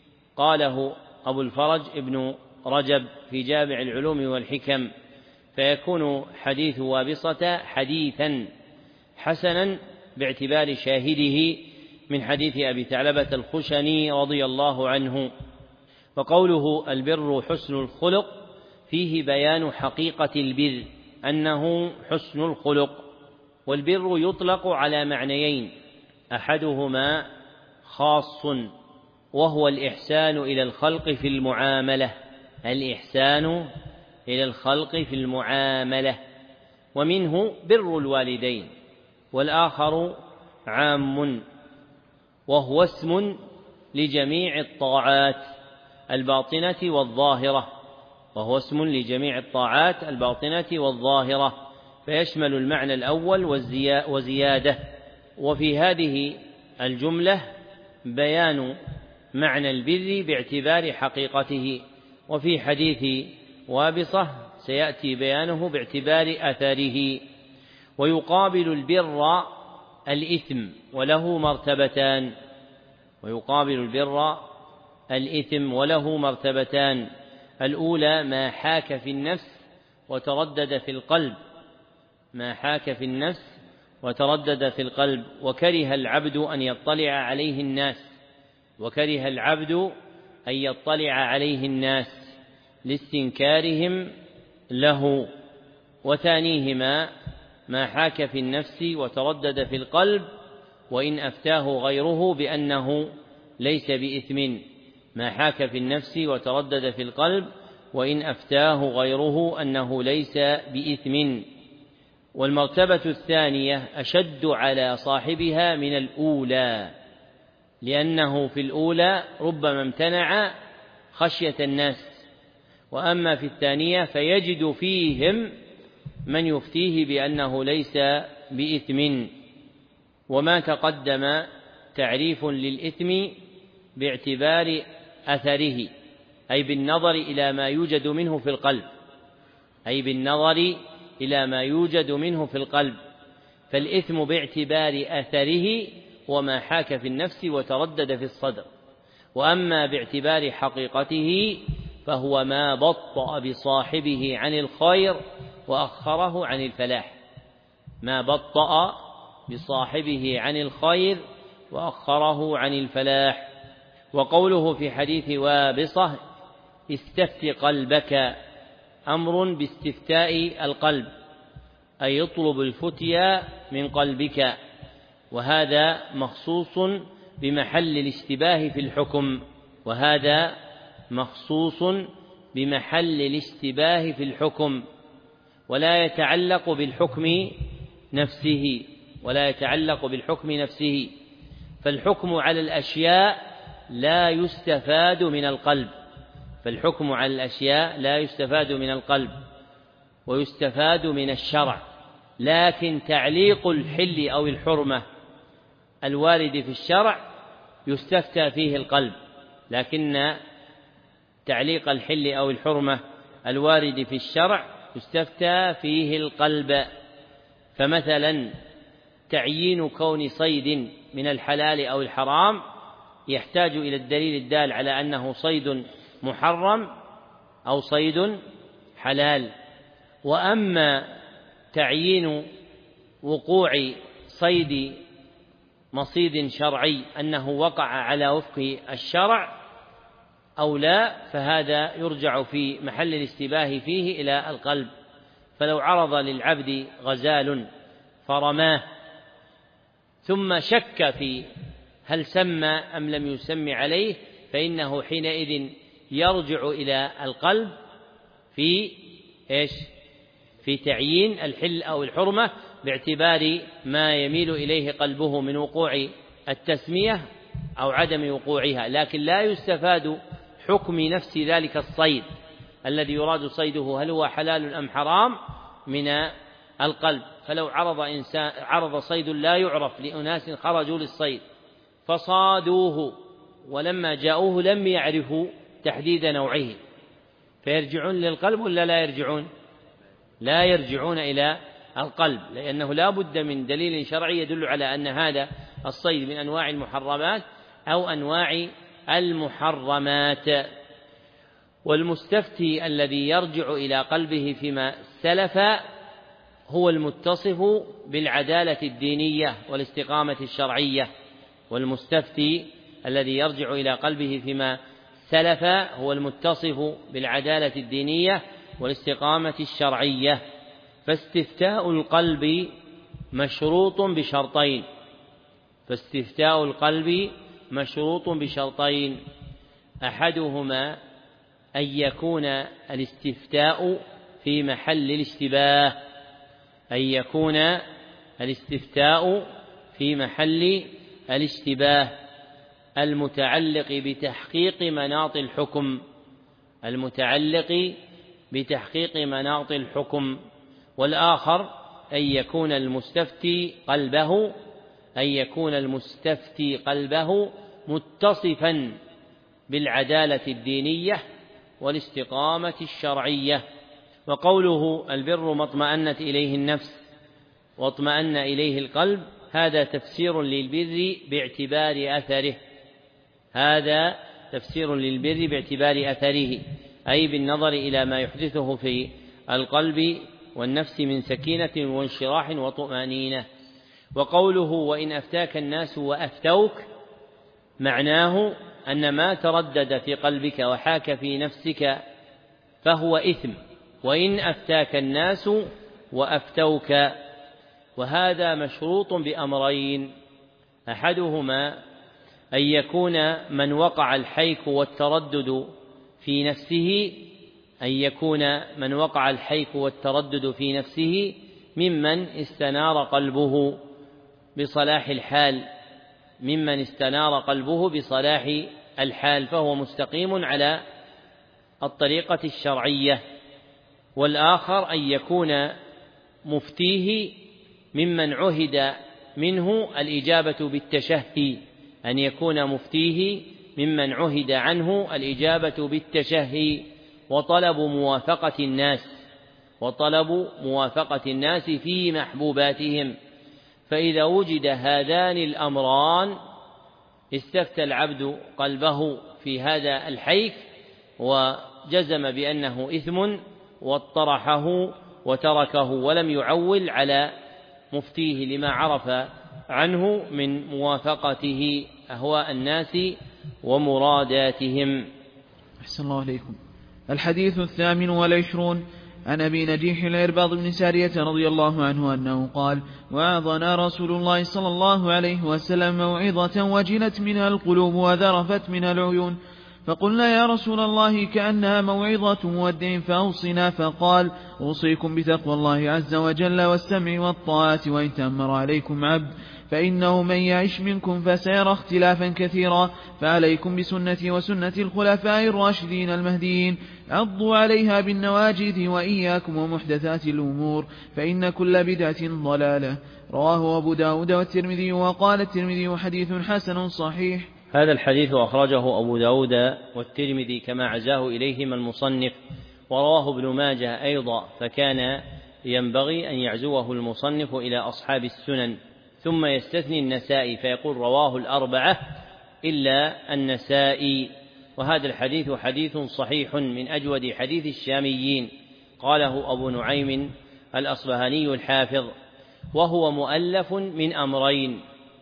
قاله أبو الفرج ابن رجب في جامع العلوم والحكم، فيكون حديث وابصة حديثا حسنا باعتبار شاهده من حديث أبي ثعلبة الخشني رضي الله عنه. وقوله البر حسن الخلق فيه بيان حقيقة البر أنه حسن الخلق. والبر يطلق على معنيين: أحدهما خاص وهو الإحسان إلى الخلق في المعاملة، الإحسان إلى الخلق في المعاملة، ومنه بر الوالدين. والآخر عام وهو اسم لجميع الطاعات الباطنة والظاهرة، وهو اسم لجميع الطاعات الباطنة والظاهرة، فيشمل المعنى الأول وزيادة. وفي هذه الجملة بيان معنى البر باعتبار حقيقته، وفي حديث وابصة سيأتي بيانه باعتبار أثره. ويقابل البر الإثم وله مرتبتان ويقابل البر الإثم وله مرتبتان الأولى ما حاك في النفس وتردد في القلب ما حاك في النفس وتردد في القلب وكره العبد أن يطلع عليه الناس وكره العبد أن يطلع عليه الناس لاستنكارهم له. وثانيهما ما حاك في النفس وتردد في القلب وإن أفتاه غيره بأنه ليس بإثم ما حاك في النفس وتردد في القلب وإن أفتاه غيره أنه ليس بإثم. والمرتبة الثانية أشد على صاحبها من الأولى، لأنه في الأولى ربما امتنع خشية الناس، وأما في الثانية فيجد فيهم من يفتيه بأنه ليس بإثم. وما تقدم تعريف للإثم باعتبار أثره، أي بالنظر إلى ما يوجد منه في القلب أي بالنظر إلى ما يوجد منه في القلب فالإثم باعتبار أثره وما حاك في النفس وتردد في الصدر. وأما باعتبار حقيقته فهو ما بطأ بصاحبه عن الخير وأخره عن الفلاح ما بطأ بصاحبه عن الخير وأخره عن الفلاح. وقوله في حديث وابصة استفت قلبك أمر باستفتاء القلب، أي يطلب الفتيا من قلبك، وهذا مخصوص بمحل الاشتباه في الحكم وهذا مخصوص بمحل الاشتباه في الحكم ولا يتعلق بالحكم نفسه ولا يتعلق بالحكم نفسه فالحكم على الأشياء لا يستفاد من القلب فالحكم على الأشياء لا يستفاد من القلب ويستفاد من الشرع، لكن تعليق الحل أو الحرمة الوارد في الشرع يستفتى فيه القلب، لكن تعليق الحل أو الحرمة الوارد في الشرع يستفتى فيه القلب. فمثلا تعيين كون صيد من الحلال أو الحرام يحتاج إلى الدليل الدال على أنه صيد محرم أو صيد حلال. وأما تعيين وقوع صيد مصيد شرعي أنه وقع على وفق الشرع أو لا فهذا يرجع في محل الاشتباه فيه إلى القلب. فلو عرض للعبد غزال فرماه ثم شك في هل سمى أم لم يسم عليه فإنه حينئذ يرجع إلى القلب في إيش في تعيين الحل أو الحرمة باعتبار ما يميل إليه قلبه من وقوع التسمية أو عدم وقوعها، لكن لا يستفاد حكم نفس ذلك الصيد الذي يراد صيده هل هو حلال أم حرام من القلب. فلو عرض إنسان عرض صيد لا يعرف لأناس خرجوا للصيد فصادوه ولما جاءوه لم يعرفوا تحديد نوعه، فيرجعون للقلب ولا لا يرجعون؟ لا يرجعون إلى القلب، لأنه لا بد من دليل شرعي يدل على أن هذا الصيد من أنواع المحرمات أو أنواع المحرمات. والمستفتي الذي يرجع إلى قلبه فيما سلف هو المتصف بالعدالة الدينية والاستقامة الشرعية. والمستفتي الذي يرجع إلى قلبه فيما سلف هو المتصف بالعدالة الدينية والاستقامة الشرعية. فاستفتاء القلب مشروط بشرطين فاستفتاء القلب مشروط بشرطين أحدهما أن يكون الاستفتاء في محل الاشتباه أن يكون الاستفتاء في محل الاشتباه المتعلق بتحقيق مناط الحكم المتعلق بتحقيق مناط الحكم والآخر أن يكون المستفتي قلبه أن يكون المستفتي قلبه متصفا بالعدالة الدينية والاستقامة الشرعية. وقوله البر ما اطمأنت إليه النفس واطمأن إليه القلب هذا تفسير للبر باعتبار أثره هذا تفسير للبر باعتبار أثره أي بالنظر إلى ما يحدثه في القلب والنفس من سكينة وانشراح وطمأنينة. وقوله وإن أفتاك الناس وأفتوك معناه أن ما تردد في قلبك وحاك في نفسك فهو إثم وإن أفتاك الناس وأفتوك. وهذا مشروط بأمرين أحدهما أن يكون من وقع الحيك والتردد في نفسه أن يكون من وقع الحيك والتردد في نفسه ممن استنار قلبه بصلاح الحال ممن استنار قلبه بصلاح الحال فهو مستقيم على الطريقة الشرعية. والآخر أن يكون مفتيه ممن عهد منه الإجابة بالتشهي أن يكون مفتيه ممن عهد عنه الإجابة بالتشهي وطلب موافقة الناس وطلب موافقة الناس في محبوباتهم. فإذا وجد هذان الأمران استفتى العبد قلبه في هذا الحيك وجزم بأنه إثم واطرحه وتركه ولم يعول على مفتيه لما عرف عنه من موافقته أهواء الناس ومراداتهم. أحسن الله عليكم. الحديث الثامن والعشرون عن أبي نجيح العرباض بن سارية رضي الله عنه أنه قال وعظنا رسول الله صلى الله عليه وسلم موعظة وجلت منها القلوب وذرفت منها العيون فقلنا يا رسول الله كأنها موعظة مودع فأوصنا فقال أوصيكم بتقوى الله عز وجل والسمع والطاعة وإن تأمر عليكم عبد فإنه من يعش منكم فسيرى اختلافا كثيرا فعليكم بسنتي وسنة الخلفاء الراشدين المهديين عضوا عليها بالنواجذ وإياكم ومحدثات الأمور فإن كل بدعة ضلالة. رواه أبو داود والترمذي وقال الترمذي حديث حسن صحيح. هذا الحديث أخرجه أبو داود والترمذي كما عزاه إليهما المصنف ورواه ابن ماجه أيضا فكان ينبغي أن يعزوه المصنف إلى أصحاب السنن ثم يستثني النسائي فيقول رواه الأربعة إلا النسائي. وهذا الحديث حديث صحيح من أجود حديث الشاميين قاله أبو نعيم الأصبهاني الحافظ وهو مؤلف من أمرين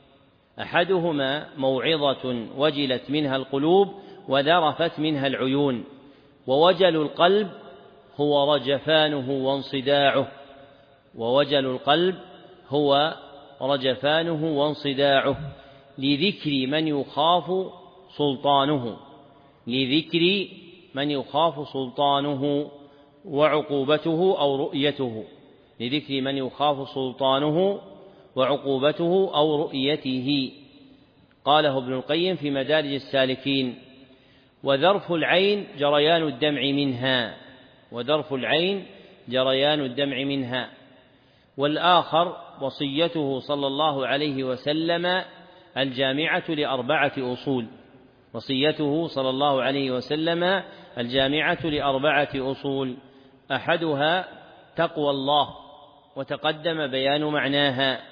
أحدهما موعظة وجلت منها القلوب وذرفت منها العيون. ووجل القلب هو رجفانه وانصداعه ووجل القلب هو رجفانه وانصداعه لذكر من يخاف سلطانه لذكر من يخاف سلطانه وعقوبته أو رؤيته، لذكر من يخاف سلطانه وعقوبته أو رؤيته. قاله ابن القيم في مدارج السالكين: وذرف العين جريان الدمع منها، وذرف العين جريان الدمع منها. والآخر وصيته صلى الله عليه وسلم الجامعة لأربعة أصول، وصيته صلى الله عليه وسلم الجامعة لأربعة أصول: أحدها تقوى الله، وتقدم بيان معناها،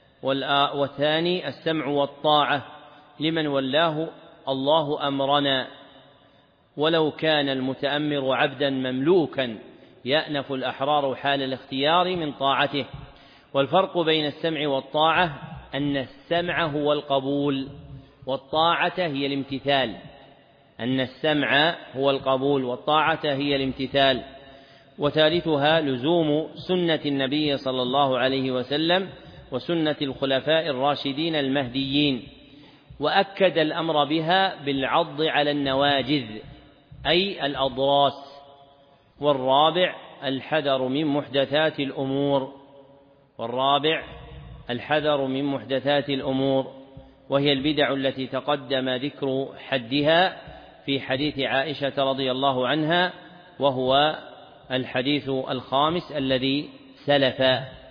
والثاني السمع والطاعة لمن ولاه الله أمرنا، ولو كان المتأمر عبدا مملوكا يأنف الأحرار حال الاختيار من طاعته. والفرق بين السمع والطاعة أن السمع هو القبول، والطاعة هي الامتثال. أن السمع هو القبول والطاعة هي الامتثال. وثالثها لزوم سنة النبي صلى الله عليه وسلم وسنة الخلفاء الراشدين المهديين، وأكد الأمر بها بالعض على النواجذ أي الأضراس. والرابع الحذر من محدثات الأمور، والرابع الحذر من محدثات الأمور وهي البدع التي تقدم ذكر حدها في حديث عائشة رضي الله عنها، وهو الحديث الخامس الذي سلف.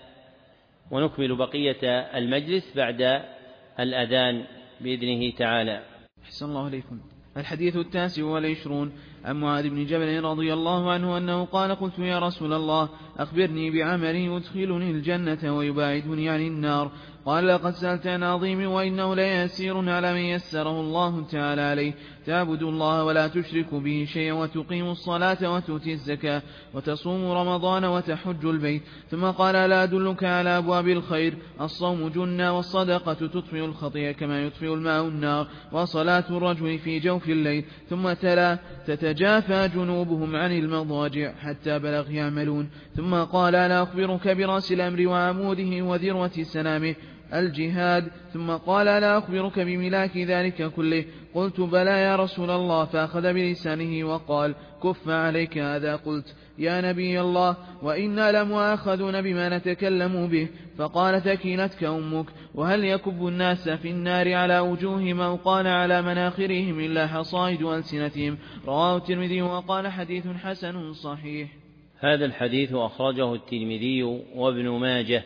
ونكمل بقية المجلس بعد الأذان بإذنه تعالى. أحسن الله إليكم. الحديث التاسع والعشرون عن معاذ بن جبل رضي الله عنه أنه قال: قلت يا رسول الله أخبرني بعمل يدخلني الجنة ويباعدني عن النار. قال: لقد سألت عن عظيم، وإنه ليسير على من يسره الله تعالى عليه: تعبد الله ولا تشرك به شيئا، وتقيم الصلاة وتؤتي الزكاة، وتصوم رمضان، وتحج البيت. ثم قال: لا أدلك على أبواب الخير؟ الصوم جنة، والصدقة تطفئ الخطيئة كما يطفئ الماء النار، وصلاة الرجل في جوف الليل. ثم تلا: تتجافى جنوبهم عن المضاجع حتى بلغ يعملون. ثم قال: ألا أخبرك برأس الأمر وعموده وذروة سنامه؟ الجهاد. ثم قال: ألا أخبرك بملاك ذلك كله؟ قلت: بلى يا رسول الله. فأخذ بلسانه وقال: كف عليك هذا. قلت: يا نبي الله، وإنا لمؤاخذون بما نتكلم به. فقال: ثكلتك أمك. وهل يكب الناس في النار على وجوههم أو قال على مناخرهم إلا حصائد ألسنتهم؟ رواه الترمذي وقال: حديث حسن صحيح. هذا الحديث أخرجه الترمذي وابن ماجه،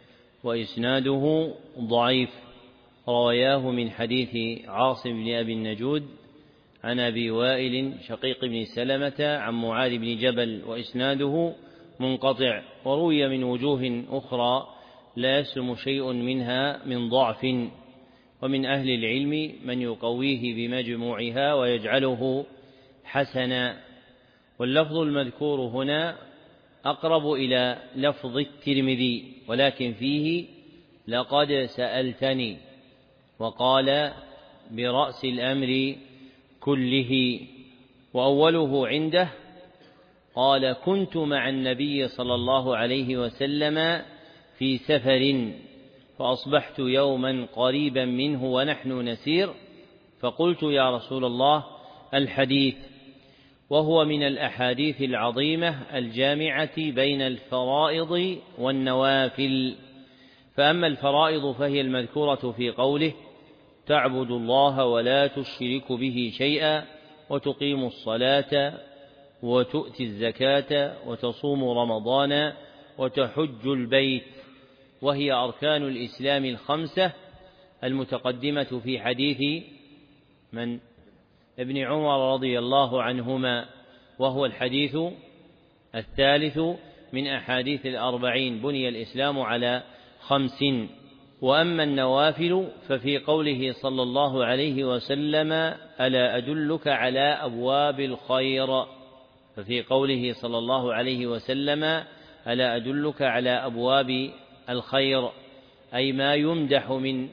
وإسناده ضعيف، رواياه من حديث عاصم بن أبي النجود عن أبي وائل شقيق بن سلمة عن معاذ بن جبل، وإسناده منقطع، وروي من وجوه أخرى لا يسلم شيء منها من ضعف، ومن أهل العلم من يقويه بمجموعها ويجعله حسنا. واللفظ المذكور هنا أقرب إلى لفظ الترمذي، ولكن فيه: لقد سألتني، وقال: برأس الأمر كله. وأوله عنده قال: كنت مع النبي صلى الله عليه وسلم في سفر، فأصبحت يوما قريبا منه ونحن نسير، فقلت: يا رسول الله، الحديث. وهو من الأحاديث العظيمة الجامعة بين الفرائض والنوافل. فأما الفرائض فهي المذكورة في قوله: تعبد الله ولا تشرك به شيئا، وتقيم الصلاة، وتؤتي الزكاة، وتصوم رمضان، وتحج البيت، وهي أركان الإسلام الخمسة المتقدمة في حديث من ابن عمر رضي الله عنهما، وهو الحديث الثالث من أحاديث الأربعين: بني الإسلام على خمس. وأما النوافل ففي قوله صلى الله عليه وسلم: ألا أدلك على أبواب الخير؟ ففي قوله صلى الله عليه وسلم: ألا أدلك على أبواب الخير، أي ما يمدح من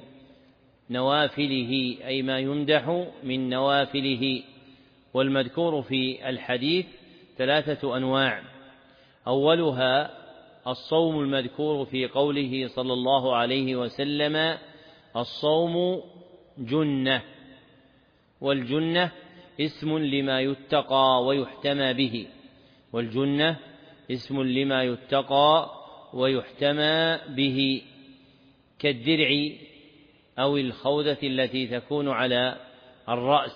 نوافله، أي ما يمدح من نوافله. والمذكور في الحديث ثلاثة أنواع: أولها الصوم المذكور في قوله صلى الله عليه وسلم: الصوم جنة. والجنة اسم لما يتقى ويحتمى به، والجنة اسم لما يتقى ويحتمى به، كالدرع أو الخوذة التي تكون على الرأس.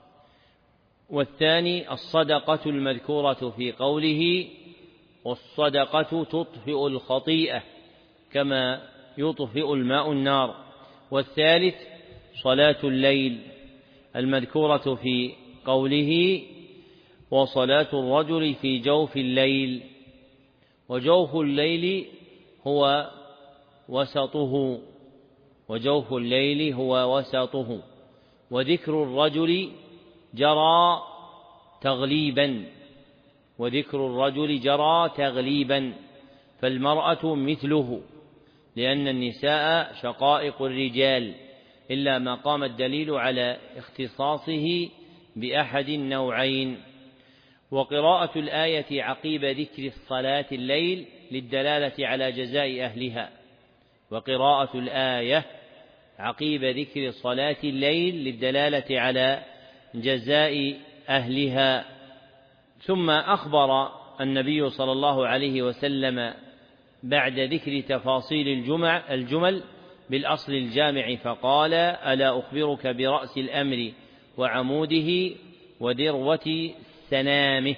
والثاني الصدقة المذكورة في قوله والصدقة تطفئ الخطيئة كما يطفئ الماء النار. والثالث صلاة الليل المذكورة في قوله وصلاة الرجل في جوف الليل، وجوف الليل هو وسطه وجوف الليل هو وسطه وذكر الرجل جرى تغليبا وذكر الرجل جرى تغليبا فالمرأة مثله، لأن النساء شقائق الرجال، إلا ما قام الدليل على اختصاصه بأحد النوعين. وقراءة الآية عقيب ذكر الصلاة الليل للدلالة على جزاء أهلها، وقراءة الآية عقيب ذكر صلاة الليل للدلالة على جزاء أهلها. ثم أخبر النبي صلى الله عليه وسلم بعد ذكر تفاصيل الجمع الجمل بالأصل الجامع فقال: ألا أخبرك برأس الأمر وعموده وذروة سنامه.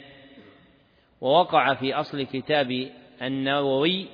ووقع في أصل كتاب النووي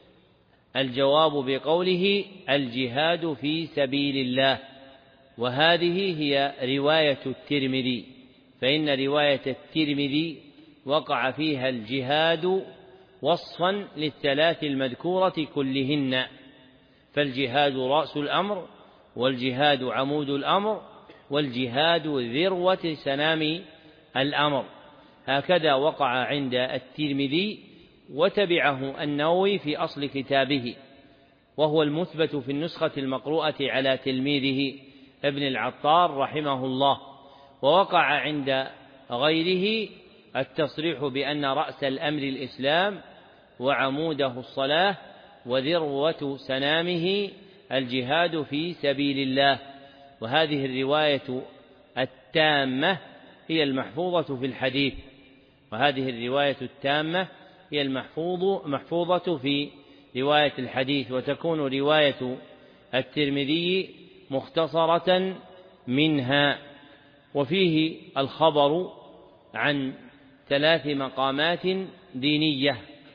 الجواب بقوله الجهاد في سبيل الله، وهذه هي رواية الترمذي، فإن رواية الترمذي وقع فيها الجهاد وصفا للثلاث المذكورة كلهن، فالجهاد رأس الأمر، والجهاد عمود الأمر، والجهاد ذروة سنام الأمر. هكذا وقع عند الترمذي، وتبعه النووي في أصل كتابه، وهو المثبت في النسخة المقروءة على تلميذه ابن العطار رحمه الله. ووقع عند غيره التصريح بأن رأس الأمر الإسلام، وعموده الصلاة، وذروة سنامه الجهاد في سبيل الله. وهذه الرواية التامة هي المحفوظة في الحديث، وهذه الرواية التامة هي المحفوظ محفوظة في رواية الحديث، وتكون رواية الترمذي مختصرة منها. وفيه الخبر عن ثلاث مقامات دينية،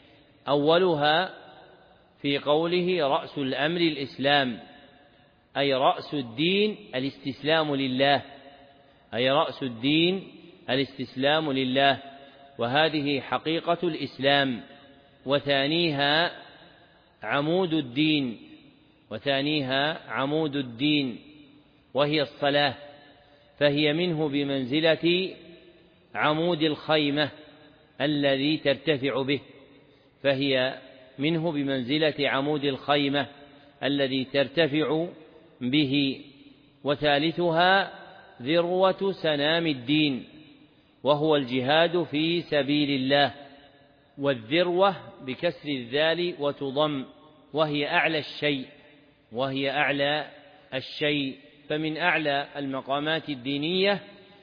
أولها في قوله رأس الأمر الإسلام، أي رأس الدين الاستسلام لله، أي رأس الدين الاستسلام لله، وهذه حقيقة الإسلام. وثانيها عمود الدين وثانيها عمود الدين وهي الصلاة، فهي منه بمنزلة عمود الخيمة الذي ترتفع به، فهي منه بمنزلة عمود الخيمة الذي ترتفع به. وثالثها ذروة سنام الدين، وهو الجهاد في سبيل الله، والذروة بكسر الذال وتضم، وهي أعلى الشيء وهي أعلى الشيء فمن أعلى المقامات الدينية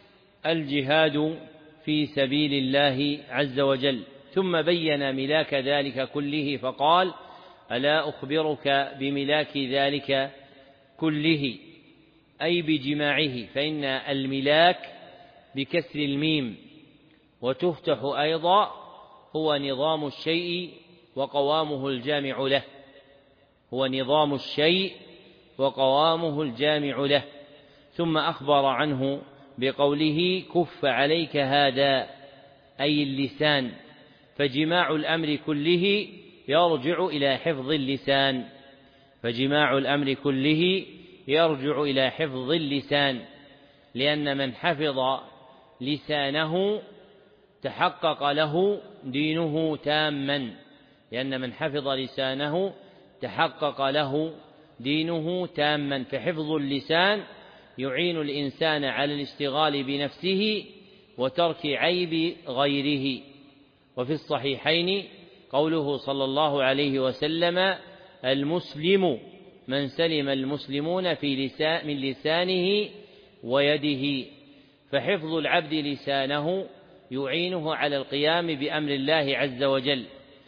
الجهاد في سبيل الله عز وجل. ثم بين ملاك ذلك كله فقال: ألا أخبرك بملاك ذلك كله، أي بجماعه، فإن الملاك بكسر الميم وتفتح أيضا هو نظام الشيء وقوامه الجامع له هو نظام الشيء وقوامه الجامع له. ثم أخبر عنه بقوله: كف عليك هذا، أي اللسان، فجماع الأمر كله يرجع إلى حفظ اللسان فجماع الأمر كله يرجع إلى حفظ اللسان لأن من حفظ لسانه تحقق له دينه تاما لأن من حفظ لسانه تحقق له دينه تاما فحفظ اللسان يعين الإنسان على الاشتغال بنفسه وترك عيب غيره. وفي الصحيحين قوله صلى الله عليه وسلم: المسلم من سلم المسلمون في لسان من لسانه ويده. فحفظ العبد لسانه يعينه على القيام بأمر الله عز وجل،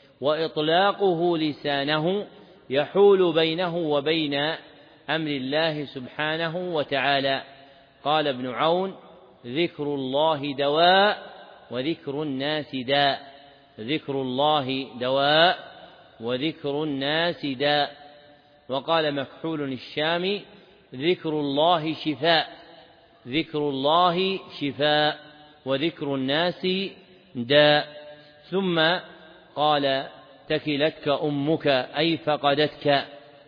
وإطلاقه لسانه يحول بينه وبين أمر الله سبحانه وتعالى. قال ابن عون: ذكر الله دواء وذكر الناس داء. ذكر الله دواء وذكر الناس داء. وقال مكحول الشامي: ذكر الله شفاء. ذكر الله شفاء وذكر الناس داء. ثم قال: تكلتك أمك أي فقدتك،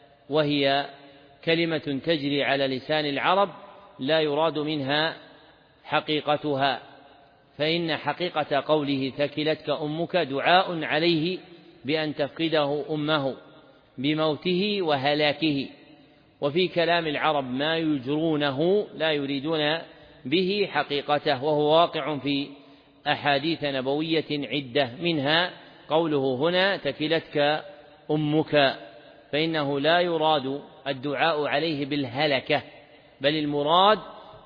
وهي كلمة تجري على لسان العرب لا يراد منها حقيقتها، فإن حقيقة قوله تكلتك أمك دعاء عليه بأن تفقده أمه بموته وهلاكه. وفي كلام العرب ما يجرونه لا يريدون به حقيقته، وهو واقع في أحاديث نبوية عدة، منها قوله هنا تكلتك أمك، فإنه لا يراد الدعاء عليه بالهلكة، بل المراد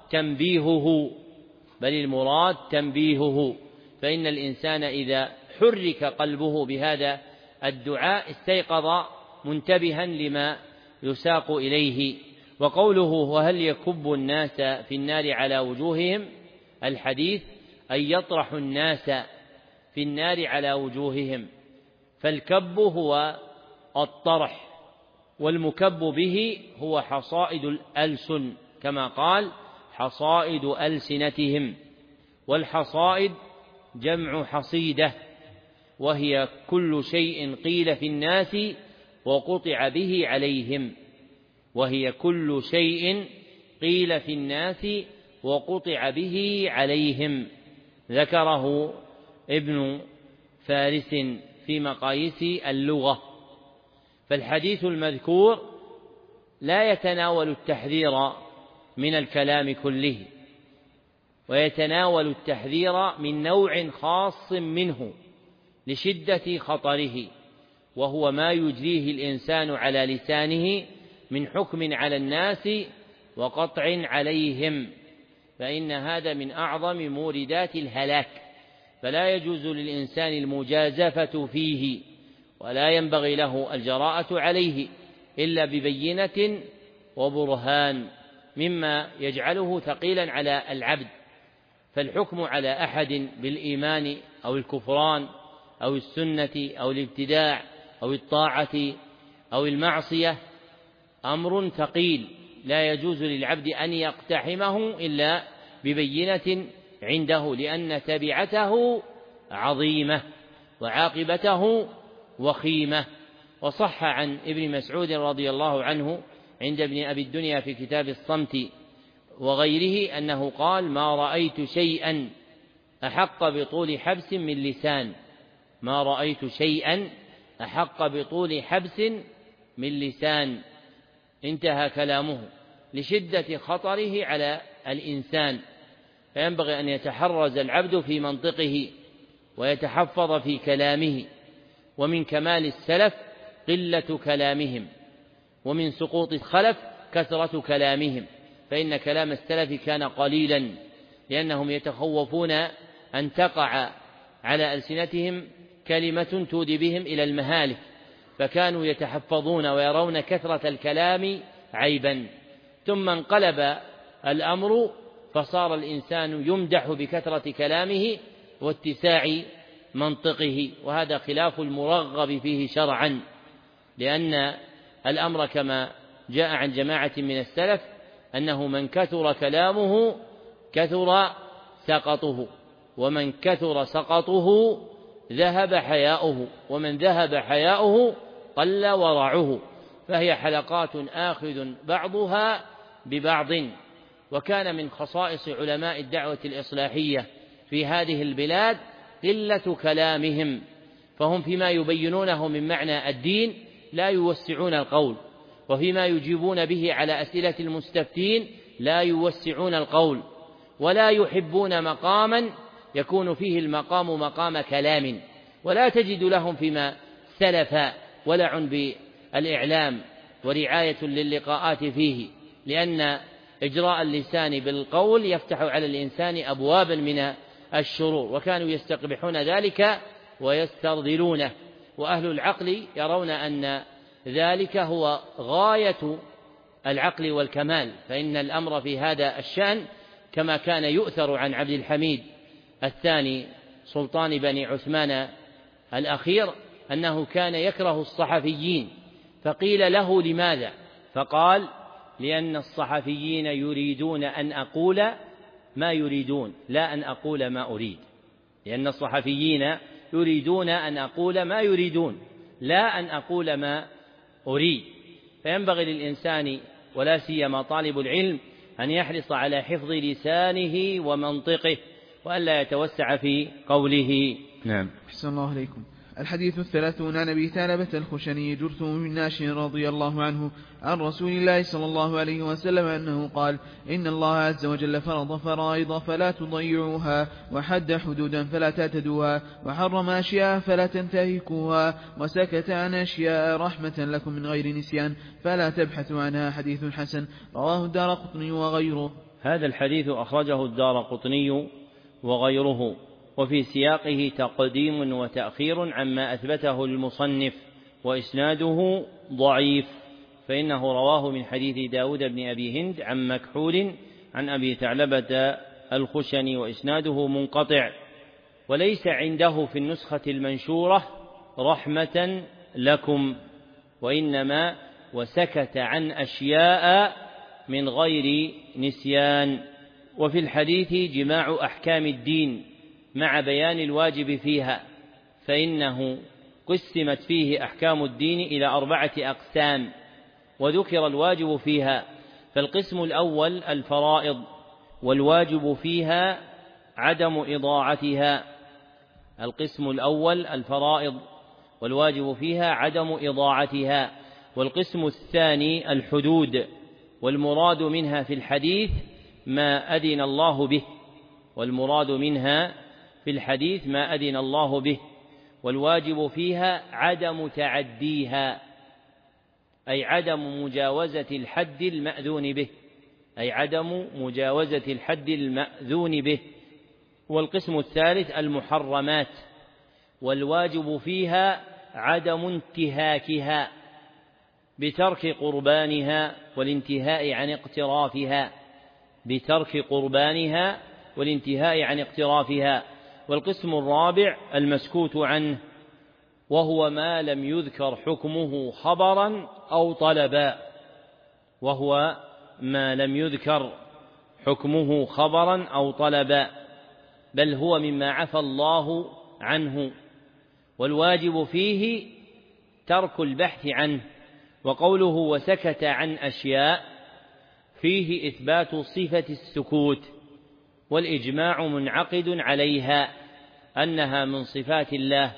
تنبيهه بل المراد تنبيهه فإن الإنسان إذا حرك قلبه بهذا الدعاء استيقظ منتبها لما يساق إليه. وقوله: وهل يكب الناس في النار على وجوههم، الحديث أن يطرح الناس في النار على وجوههم، فالكب هو الطرح، والمكب به هو حصائد الألسن، كما قال: حصائد ألسنتهم. والحصائد جمع حصيدة، وهي كل شيء قيل في الناس وقطع به عليهم وهي كل شيء قيل في الناس وقطع به عليهم ذكره ابن فارس في مقاييس اللغة. فالحديث المذكور لا يتناول التحذير من الكلام كله، ويتناول التحذير من نوع خاص منه لشدة خطره، وهو ما يجريه الإنسان على لسانه من حكم على الناس وقطع عليهم، فإن هذا من أعظم موردات الهلاك، فلا يجوز للإنسان المجازفة فيه، ولا ينبغي له الجراءة عليه إلا ببينة وبرهان، مما يجعله ثقيلا على العبد. فالحكم على أحد بالإيمان أو الكفران أو السنة أو الابتداع أو الطاعة أو المعصية أمر ثقيل لا يجوز للعبد أن يقتحمه إلا ببينة عنده، لأن تبعته عظيمة وعاقبته وخيمة. وصح عن ابن مسعود رضي الله عنه عند ابن أبي الدنيا في كتاب الصمت وغيره أنه قال: ما رأيت شيئا أحق بطول حبس من لسان ما رأيت شيئا أحق بطول حبس من لسان. انتهى كلامه لشدة خطره على الإنسان، فينبغي أن يتحرز العبد في منطقه ويتحفظ في كلامه. ومن كمال السلف قلة كلامهم، ومن سقوط الخلف كثرة كلامهم، فإن كلام السلف كان قليلا، لأنهم يتخوفون أن تقع على ألسنتهم كلمة تودي بهم إلى المهالك، فكانوا يتحفظون ويرون كثرة الكلام عيبا. ثم انقلب الأمر فصار الإنسان يمدح بكثرة كلامه واتساع منطقه، وهذا خلاف المرغب فيه شرعا، لأن الأمر كما جاء عن جماعة من السلف أنه من كثر كلامه كثر سقطه، ومن كثر سقطه ذهب حياؤه، ومن ذهب حياؤه قل ورعه، فهي حلقات آخذ بعضها ببعض. وكان من خصائص علماء الدعوة الإصلاحية في هذه البلاد قلة كلامهم، فهم فيما يبينونه من معنى الدين لا يوسعون القول، وفيما يجيبون به على أسئلة المستفتين لا يوسعون القول، ولا يحبون مقاما يكون فيه المقام مقام كلام، ولا تجد لهم فيما سلف ولع بالإعلام ورعاية للقاءات فيه، لأن إجراء اللسان بالقول يفتح على الإنسان أبوابا من الشرور، وكانوا يستقبحون ذلك ويسترذلونه، وأهل العقل يرون أن ذلك هو غاية العقل والكمال، فإن الأمر في هذا الشأن كما كان يؤثر عن عبد الحميد الثاني سلطان بني عثمان الأخير أنه كان يكره الصحفيين، فقيل له لماذا؟ فقال: لأن الصحفيين يريدون أن أقول ما يريدون لا أن أقول ما أريد، لأن الصحفيين يريدون أن أقول ما يريدون لا أن أقول ما أريد. فينبغي للإنسان ولا سيما طالب العلم أن يحرص على حفظ لسانه ومنطقه، وألا يتوسع في قوله. نعم. أحسن الله عليكم. الحديث الثلاثون عن أبي ثعلبة الخشني جرثوم بن ناشئ رضي الله عنه عن رسول الله صلى الله عليه وسلم أنه قال: إن الله عز وجل فرض فرائض فلا تضيعوها، وحد حدودا فلا تعتدوها، وحرم أشياء فلا تنتهكوها، وسكت عن أشياء رحمة لكم من غير نسيان فلا تبحثوا عنها. حديث حسن رواه الدارقطني وغيره. هذا الحديث أخرجه الدارقطني وغيره، وفي سياقه تقديم وتأخير عما أثبته المصنف، وإسناده ضعيف، فإنه رواه من حديث داود بن أبي هند عن مكحول عن أبي ثعلبة الخشني، وإسناده منقطع، وليس عنده في النسخة المنشورة رحمة لكم، وإنما وسكت عن أشياء من غير نسيان. وفي الحديث جماع أحكام الدين مع بيان الواجب فيها، فإنه قسمت فيه أحكام الدين إلى أربعة أقسام، وذكر الواجب فيها. فالقسم الأول الفرائض، والواجب فيها عدم إضاعتها. القسم الأول الفرائض والواجب فيها عدم إضاعتها. والقسم الثاني الحدود، والمراد منها في الحديث ما أذن الله به، والمراد منها في الحديث ما أذن الله به. والواجب فيها عدم تعديها، أي عدم مجاوزة الحد المأذون به، أي عدم مجاوزة الحد المأذون به. والقسم الثالث المحرمات، والواجب فيها عدم انتهاكها بترك قربانها والانتهاء عن اقترافها، بترك قربانها والانتهاء عن اقترافها. والقسم الرابع المسكوت عنه، وهو ما لم يذكر حكمه خبرا أو طلبا، وهو ما لم يذكر حكمه خبرا أو طلبا، بل هو مما عفى الله عنه. والواجب فيه ترك البحث عنه. وقوله وسكت عن أشياء فيه إثبات صفة السكوت، والإجماع منعقد عليها أنها من صفات الله،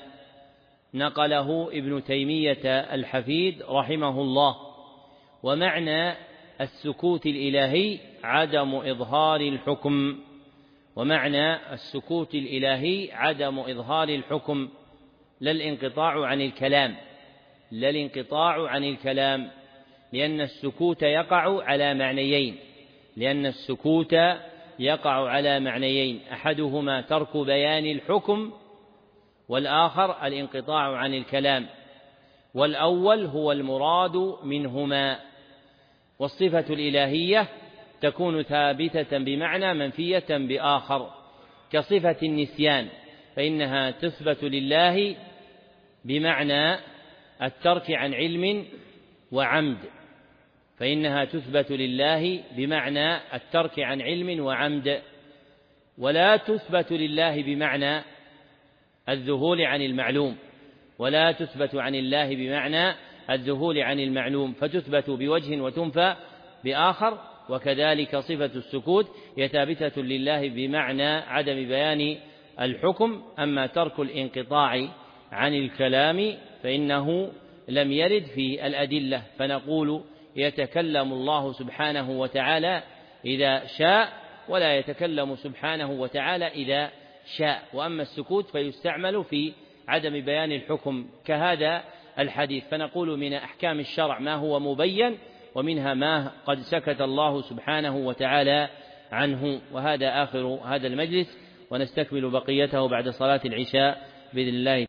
نقله ابن تيمية الحفيد رحمه الله. ومعنى السكوت الإلهي عدم إظهار الحكم، ومعنى السكوت الإلهي عدم إظهار الحكم، لا الانقطاع عن الكلام، لا الانقطاع عن الكلام، لأن السكوت يقع على معنيين، لأن السكوت يقع على معنيين، أحدهما ترك بيان الحكم، والآخر الانقطاع عن الكلام، والأول هو المراد منهما. والصفة الإلهية تكون ثابتة بمعنى منفية بآخر، كصفة النسيان، فإنها تثبت لله بمعنى الترك عن علم وعمد، فإنها تثبت لله بمعنى الترك عن علم وعمد، ولا تثبت لله بمعنى الذهول عن المعلوم، ولا تثبت عن الله بمعنى الذهول عن المعلوم، فتثبت بوجه وتنفى بآخر. وكذلك صفة السكوت هي ثابتة لله بمعنى عدم بيان الحكم. أما ترك الانقطاع عن الكلام فإنه لم يرد في الأدلة، فنقول يتكلم الله سبحانه وتعالى إذا شاء، ولا يتكلم سبحانه وتعالى إذا شاء. وأما السكوت فيستعمل في عدم بيان الحكم كهذا الحديث، فنقول من أحكام الشرع ما هو مبين، ومنها ما قد سكت الله سبحانه وتعالى عنه. وهذا آخر هذا المجلس، ونستكمل بقيته بعد صلاة العشاء بإذن الله